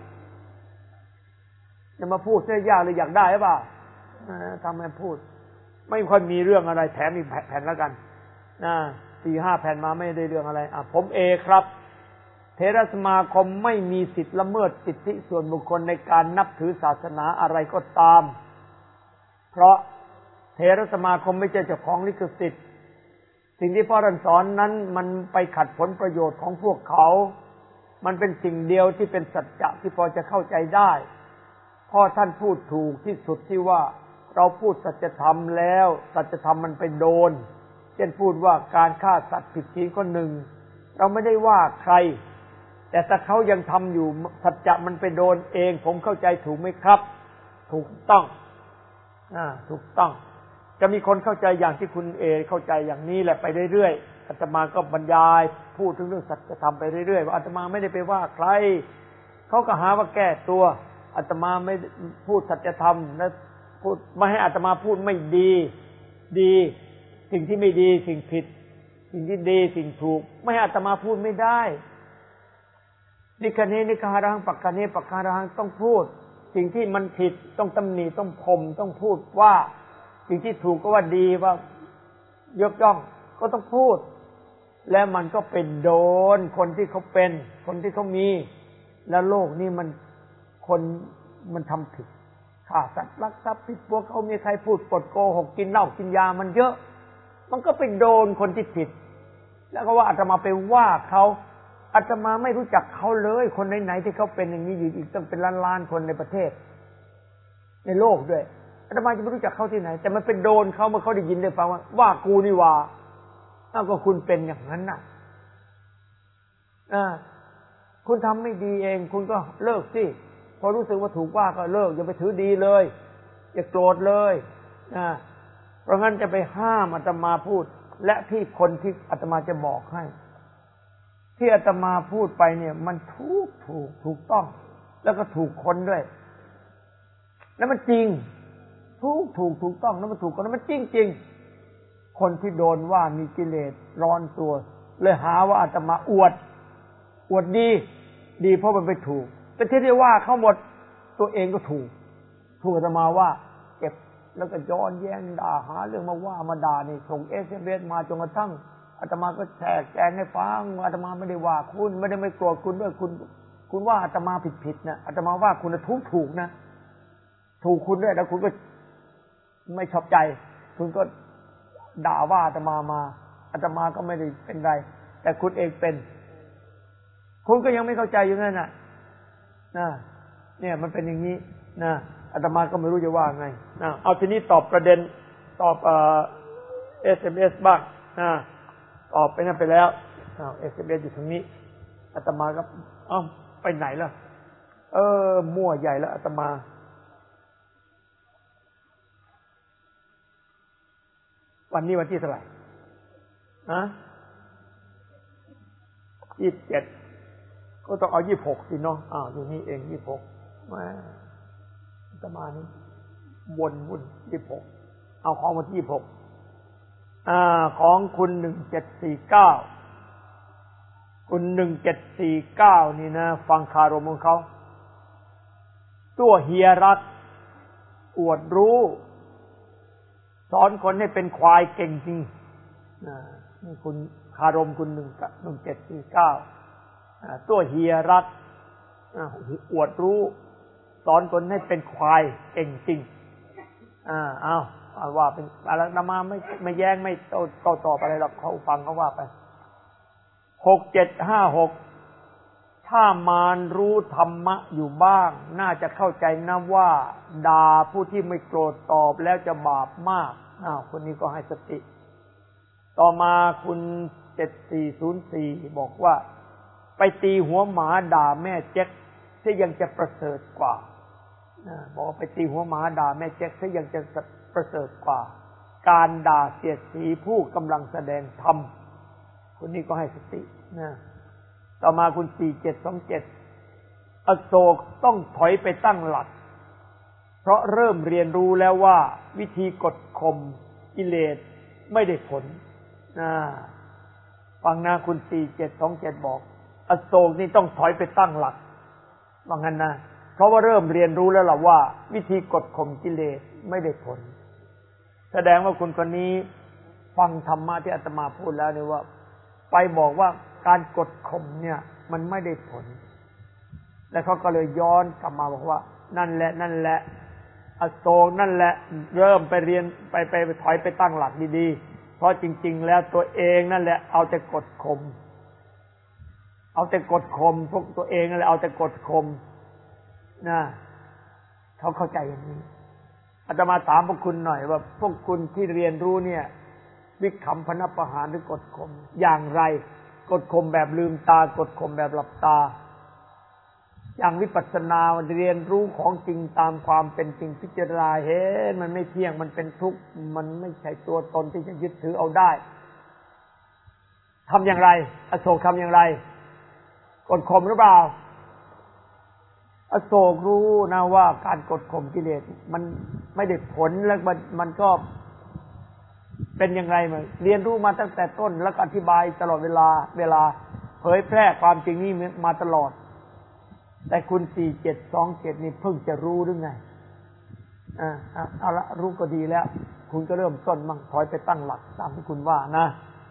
จะมาพูดเสียยากเลยอยากได้หรือเปล่าทำให้พูดไม่ค่อยมีเรื่องอะไรแถมอีกแผ่นแล้วกัน4-5 แผ่นมาไม่ได้เรื่องอะไรผมครับเถรสมาคมไม่มีสิทธิ์ละเมิดสิทธิส่วนบุคคลในการนับถือศาสนาอะไรก็ตามเพราะเถรสมาคมไม่ใช่เจ้าของลิขสิทธิ์สิ่งที่พ่อท่านสอนนั้นมันไปขัดผลประโยชน์ของพวกเขามันเป็นสิ่งเดียวที่เป็นสัจจะที่พอจะเข้าใจได้พพ่อท่านพูดถูกที่สุดที่ว่าเราพูดสัจธรรมแล้วสัจธรรมมันไปโดนเช่นพูดว่าการฆ่าสัตว์ผิดศีลข้อหนึ่งเราไม่ได้ว่าใครแต่ถ้าเขายังทำอยู่สัจจะมันไปโดนเองผมเข้าใจถูกไหมครับถูกต้องถูกต้องจะมีคนเข้าใจอย่างที่คุณเอเข้าใจอย่างนี้แหละไปเรื่อยๆอาตมาก็บรรยายพูดถึงเรื่องสัจธรรมไปเรื่อยๆว่าอาตมาไม่ได้ไปว่าใครเขาก็หาว่าแก้ตัวอาตมาไม่พูดสัจธรรมและพูดไม่ให้อาตมาพูดไม่ดีสิ่งที่ไม่ดีสิ่งผิดสิ่งที่ดีสิ่งถูกไม่ให้อาตมาพูดไม่ได้นิคเนนิคารังปักคเนปักคารังต้องพูดสิ่งที่มันผิดต้องตำหนิต้องพมต้องพูดว่าสิ่งที่ถูกก็ว่าดีว่ายกย่องก็ต้องพูดแล้วมันก็เป็นโดนคนที่เขาเป็นคนที่เขามีแล้วโลกนี้มันคนมันทำผิดฆ่าสัตว์ลักทรัพย์ผิดพวกเขามีใครพูดปดโกหกกินเหล้ากินยามันเยอะมันก็ไปโดนคนที่ผิดแล้วก็ว่าอาตมาไปว่าเขาอาตมาไม่รู้จักเขาเลยคนไหนๆที่เขาเป็นอย่างนี้อยู่อีกต้องเป็นล้านๆคนในประเทศในโลกด้วยอาตมาจะไม่รู้จักเขาที่ไหนแต่มันเป็นโดนเขาเมื่อเขาได้ยินได้ฟังว่ากูนี่ว่าก็คุณเป็นอย่างนั้นน่ะคุณทำไม่ดีเองคุณก็เลิกสิพอรู้สึกว่าถูกว่าก็เลิกอย่าไปถือดีเลยอย่าโกรธเลยเพราะงั้นจะไปห้ามอาตมาพูดและที่คนที่อาตมาจะบอกให้ที่อาตมาพูดไปเนี่ยมันถูกต้องแล้วก็ถูกคนด้วยแล้วมันจริงถูกต้องแล้วมันถูกคนแล้วมันจริงคนที่โดนว่ามีกิเลสร้อนตัวเลยหาว่าอาตมาอวดดีเพราะมันไปถูกแต่ที่ได้ว่าเขาหมดตัวเองก็ถูกอาตมาว่าเก็บแล้วก็ย้อนแย้งด่าหาเรื่องมาว่ามาด่านี่ส่ง SMS มาจนกระทั่งอาตมาก็แจกให้ฟังอาตมาไม่ได้ว่าคุณไม่โกรธคุณด้วยคุณว่าอาตมาผิดนะอาตมาว่าคุณถูกนะถูกคุณด้วยแล้วคุณก็ไม่ชอบใจคุณก็ด่าว่าอาตมาก็ไม่ได้เป็นไรแต่คุณเองเป็นคุณก็ยังไม่เข้าใจอยู่นั่นน่ะเนี่ยมันเป็นอย่างนี้นะอาตมาก็ไม่รู้จะว่าไงเอาทีนี้ตอบประเด็นตอบSMS บ้างตอบไปนั่นไปแล้วSMS อยู่ตรงนี้อาตมาก็ไปไหนล่ะมั่วใหญ่แล้วอาตมาวันนี้วันที่เท่าไหร่27ก็ต้องเอา26สิเนาะอยู่นี่เอง26มาอาตมานี่วุ่น26เอาของวันที่26ของคุณ1749คุณ1749นี่นะฟังคารมของเขาตัวเฮียรักอวดรู้สอนคนให้เป็นควายเก่งจริงนี่คุณคารมคุณ1749ตัวเฮียรักอวดรู้สอนคนให้เป็นควายเก่งจริงว่าเป็นอะไรนะมาไม่แย้งไม่โต้ตอบอะไรหรอกเขาฟังเขาว่าไป6756ถ้ามารรู้ธรรมะอยู่บ้างน่าจะเข้าใจนะว่าด่าผู้ที่ไม่โกรธตอบแล้วจะบาปมากคนนี้ก็ให้สติต่อมาคุณ7404บอกว่าไปตีหัวหมาด่าแม่เจ๊กซะยังจะประเสริฐกว่าบอกว่าไปตีหัวหมาด่าแม่เจ๊กซะยังจะประเสริฐกว่าการด่าเสียดสีผู้กำลังแสดงธรรมคนนี้ก็ให้สติต่อมาคุณ4727อโศกต้องถอยไปตั้งหลักเพราะเริ่มเรียนรู้แล้วว่าวิธีกดข่มกิเลสไม่ได้ผลฟังนะคุณ4727บอกอโศกนี่ต้องถอยไปตั้งหลักว่างั้นนะเพราะว่าเริ่มเรียนรู้แล้วล่ะว่าวิธีกดข่มกิเลสไม่ได้ผลแสดงว่าคุณคนนี้ฟังธรรมะที่อาตมาพูดแล้วเนี่ยว่าไปบอกว่าการกดข่มเนี่ยมันไม่ได้ผลแล้วเขาก็เลยย้อนกลับมาบอกว่านั่นแหละอโศกนั่นแหละเริ่มไปเรียนไปถอยไปตั้งหลักดีๆเพราะจริงๆแล้วตัวเองนั่นแหละเอาแต่กดข่มพวกตัวเองนั่นแหละเอาแต่กดข่มนะเขาเข้าใจอย่างนี้อาตมาถามพวกคุณหน่อยว่าพวกคุณที่เรียนรู้เนี่ยวิคัมภนประหารหรือกดข่มอย่างไรกดข่มแบบลืมตากดข่มแบบหลับตาอย่างวิปัสสนาเรียนรู้ของจริงตามความเป็นจริงพิจารณาเห็นมันไม่เที่ยงมันเป็นทุกข์มันไม่ใช่ตัวตนที่จะยึดถือเอาได้ทำอย่างไรอโศกทำอย่างไรกดข่มหรือเปล่าอโศกรู้นะว่าการกดข่มกิเลสมันไม่ได้ผลแล้วมันก็เป็นยังไงมันเรียนรู้มาตั้งแต่ต้นแล้วอธิบายตลอดเวลาเผยแพร่ความจริงนี้มาตลอดแต่คุณ4727นี่เพิ่งจะรู้หรือไงเอาละรู้ก็ดีแล้วคุณก็เริ่มต้นมั่งถอยไปตั้งหลักตามที่คุณว่านะ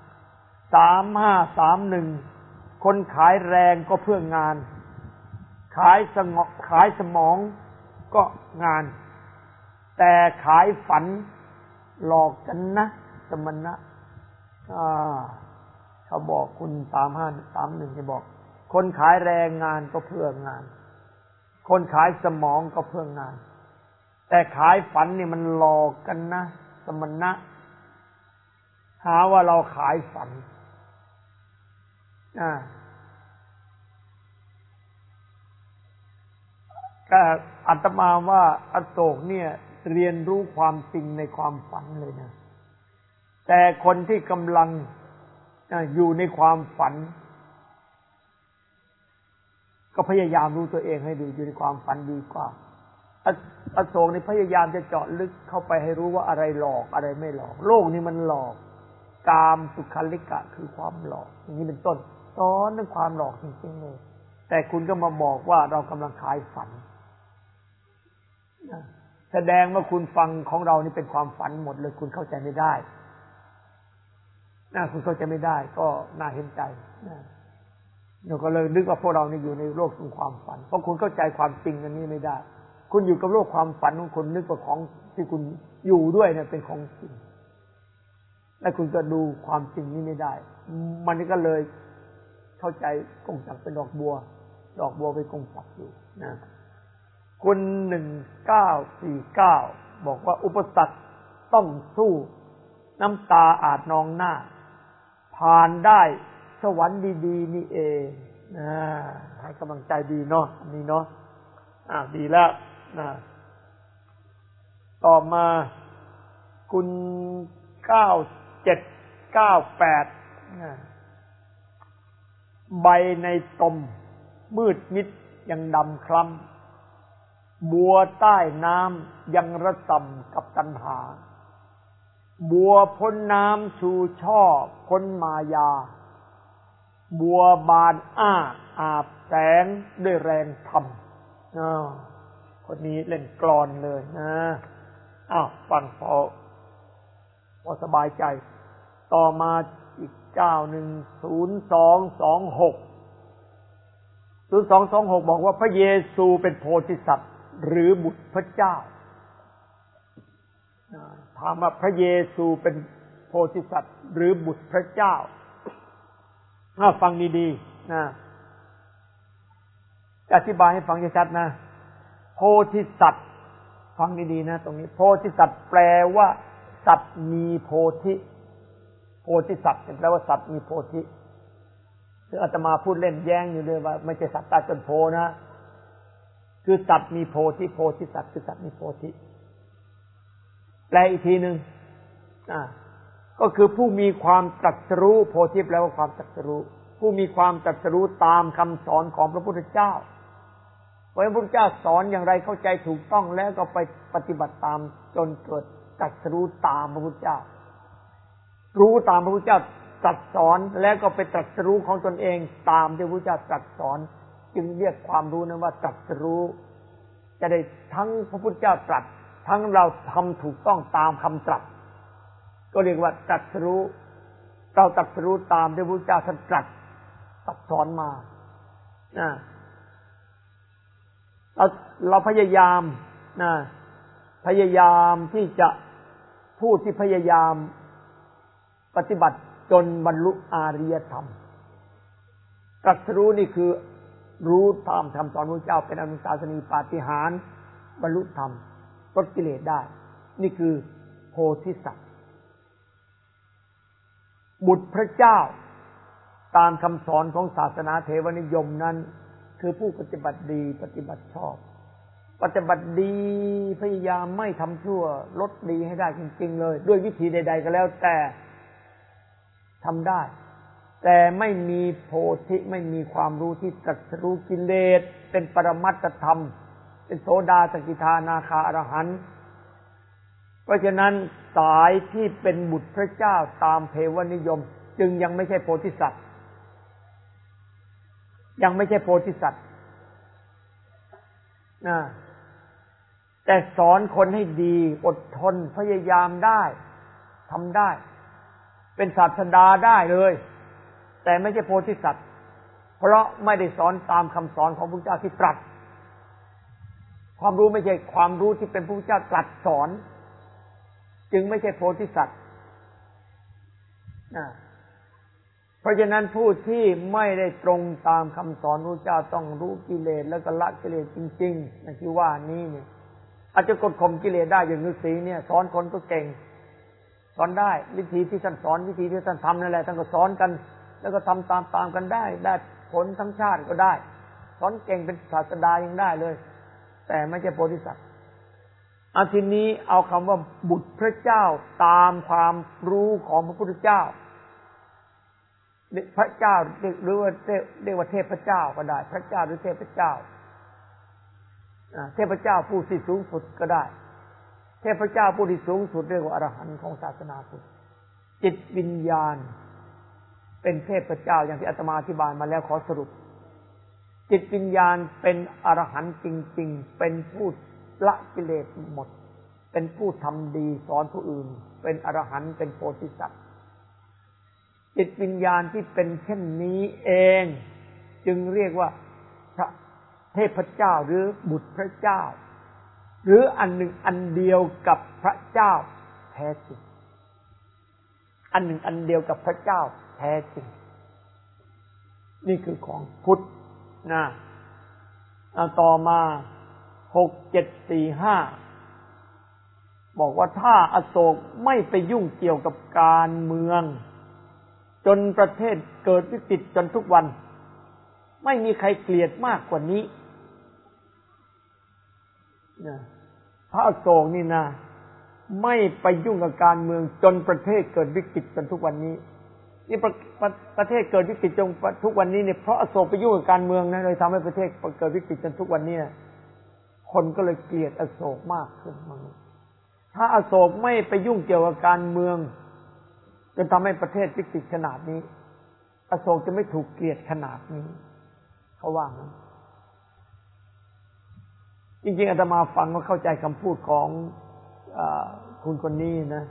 3531คนขายแรงก็เพื่องานขายสมองก็งานแต่ขายฝันหลอกกันนะสมณะเขาบอกคุณ3531จะบอกคนขายแรงงานก็เพื่องานคนขายสมองก็เพื่องานแต่ขายฝันนี่มันหลอกกันนะสมณะหาว่าเราขายฝันก็อาตมาว่าอโศกเนี่ยเรียนรู้ความจริงในความฝันเลยนะแต่คนที่กำลังอยู่ในความฝันก็พยายามรู้ตัวเองให้ดีอยู่ในความฝันดีกว่าอโศกนี่พยายามจะเจาะลึกเข้าไปให้รู้ว่าอะไรหลอกอะไรไม่หลอกโลกนี้มันหลอกกามสุขัลลิกะคือความหลอกอย่างนี้เป็นต้นสอนเรื่องความหลอกจริงๆเลยแต่คุณก็มาบอกว่าเรากำลังขายฝันแสดงว่าคุณฟังของเรานี่เป็นความฝันหมดเลยคุณเข้าใจไม่ได้คุณเข้าใจไม่ได้ก็น่าเห็นใจเราก็เลยนึกว่าพวกเรานี่อยู่ในโลกของความฝันเพราะคุณเข้าใจความจริงอันนี้ไม่ได้คุณอยู่กับโลกความฝันของคุณนึกว่าของที่คุณอยู่ด้วยเนี่ยเป็นของจริงและคุณก็ดูความจริงนี้ไม่ได้มันก็เลยเข้าใจกงจักรเป็นดอกบัวเป็นกงจักรอยู่นะคุณ1949บอกว่าอุปสรรคต้องสู้น้ำตาอาจนองหน้าผ่านได้สวรรค์ดีๆนี่เองให้กำลังใจดีเนาะนี่เนาะดีแล้วนะต่อมาคุณ9798ใบในตมมืดมิดยังดำคล้ำบัวใต้น้ำยังระส่ำกับตัณหาบัวพ้นน้ำชูช่อพ้นมายาบัวบานอาบแสงด้วยแรงธรรมคนนี้เล่นกลอนเลยนะฟังพอสบายใจต่อมาอีกเจ้าหนึ่ง0226บอกว่าพระเยซูเป็นโพธิสัตว์หรือบุตรพระเจ้าถามว่าพระเยซูเป็นโพธิสัตว์หรือบุตรพระเจ้าฟังดีๆนะอธิบายให้ฟังชัดๆนะโพธิสัตว์ฟังดีๆนะตรงนี้โพธิสัตว์แปลว่าสัตว์มีโพธิโพธิสัตว์แปลว่าสัตว์มีโพธิซึ่งอาตมาพูดเล่นแย้งอยู่เลยว่าไม่ใช่สัตว์ตาจนโพนะคือสัตว์มีโพธิโพธิสัตว์คือสัตว์มีโพธิแปลอีกทีนึงก็คือผู้มีความตรัสรู้โพธิแปลว่าความตรัสรู้ผู้มีความตรัสรู้ตามคำสอนของพระพุทธเจ้าพระพุทธเจ้าสอนอย่างไรเข้าใจถูกต้องแล้วก็ไปปฏิบัติตามจนเกิดตรัสรู้ตามพระพุทธเจ้ารู้ตามพระพุทธเจ้าตรัสสอนแล้วก็ไปตรัสรู้ของตนเองตามที่พระพุทธเจ้าตรัสสอนจึงเรียกความรู้นั้นว่าตรัสรู้จะได้ทั้งพระพุทธเจ้าตรัสทั้งเราทำถูกต้องตามคำตรัสก็เรียกว่าตรัสรู้เราตรัสรู้ตามที่พระพุทธเจ้าท่านตรัสสอนมาเราพยายามพยายามที่จะผู้ที่พยายามปฏิบัติจนบรรลุอาริยธรรมตรัสรู้นี่คือรู้ตามคำสอนพระพุทธเจ้าเป็นอนุสาสนีปาฏิหาริย์บรรลุธรรมลดกิเลสได้นี่คือโพธิสัตว์บุตรพระเจ้าตามคำสอนของศาสนาเทวนิยมนั้นคือผู้ปฏิบัติดีปฏิบัติชอบปฏิบัติดีพยายามไม่ทำชั่วลดดีให้ได้จริงๆเลยด้วยวิธีใดๆก็แล้วแต่ทำได้แต่ไม่มีโพธิไม่มีความรู้ที่ตรัสรู้กิเลสเป็นปรมัตถธรรมเป็นโสดาสกิทานาคาอรหันต์เพราะฉะนั้นสายที่เป็นบุตรพระเจ้าตามเทวนิยมจึงยังไม่ใช่โพธิสัตว์ยังไม่ใช่โพธิสัตว์นะแต่สอนคนให้ดีอดทนพยายามได้ทำได้เป็นศาสดาได้เลยแต่ไม่ใช่โพธิสัตว์เพราะไม่ได้สอนตามคำสอนของพระพุทธเจ้าที่ตรัสความรู้ไม่ใช่ความรู้ที่เป็นพระพุทธเจ้าตรัสสอนจึงไม่ใช่โพธิสัตว์เพราะฉะนั้นผู้ที่ไม่ได้ตรงตามคำสอนพระพุทธเจ้าต้องรู้กิเลสแล้วก็ละกิเลสจริงๆนะที่ว่านี้เนี่ยอาจจะกดข่มกิเลสได้อย่างฤาษีเนี่ยสอนคนก็เก่งสอนได้วิธีที่ท่านสอนวิธีที่ท่านทำนั่นแหละท่านก็สอนกันแล้วก็ทำตามกันได้ผลทั้งชาติก็ได้สอนเก่งเป็นศาสดายังได้เลยแต่ไม่ใช่โพธิสัตว์ทีนี้เอาคำว่าบุตรพระเจ้าตามความรู้ของพระพุทธเจ้าพระเจ้าหรือว่าเรียกว่าเทพเจ้าก็ได้พระเจ้าหรือเทพเจ้าเทพเจ้าผู้ที่สูงสุดก็ได้เทพเจ้าผู้ที่สูงสุดเรียกว่าอรหันต์ของศาสนาพุทธจิตวิญญาณเป็นเทพเจ้าอย่างที่อาตมาอธิบายมาแล้วขอสรุปจิตวิญญาณเป็นอรหันต์จริงๆเป็นผู้ละกิเลสหมดเป็นผู้ทำดีสอนผู้อื่นเป็นอรหันต์เป็นโพธิสัตว์จิตวิญญาณที่เป็นเช่นนี้เองจึงเรียกว่าพระเทพเจ้าหรือบุตรพระเจ้าหรืออันหนึ่งอันเดียวกับพระเจ้าแท้จริงอันหนึ่งอันเดียวกับพระเจ้าแท้จริงนี่คือของพุทธนะต่อมา6 7 4 5บอกว่าถ้าอโศกไม่ไปยุ่งเกี่ยวกับการเมืองจนประเทศเกิดวิกฤตจนทุกวันไม่มีใครเกลียดมากกว่านี้นะพระอโศกนี่นะไม่ไปยุ่งกับการเมืองจนประเทศเกิดวิกฤตจนทุกวันนี้นี่ประเทศเกิดวิกฤตจนทุกวันนี้เนี่ยเพราะอโศกไปยุ่งกับการเมืองนะเลยทำให้ประเทศเกิดวิกฤตจนทุกวันนี้คนก็เลยเกลียดอโศกมากขึ้นถ้าอโศกไม่ไปยุ่งเกี่ยวกับการเมืองจนทำให้ประเทศวิกฤตขนาดนี้อโศกจะไม่ถูกเกลียดขนาดนี้เขาว่างั้นจริงๆอาตมาฟังก็เข้าใจคำพูดของคุณคนนี้นะ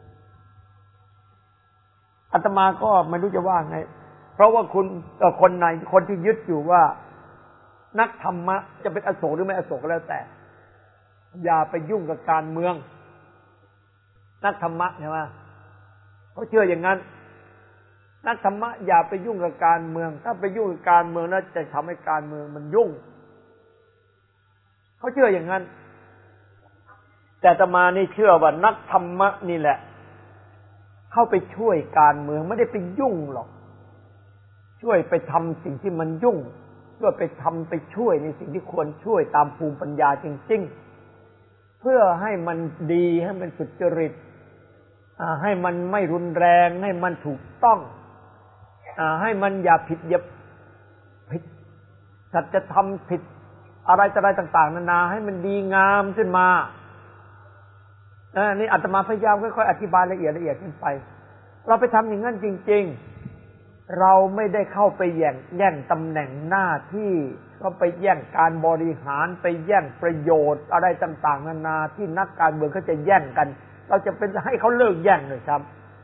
อาตมาก็ไม่รู้จะว่าไงเพราะว่าคนที่ยึดอยู่ว่านักธรรมะจะเป็นอโศกหรือไม่อโศกก็แล้วแต่อย่าไปยุ่งกับการเมืองนักธรรมะใช่ไหมเขาเชื่ออย่างนั้นนักธรรมะอย่าไปยุ่งกับการเมืองถ้าไปยุ่งกับการเมืองแล้วจะทำให้การเมืองมันยุ่งเขาเชื่ออย่างนั้นแต่อาตมานี่เชื่อว่านักธรรมะนี่แหละเข้าไปช่วยการเมืองไม่ได้ไปยุ่งหรอกช่วยไปทำสิ่งที่มันยุ่งช่วยไปช่วยในสิ่งที่ควรช่วยตามภูมิปัญญาจริงๆเพื่อให้มันดีให้มันสุจริตให้มันไม่รุนแรงให้มันถูกต้องให้มันอย่าผิดสัจธรรมผิดอะไรต่างๆนานาให้มันดีงามขึ้นมานี่อาตมาพยายามค่อยๆอธิบายละเอียดขึ้นไปเราไปทำอย่างนั้นจริงๆเราไม่ได้เข้าไปแย่งตำแหน่งหน้าที่ก็ไปแย่งการบริหารไปแย่งประโยชน์อะไรต่างๆนานาที่นักการเมืองเขาจะแย่งกันเราจะเป็นให้เขาเลิกแย่งเลยครับ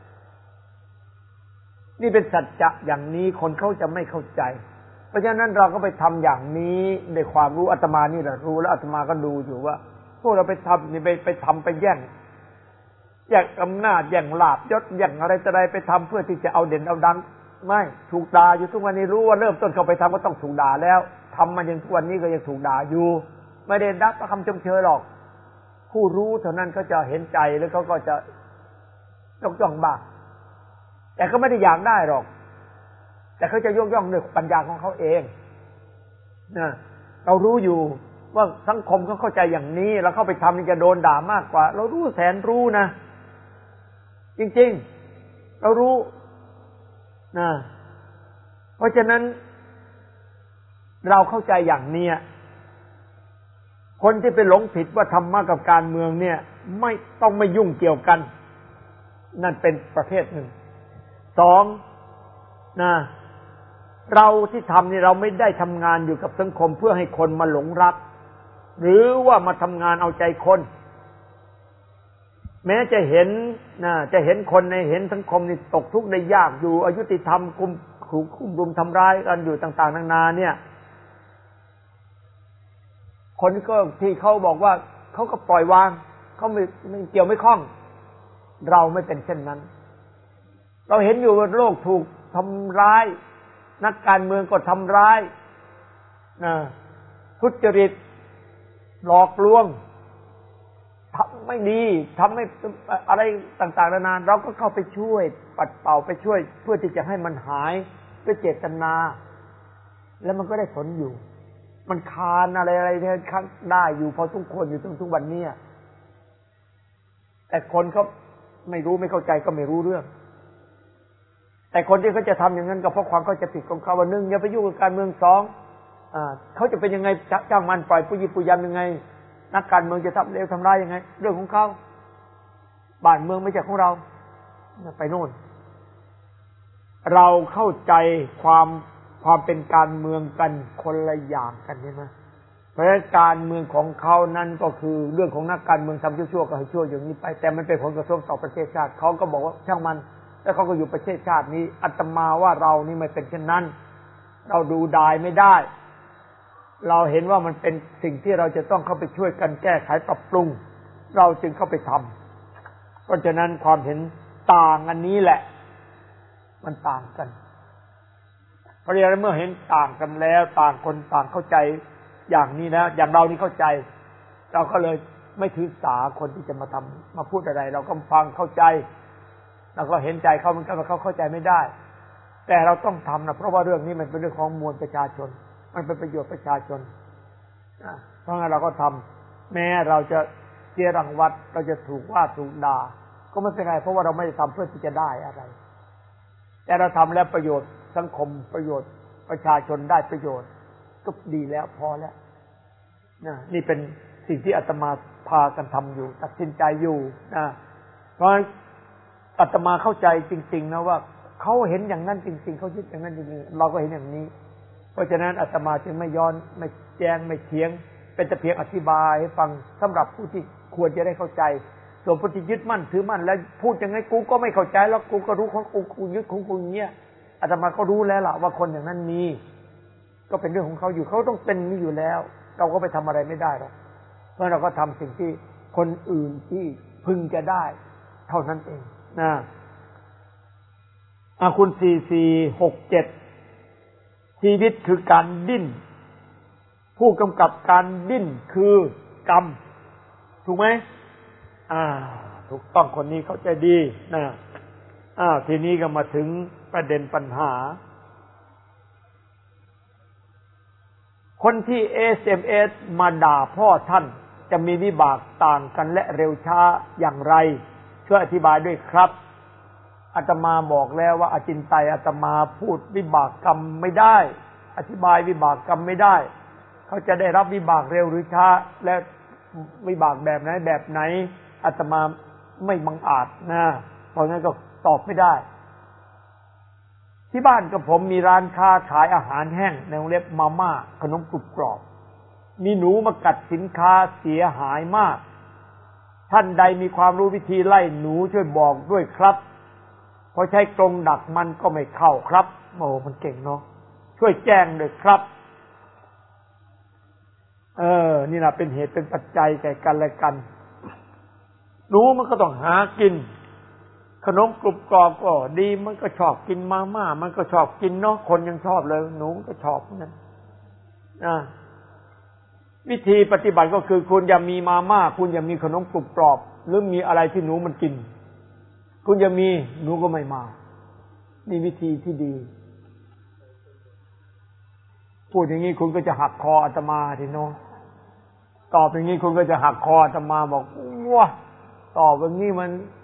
นี่เป็นสัจจะอย่างนี้คนเขาจะไม่เข้าใจเพราะฉะนั้นเราก็ไปทำอย่างนี้ในความรู้อาตมานี่แหละรู้แล้วอาตมาก็ดูอยู่ว่าพวกเราไปทำนี่ไปทำไปแย่งอำนาจแย่งลาภยศแย่งอะไรไปทำเพื่อที่จะเอาเด่นเอาดังไม่ถูกด่าอยู่ทุกวันนี้รู้ว่าเริ่มต้นเข้าไปทำก็ต้องถูกด่าแล้วทำมาอย่างทุกวันนี้ก็ยังถูกด่าอยู่ไม่ได้รับคำชมเชยหรอกผู้รู้เท่านั้นเขาจะเห็นใจแล้วเขาก็จะยกย่องบ้างแต่ก็ไม่ได้อยากได้หรอกแต่เขาจะยกย่องด้วยปัญญาของเขาเองนะเรารู้อยู่ว่าสังคมเขาเข้าใจอย่างนี้แล้วเข้าไปทำนี่จะโดนด่ามากกว่าเรารู้แสนรู้นะจริงๆเรารู้นะเพราะฉะนั้นเราเข้าใจอย่างนี้คนที่ไปหลงผิดว่าธรรมะกับการเมืองเนี่ยไม่ต้องไม่ยุ่งเกี่ยวกันนั่นเป็นประเภทหนึ่งสองนะเราที่ทำนี่เราไม่ได้ทำงานอยู่กับสังคมเพื่อให้คนมาหลงรักหรือว่ามาทำงานเอาใจคนแม้จะเห็นจะเห็นคนในเห็นสังคมนี่ตกทุกข์ได้ยากอยู่อยุติธรรมคุมรุมทำร้ายกันอยู่ต่างๆนานาเนี่ยคนก็ที่เขาบอกว่าเขาก็ปล่อยวางเขาไม่เกี่ยวไม่ข้องเราไม่เป็นเช่นนั้นเราเห็นอยู่ว่าโลกถูกทำร้ายนักการเมืองก็ทำร้ายทุจริตหลอกลวงทำไม่ดีทำไม่อะไรต่างๆนานาเราก็เข้าไปช่วยปัดเป่าไปช่วยเพื่อที่จะให้มันหายด้วยเจตนาแล้วมันก็ได้ผลอยู่มันคานอะไรเนี่ยได้อยู่พอทุกคนอยู่ทุกวันนี้แต่คนเขาไม่รู้ไม่เข้าใจก็ไม่รู้เรื่องแต่คนที่เขาจะทำอย่างนั้นก็เพราะความเข้าใจผิดของเขาว่าหนึ่งอย่าไปยุ่งกับการเมืองสองเขาจะเป็นยังไงจ้างมันปล่อยผู้ยิบผู้ยำยังไงนักการเมืองจะทำเลวทำร้ายยังไงเรื่องของเขาบ้านเมืองไม่ใช่ของเราไปโน่นเราเข้าใจความเป็นการเมืองกันคนละอย่างกันใช่ไหมเพราะการเมืองของเขานั้นก็คือเรื่องของนักการเมืองทำชั่วๆก็ให้ชั่วอย่างนี้ไปแต่มันเป็นผลกระทบต่อประเทศชาติเขาก็บอกว่าช่างมันแล้วเขาก็อยู่ประเทศชาตินี้อาตมาว่าเรานี่ไม่เป็นเช่นนั้นเราดูดายไม่ได้เราเห็นว่ามันเป็นสิ่งที่เราจะต้องเข้าไปช่วยกันแก้ไขปรับปรุงเราจึงเข้าไปทำเพราะฉะนั้นความเห็นต่างอันนี้แหละมันต่างกันเพราะฉะนั้นเมื่อเห็นต่างกันแล้วต่างคนต่างเข้าใจอย่างนี้นะอย่างเรานี่เข้าใจเราก็เลยไม่ถือสาคนที่จะมาพูดอะไรเราก็ฟังเข้าใจเราก็เห็นใจเขาเหมือนกันว่าเขาเข้าใจไม่ได้แต่เราต้องทำนะเพราะว่าเรื่องนี้มันเป็นเรื่องของมวลประชาชนมันเป็นประโยชน์ประชาชนเพราะงั้นเราก็ทำแม้เราจะเสียรางวัลเราจะถูกว่าถูกด่าก็ไม่เป็นไรเพราะว่าเราไม่ได้ทำเพื่อที่จะได้อะไรแต่เราทำแล้วประโยชน์สังคมประโยชน์ประชาชนได้ประโยชน์ก็ดีแล้วพอแล้วนี่เป็นสิ่งที่อาตมาพากันทำอยู่ตัดสินใจอยู่เพราะอาตมาเข้าใจจริงๆนะว่าเขาเห็นอย่างนั้นจริงๆเขายึดอย่างนั้นจริงๆเราก็เห็นอย่างนี้เพราะฉะนั้นอาตมาจึงไม่ย้อนไม่แจ้งไม่เถียงเป็นแต่เพียงอธิบายให้ฟังสำหรับผู้ที่ควรจะได้เข้าใจส่วนผู้ที่ยึดมั่นถือมั่นแล้วพูดยังไงกูก็ไม่เข้าใจแล้วกูก็รู้ของกูยึดของกูอย่างเงี้ยอาตมาก็รู้แล้วล่ะว่าคนอย่างนั้นมีก็เป็นเรื่องของเขาอยู่เขาต้องเป็นนี้อยู่แล้วเราก็ไปทำอะไรไม่ได้หรอกเพราะเราก็ทำสิ่งที่คนอื่นที่พึงจะได้เท่านั้นเองนะคุณ4467ชีวิตคือการดิ้นผู้กำกับการดิ้นคือกรรมถูกไหมถูกต้องคนนี้เข้าใจดีนะทีนี้ก็มาถึงประเด็นปัญหาคนที่ SMS มาด่าพ่อท่านจะมีวิบากต่างกันและเร็วช้าอย่างไรช่วยอธิบายด้วยครับอาตมาบอกแล้วว่าอจินไตยอาตมาพูดวิบากกรรมไม่ได้อธิบายวิบากกรรมไม่ได้เขาจะได้รับวิบากเร็วหรือช้าและวิบากแบบไหนอาตมาไม่บังอาจนะเพราะงั้นก็ตอบไม่ได้ที่บ้านกับผมมีร้านค้าขายอาหารแห้งในวงเล็บมาม่าขนมกรุบกรอบมีหนูมากัดสินค้าเสียหายมากท่านใดมีความรู้วิธีไล่หนูช่วยบอกด้วยครับพอใช้กรงดักมันก็ไม่เข้าครับโอ้มันเก่งเนาะช่วยแจ้งด้วยครับนี่นะเป็นเหตุเป็นปัจจัยแก่กันและกันหนูมันก็ต้องหากินขนมกรุบกรอบก็ดีมันก็ชอบกินมาม่ามันก็ชอบกินเนาะคนยังชอบเลยหนูก็ชอบนั่นวิธีปฏิบัติก็คือคุณอย่ามีมาม่าคุณอย่ามีขนมกรุบกรอบหรือมีอะไรที่หนูมันกินคุณอย่ามีหนูก็ไม่มานี่วิธีที่ดีพูดอย่างนี้คุณก็จะหักคออาตมาทีโน้ตอบอย่างนี้คุณก็จะหักคออาตมาบอกว้าตอบอย่างนี้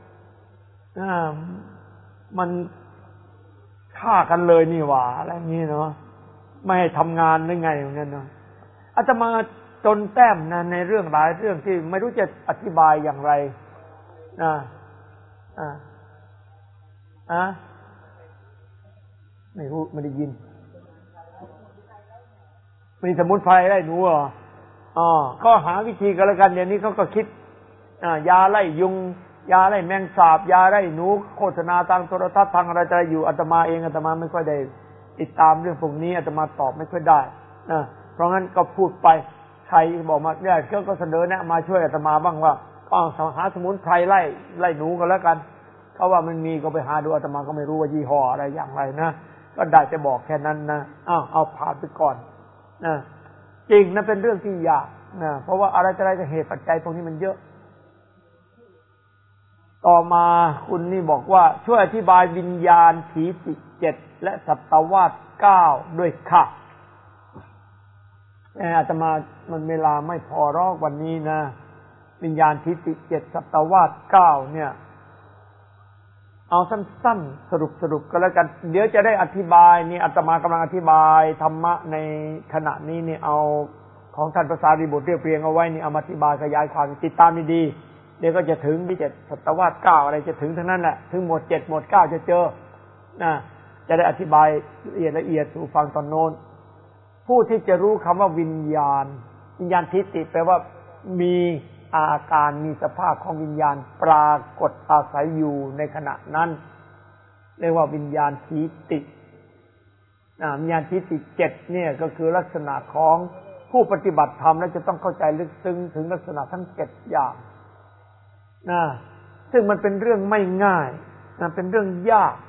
มันฆ่ากันเลยนี่หว่าอะไรอย่างนี้เนาะไม่ให้ทำงานหรือไงอย่างนั้นเนาะอาตมาจนแต้มนะในเรื่องหลายเรื่องที่ไม่รู้จะอธิบายอย่างไรไม่รู้ไม่ได้ยินมีสมุนไพรได้หนูเหรอก็หาวิธีกันแล้วกันเดี๋ยวนี้เขาก็คิดยาไล่ยุงยาไล่แมงสาบยาไล่หนูโฆษณาทางโทรทัศน์ทางอะไรจะอยู่อาตมาเองอาตมาไม่ค่อยได้ติดตามเรื่องพวกนี้อาตมาตอบไม่ค่อยได้นะเพราะงั้นก็พูดไปใครบอกมาเนี่ยก็เสนอแนะมาช่วยอาตมาบ้างว่าหาสมุนไพรไล่หนูกันแล้วกันเขาว่ามันมีก็ไปหาดูอาตมาก็ไม่รู้ว่ายี่ห้ออะไรอย่างไรนะก็ได้จะบอกแค่นั้นนะเอาผ่านไปก่อนนะจริงนะเป็นเรื่องที่ยากนะเพราะว่าอะไรก็เหตุปัจจัยพวกนี้มันเยอะต่อมาคุณนี่บอกว่าช่วยอธิบายวิญญาณถีติ7และสัตวาส9ด้วยค่ะอาตมามันเวลาไม่พอรอกวันนี้นะวิญญาณถีติ7สัตวาส9เนี่ยเอาสั้นๆสรุปก็แล้วกันเดี๋ยวจะได้อธิบายนี่อาตมากำลังอธิบายธรรมะในขณะนี้นี่เอาของท่านพระสารีบุตรเรียบเรียงเอาไว้นี่เอามาอธิบายขยายความติดตามดีๆเดี๋ยวก็จะถึงที่7สัตวาส9อะไรจะถึงทั้งนั้นแหละถึงหมวด7หมวด9จะเจอนะจะได้อธิบายละเอียดสู่ฟังตอนโน้นผู้ที่จะรู้คำว่าวิญญาณทิฏฐิแปลว่ามีอาการมีสภาพของวิญญาณปรากฏอาศัยอยู่ในขณะนั้นเรียกว่าวิญญาณทิฏฐิวิญญาณทิฏฐิ7เนี่ยก็คือลักษณะของผู้ปฏิบัติธรรมและจะต้องเข้าใจลึกซึ้งถึงลักษณะทั้ง7อย่างซึ่งมันเป็นเรื่องไม่ง่ายเป็นเรื่องยาก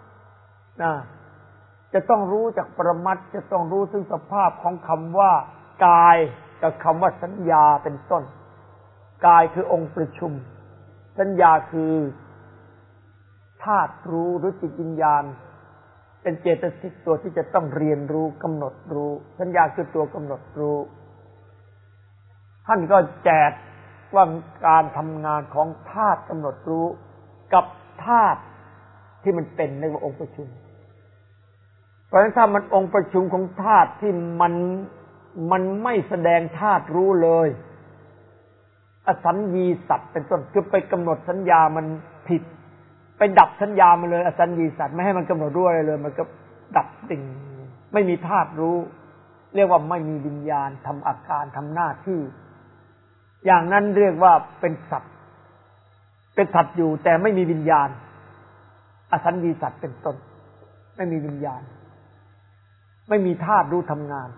จะต้องรู้จากปรมัตถ์จะต้องรู้ถึงสภาพของคำว่ากายกับคำว่าสัญญาเป็นต้นกายคือองค์ประชุมสัญญาคือธาตุรู้หรือจิตวิญญาณเป็นเจตสิกตัวที่จะต้องเรียนรู้กำหนดรู้สัญญาคือตัวกำหนดรู้ท่านก็แจกว่าการทำงานของธาตุกำหนดรู้กับธาตุที่มันเป็นในองค์ประชุมเพราะฉะนั้นถ้ามันองค์ประชุมของธาตุที่มันไม่แสดงธาตุรู้เลยอสัญญีสัตว์เป็นต้นคือไปกำหนดสัญญามันผิดไปดับสัญญามันเลยอสัญญีสัตว์ไม่ให้มันกำหนดรู้อะไรเลยมันก็ดับดิ่งไม่มีธาตุรู้เรียกว่าไม่มีวิญญาณทำอาการทำหน้าที่อย่างนั้นเรียกว่าเป็นสัตว์อยู่แต่ไม่มีวิญญาณอสัญญีสัตว์เป็นต้นไม่มีวิญญาณไม่มีธาตุรู้ทำงาน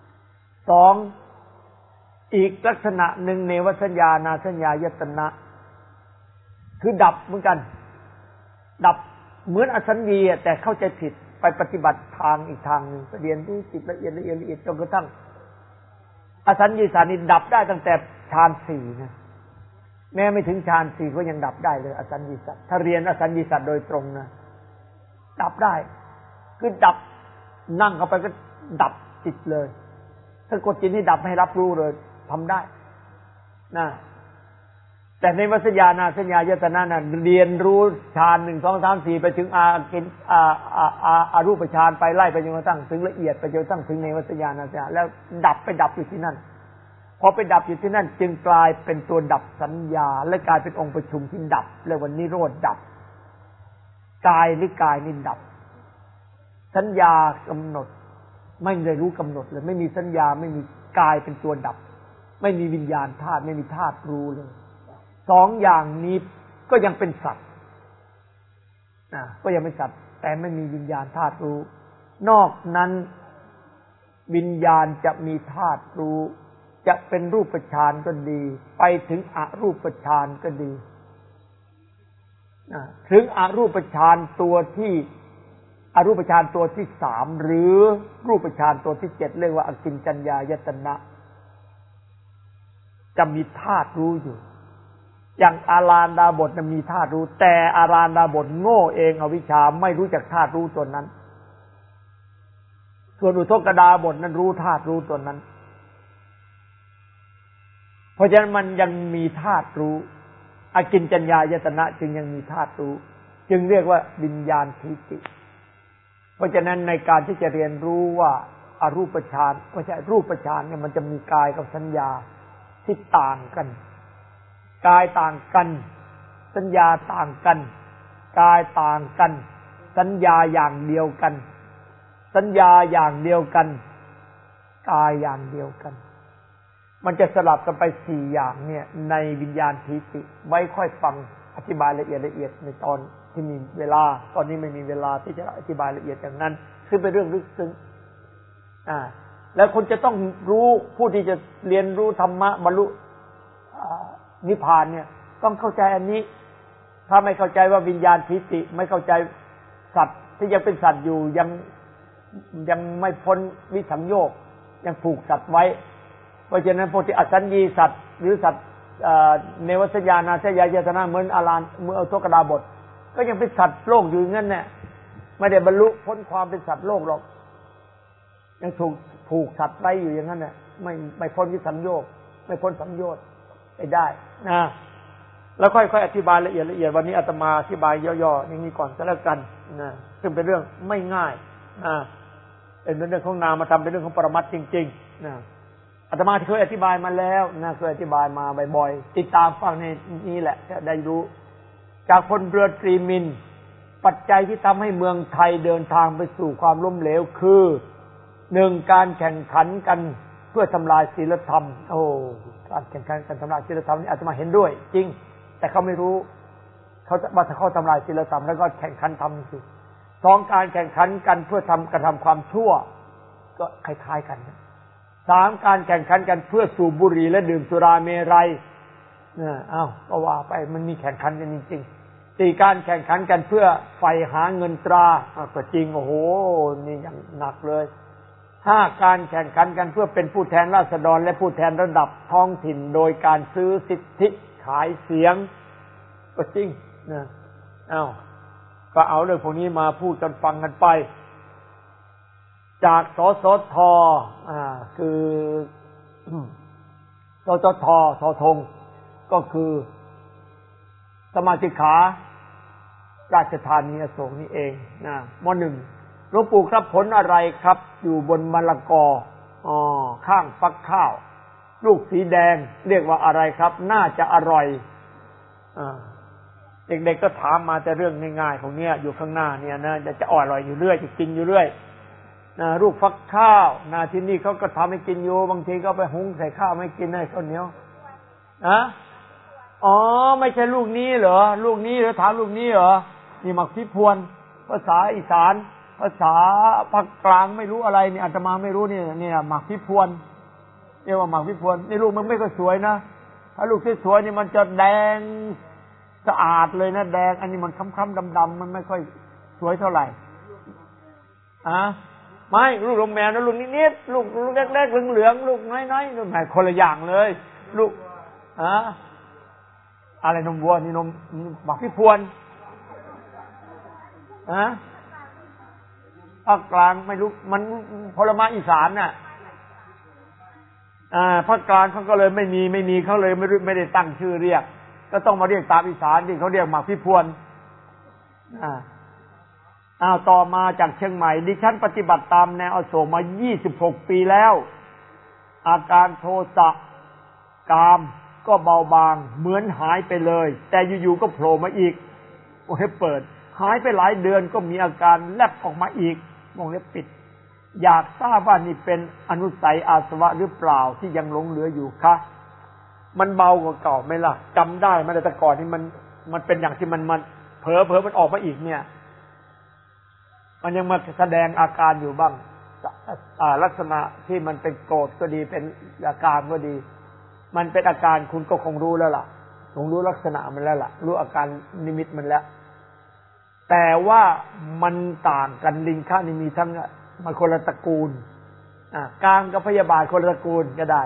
2อีกลักษณะหนึ่งเนวสัญญานาสัญญายตนะคือดับเหมือนกันดับเหมือนอสัญญีแต่เข้าใจผิดไปปฏิบัติทางอีกทางนึงเรียนรู้จิตละเอียดจนกระทั่งอสัญญีสัตว์นี่ดับได้ตั้งแต่ฌาน4นะแม้ไม่ถึงฌาน4ก็ยังดับได้เลยอสัญญีสัตว์ถ้าเรียนอสัญญีสัตว์โดยตรงนะดับได้คือดับนั่งเข้าไปก็ดับจิตเลยถ้ากดจิตนี่ดับให้รับรู้เลยทำได้นะแต่ในวัฏญาณสัญญายตนะน่ะเรียนรู้ฌาน1 2 3 4ไปถึงอารูปฌานไปไล่ไปจนกระทั่งถึงละเอียดไปจนกระทั่งถึงในวัฏญาณสัญญาแล้วดับอยู่ที่นั่นพอไปดับอยู่ที่นั่นจึงกลายเป็นตัวดับสัญญาและกลายเป็นองค์ประชุมที่ดับเรียกว่านิโรธดับกายหรือกายนี่ดับสัญญากำหนดไม่ได้รู้กำหนดเลยไม่มีสัญญาไม่มีกายเป็นตัวดับไม่มีวิญญาณธาตุไม่มีธาตุรู้เลย2อย่างนี้ก็ยังเป็นสัตว์ก็ยังเป็นสัตว์แต่ไม่มีวิญญาณธาตุรู้นอกนั้นวิญญาณจะมีธาตุรู้จะเป็นรูปฌานก็ดีไปถึงอรูปฌานก็ดีถึงอรูปฌานตัวที่อรูปฌานตัวที่3หรือรูปฌานตัวที่7เรียกว่าอกิญจัญญายตนะจะมีธาตุรู้อยู่อย่างอารานดาบทมีธาตุรู้แต่อารานดาบทโง่เองอวิชชาไม่รู้จักธาตุรู้ตัวนั้นส่วนอุทกดาบทนั้นรู้ธาตุรู้ตัวนั้นเพราะฉะนั้นมันยังมีธาตุรู้อกิญจัญญายตนะจึงยังมีธาตุรู้จึงเรียกว่าวิญญาณทิฏฐิเพราะฉะนั้นในการที่จะเรียนรู้ว่าอรูปฌานไม่ใช่รูปฌานเนี่ยมันจะมีกายกับสัญญาที่ต่างกันกายต่างกันสัญญาต่างกันกายต่างกันสัญญาอย่างเดียวกันสัญญาอย่างเดียวกันกายอย่างเดียวกันมันจะสลับกันไปสี่อย่างเนี่ยในวิญญาณทิฏฐิไว้ค่อยฟังอธิบายละเอียดในตอนที่มีเวลาตอนนี้ไม่มีเวลาที่จะอธิบายละเอียดอย่างนั้นซึ่งเป็นเรื่องลึกซึ้งแล้วคนจะต้องรู้ผู้ที่จะเรียนรู้ธรรมะบรรลุนิพพานเนี่ยต้องเข้าใจอันนี้ถ้าไม่เข้าใจว่าวิญญาณทิฏฐิไม่เข้าใจสัตว์ที่ยังเป็นสัตว์อยู่ยังไม่พ้นวิสังโยคยังผูกสัตว์ไว้เพราะฉะนั้นพวกที่อสัญญีสัตว์หรือสัตว์เนวสัญญานาสัญญายตนะเหมือนอารานเมื่ออุทกดาบทก็ยังเป็นสัตว์โลกอยู่งั้นเนี่ยไม่ได้บรรลุพ้นความเป็นสัตว์โลกหรอกยังถูกผูกสัตว์ไว้อยู่อย่างนั้นน่ะไม่พ้นวิสังโยคไม่พ้นสังโยชน์ไปได้นะแล้วค่อยๆอธิบายละเอียดวันนี้อาตมาอธิบายย่อๆอย่างนี้ก่อนก็แล้วกันนะซึ่งเป็นเรื่องไม่ง่ายนะเป็นเรื่องของนามธรรมเป็นเรื่องของปรมัตถ์จริงๆนะอาตมาเคยอธิบายมาแล้วนะเคยอธิบายมาบ่อยๆติดตามฟังในนี้แหละจะได้รู้จากพลเรือตรีมินปัจจัยที่ทำให้เมืองไทยเดินทางไปสู่ความล้มเหลวคือหนึ่งการแข่งขันกันเพื่อทำลายศีลธรรมการแข่งขันกันทำลายศีลธรรมนี่อาตมาเห็นด้วยจริงแต่เขาไม่รู้เขาว่าถ้าเขาทำลายศีลธรรมแล้วก็แข่งขันทำสิสองการแข่งขันกันเพื่อกระทำความชั่วก็คล้ายๆกันสามการแข่งขันกันเพื่อสูบบุหรี่และดื่มสุราเมรัยก็ว่าไปมันมีแข่งขันกันจริงๆสี่การแข่งขันกันเพื่อใฝ่หาเงินตราก็จริงโอ้โหนี่อย่างหนักเลยห้าการแข่งขันกันเพื่อเป็นผู้แทนราษฎรและผู้แทนระดับท้องถิ่นโดยการซื้อสิทธิขายเสียงก็จริงนะก็เอาเรื่องพวกนี้มาพูดกันฟังกันไปจากสสทคือสสทสธงก็คือสมาชิกขาราชธานีอโศกนี่เองนะม.1 หลวงปู่ครับผลอะไรครับอยู่บนมะละกอข้างฟักข้าวลูกสีแดงเรียกว่าอะไรครับน่าจะอร่อยเด็กๆก็ถามมาแต่เรื่องง่ายๆของเนี้ยอยู่ข้างหน้าเนี่ยนะจะอร่อยอยู่เรื่อยจะกินอยู่เรื่อยลูกฟักข้าวที่นี่เขาก็ทำให้กินอยู่บางทีก็ไปหุงใส่ข้าวไม่กินให้ข้าวเหนียวไม่ใช่ลูกนี้เหรอลูกนี้เหรอถามลูกนี้เหรอนี่หมักพริกพวนภาษาอีสานภาษาภาคกลางไม่รู้อะไรนี่อาตมาไม่รู้เนี่ยหมักพริกพวนเรียกว่าหมักพริกพวนนี่ลูกมันไม่ก็สวยนะถ้าลูกที่สวยนี่มันจะแดงสะอาดเลยนะแดงอันนี้มันค้ำๆดำๆมันไม่ค่อยสวยเท่าไหร่ไม่ลูกลมแมวนะลูกนิดๆลูกเล็กๆเหลืองๆลูกน้อยๆลูกไหนคนละอย่างเลยลูกอะไรนมวัวนี่นมหมักพริกพวนภาคกลางไม่รู้มันผลไม้อีสานน่ะภาคกลางเขาก็เลยไม่มีเขาเลยไม่ได้ตั้งชื่อเรียกก็ต้องมาเรียกตามอีสานที่เขาเรียกหมากพริกพวนต่อมาจากเชียงใหม่ดิฉันปฏิบัติตามแนวอโศกมา26 ปีแล้วอาการโทสะกามก็เบาบางเหมือนหายไปเลยแต่อยู่ๆก็โผล่มาอีกโอ้ยเปิดหายไปหลายเดือนก็มีอาการแลบออกมาอีกวงเล็บปิดอยากทราบว่านี่เป็นอนุสัยอาสวะหรือเปล่าที่ยังหลงเหลืออยู่คะมันเบากว่าเก่าไหมล่ะจำได้ไหมแต่ก่อนนี่มันเป็นอย่างที่มันเผลอมันออกมาอีกเนี่ยมันยังมาแสดงอาการอยู่บ้างลักษณะที่มันเป็นโกรธก็ดีเป็นอาการก็ดีมันเป็นอาการคุณก็คงรู้แล้วล่ะคงรู้ลักษณะมันแล้วล่ะรู้อาการนิมิตมันแล้วแต่ว่ามันต่างกันลิงค่านี่มีทั้งมันคนละตระกูลกามกับพยาบาทคนละตระกูลก็ได้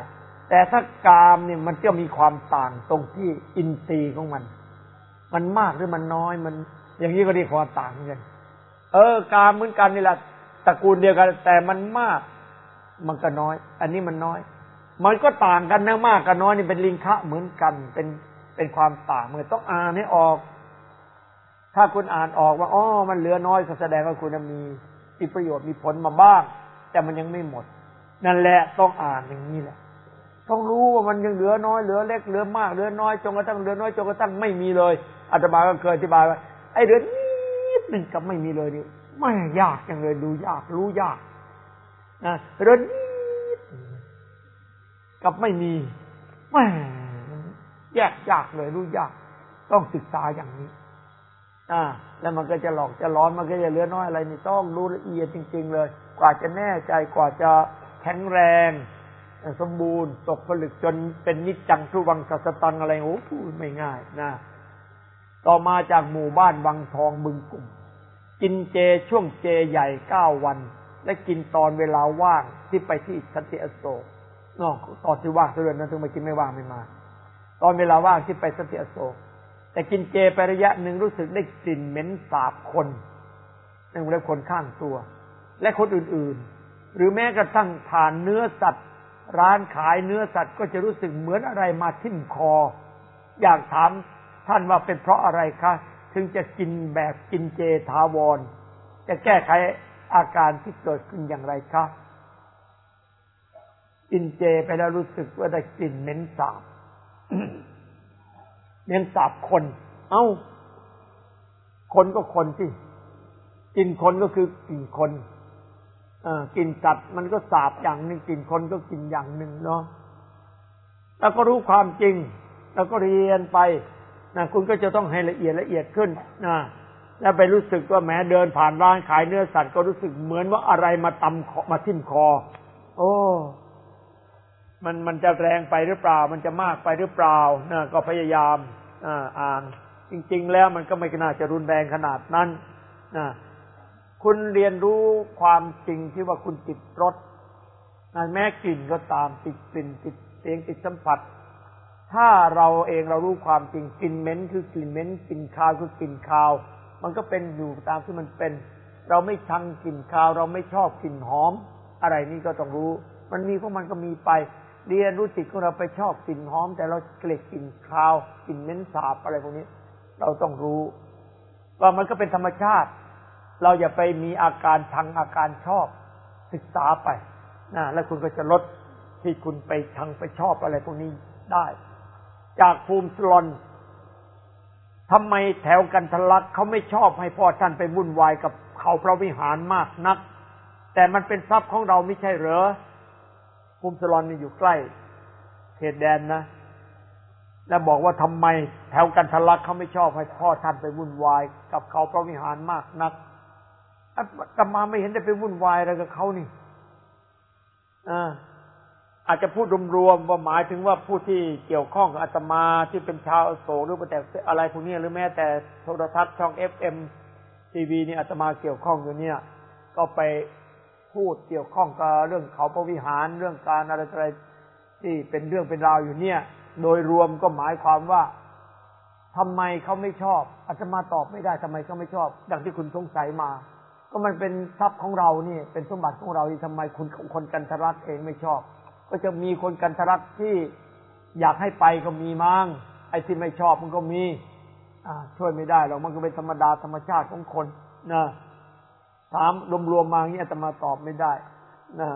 แต่ถ้ากามเนี่ยมันจะมีความต่างตรงที่อินทรีย์ของมันมากหรือมันน้อยมันอย่างนี้ก็เรียกความต่างกันกามเหมือนกันนี่แหละตระกูลเดียวกันแต่มันมากมันก็น้อยอันนี้มันน้อยมันก็ต่างกันนะมากกับน้อยนี่เป็นลิงคะเหมือนกันเป็นความต่างมันต้องอ่านให้ออกถ้าคุณอ่านออกว่ามันเหลือน้อยก็แสดงว่าคุณมีประโยชน์มีผลมาบ้างแต่มันยังไม่หมดนั่นแหละต้องอ่านอย่างนี้แหละต้องรู้ว่ามันยังเหลือน้อยเหลือเล็กเหลือมากเหลือน้อยจนกระทั่งเหลือน้อยจนกระทั่งไม่มีเลยอาตมาก็เคยอธิบายว่าไอ้เหลือนิดนึงกับไม่มีเลยนี่ไม่ยากจังเลยดูยากรู้ยากนะเหลือนิดกับไม่มีแหมแยกยากเลยรู้ยากต้องศึกษาอย่างนี้แล้วมันก็จะหลอกจะร้อนมันก็จะเหลือน้อยอะไรนี่ต้องรู้ละเอียดจริงๆเลยกว่าจะแน่ใจกว่าจะแข็งแรงสมบูรณ์ตกผลึกจนเป็นนิจจังทุวังสัสตังอะไรโอ้โหไม่ง่ายนะต่อมาจากหมู่บ้านวังทองบึงกุ่มกินเจช่วงเจใหญ่9 วันและกินตอนเวลาว่างที่ไปที่สันติอโศกตอนที่ว่างเดือนนั้นถึงมากินไม่ว่างไม่มาตอนเวลาว่างที่ไปสันติอโศกแต่กินเจไประยะหนึ่งรู้สึกได้กลิ่นเหม็นสาบคนนั่นเรียกคนข้างตัวและคนอื่นๆหรือแม้กระทั่งผ่านเนื้อสัตว์ร้านขายเนื้อสัตว์ก็จะรู้สึกเหมือนอะไรมาทิ่มคออยากถามท่านว่าเป็นเพราะอะไรคะถึงจะกินแบบกินเจถาวรจะแก้ไขอาการที่เกิดขึ้นอย่างไรคะกินเจไปแล้วรู้สึกว่าได้กลิ่นเหม็นสาบ เหม็นสาบคนคนก็คนสิกินคนก็คือกลิ่นคนกินสัตว์มันก็สาบอย่างหนึ่งกินคนก็กินอย่างหนึ่งเนาะแล้วก็รู้ความจริงแล้วก็เรียนไปนะคุณก็จะต้องให้ละเอียดขึ้นนะแล้วไปรู้สึกว่าแม้เดินผ่านร้านขายเนื้อสัตว์ก็รู้สึกเหมือนว่าอะไรมาตำมาทิ่มคอมันจะแรงไปหรือเปล่ามันจะมากไปหรือเปล่านะก็พยายามอ่านจริงๆแล้วมันก็ไม่น่าจะรุนแรงขนาดนั้นนะคุณเรียนรู้ความจริงที่ว่าคุณติดรสแม้กลิ่นก็ตามติดกลิ่นติดเสียงติดสัมผัสถ้าเราเองเรารู้ความจริงกลิ่นเหม็นคือกลิ่นเหม็นกลิ่นคาวคือกลิ่นคาวมันก็เป็นอยู่ตามที่มันเป็นเราไม่ชังกลิ่นคาวเราไม่ชอบกลิ่นหอมอะไรนี่ก็ต้องรู้มันมีของมันก็มีไปเรียนรู้จิตของเราไปชอบกลิ่นหอมแต่เราเกลียดกลิ่นคาวกลิ่นเหม็นสาบอะไรพวกนี้เราต้องรู้ว่ามันก็เป็นธรรมชาติเราอย่าไปมีอาการชังอาการชอบศึกษาไปนะแล้วคุณก็จะลดที่คุณไปชังไปชอบอะไรพวกนี้ได้จากภูมิสลอนทำไมแถวกันทะลักเขาไม่ชอบให้พ่อท่านไปวุ่นวายกับเขาพระวิหารมากนักแต่มันเป็นทรัพย์ของเราไม่ใช่เหรอภูมิสลอนนี่อยู่ใกล้เขตแดนนะแล้วบอกว่าทำไมแถวกันทะลักเขาไม่ชอบให้พ่อท่านไปวุ่นวายกับเขาพระวิหารมากนักอาตมาไม่เห็นได้ไปวุ่นวายอะไรกับเขานี่อาจจะพูดรวมๆว่าหมายถึงว่าผู้ที่เกี่ยวข้องกับอาตมาที่เป็นชาวอโศกหรือแต่อะไรพวกนี้หรือแม้แต่โทรทัศน์ช่อง FM ทีวีนี่อาตมาเกี่ยวข้องอยู่เนี่ยก็ไปพูดเกี่ยวข้องกับเรื่องเขาพระวิหารเรื่องการอะไรที่เป็นเรื่องเป็นราวอยู่เนี่ยโดยรวมก็หมายความว่าทำไมเขาไม่ชอบอาตมาตอบไม่ได้ทำไมเขาไม่ชอบดังที่คุณสงสัยมาก็มันเป็นทรัพย์ของเรานี่เป็นสมบัติของเราที่ทำไมคนกันทรักเองไม่ชอบก็จะมีคนกันทรักที่อยากให้ไปก็มีมั้งไอ้ที่ไม่ชอบมันก็มีช่วยไม่ได้หรอกมันก็เป็นธรรมดาธรรมชาติของคนนะถามรวมๆมาอย่างนี้อาตมาตอบไม่ได้นะ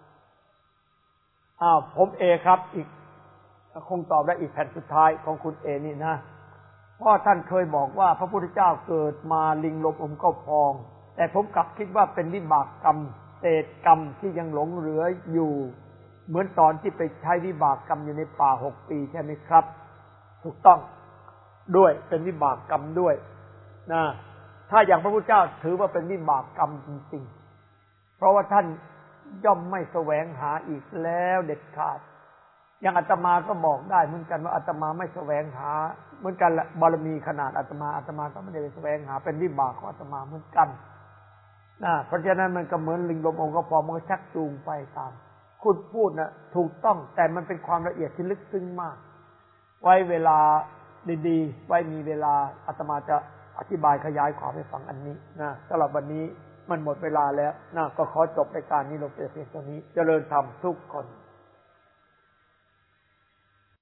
ผมเอครับอีกคงตอบได้อีกแผ่นสุดท้ายของคุณเอนี่นะเพราะท่านเคยบอกว่าพระพุทธเจ้าเกิดมาลิงลมอมก็พองแต่ผมกลับคิดว่าเป็นวิบากกรรมเศษกรรมที่ยังหลงเหลืออยู่เหมือนตอนที่ไปใช้วิบากกรรมอยู่ในป่า6 ปีใช่ไหมครับถูกต้องด้วยเป็นวิบากกรรมด้วยนะถ้าอย่างพระพุทธเจ้าถือว่าเป็นวิบากกรรมจริงๆเพราะว่าท่านย่อมไม่แสวงหาอีกแล้วเด็ดขาดอย่างอาตมาก็บอกได้เหมือนกันว่าอาตมาไม่แสวงหาเหมือนกันแหละบารมีขนาดอาตมาก็ไม่ได้แสวงหาเป็นวิบากของอาตมาเหมือนกันเพราะฉะนั้นมันก็เหมือนลิงลมองค์ก็พอมันก็ชักจูงไปตามคุณพูดนะถูกต้องแต่มันเป็นความละเอียดที่ลึกซึ้งมากไว้เวลาดีๆไว้มีเวลาอาตมาจะอธิบายขยายความให้ฟังอันนี้นะสำหรับวันนี้มันหมดเวลาแล้วนะก็ขอจบรายการนี้ลงแต่เพียงเท่านี้เจริญธรรมทุกคน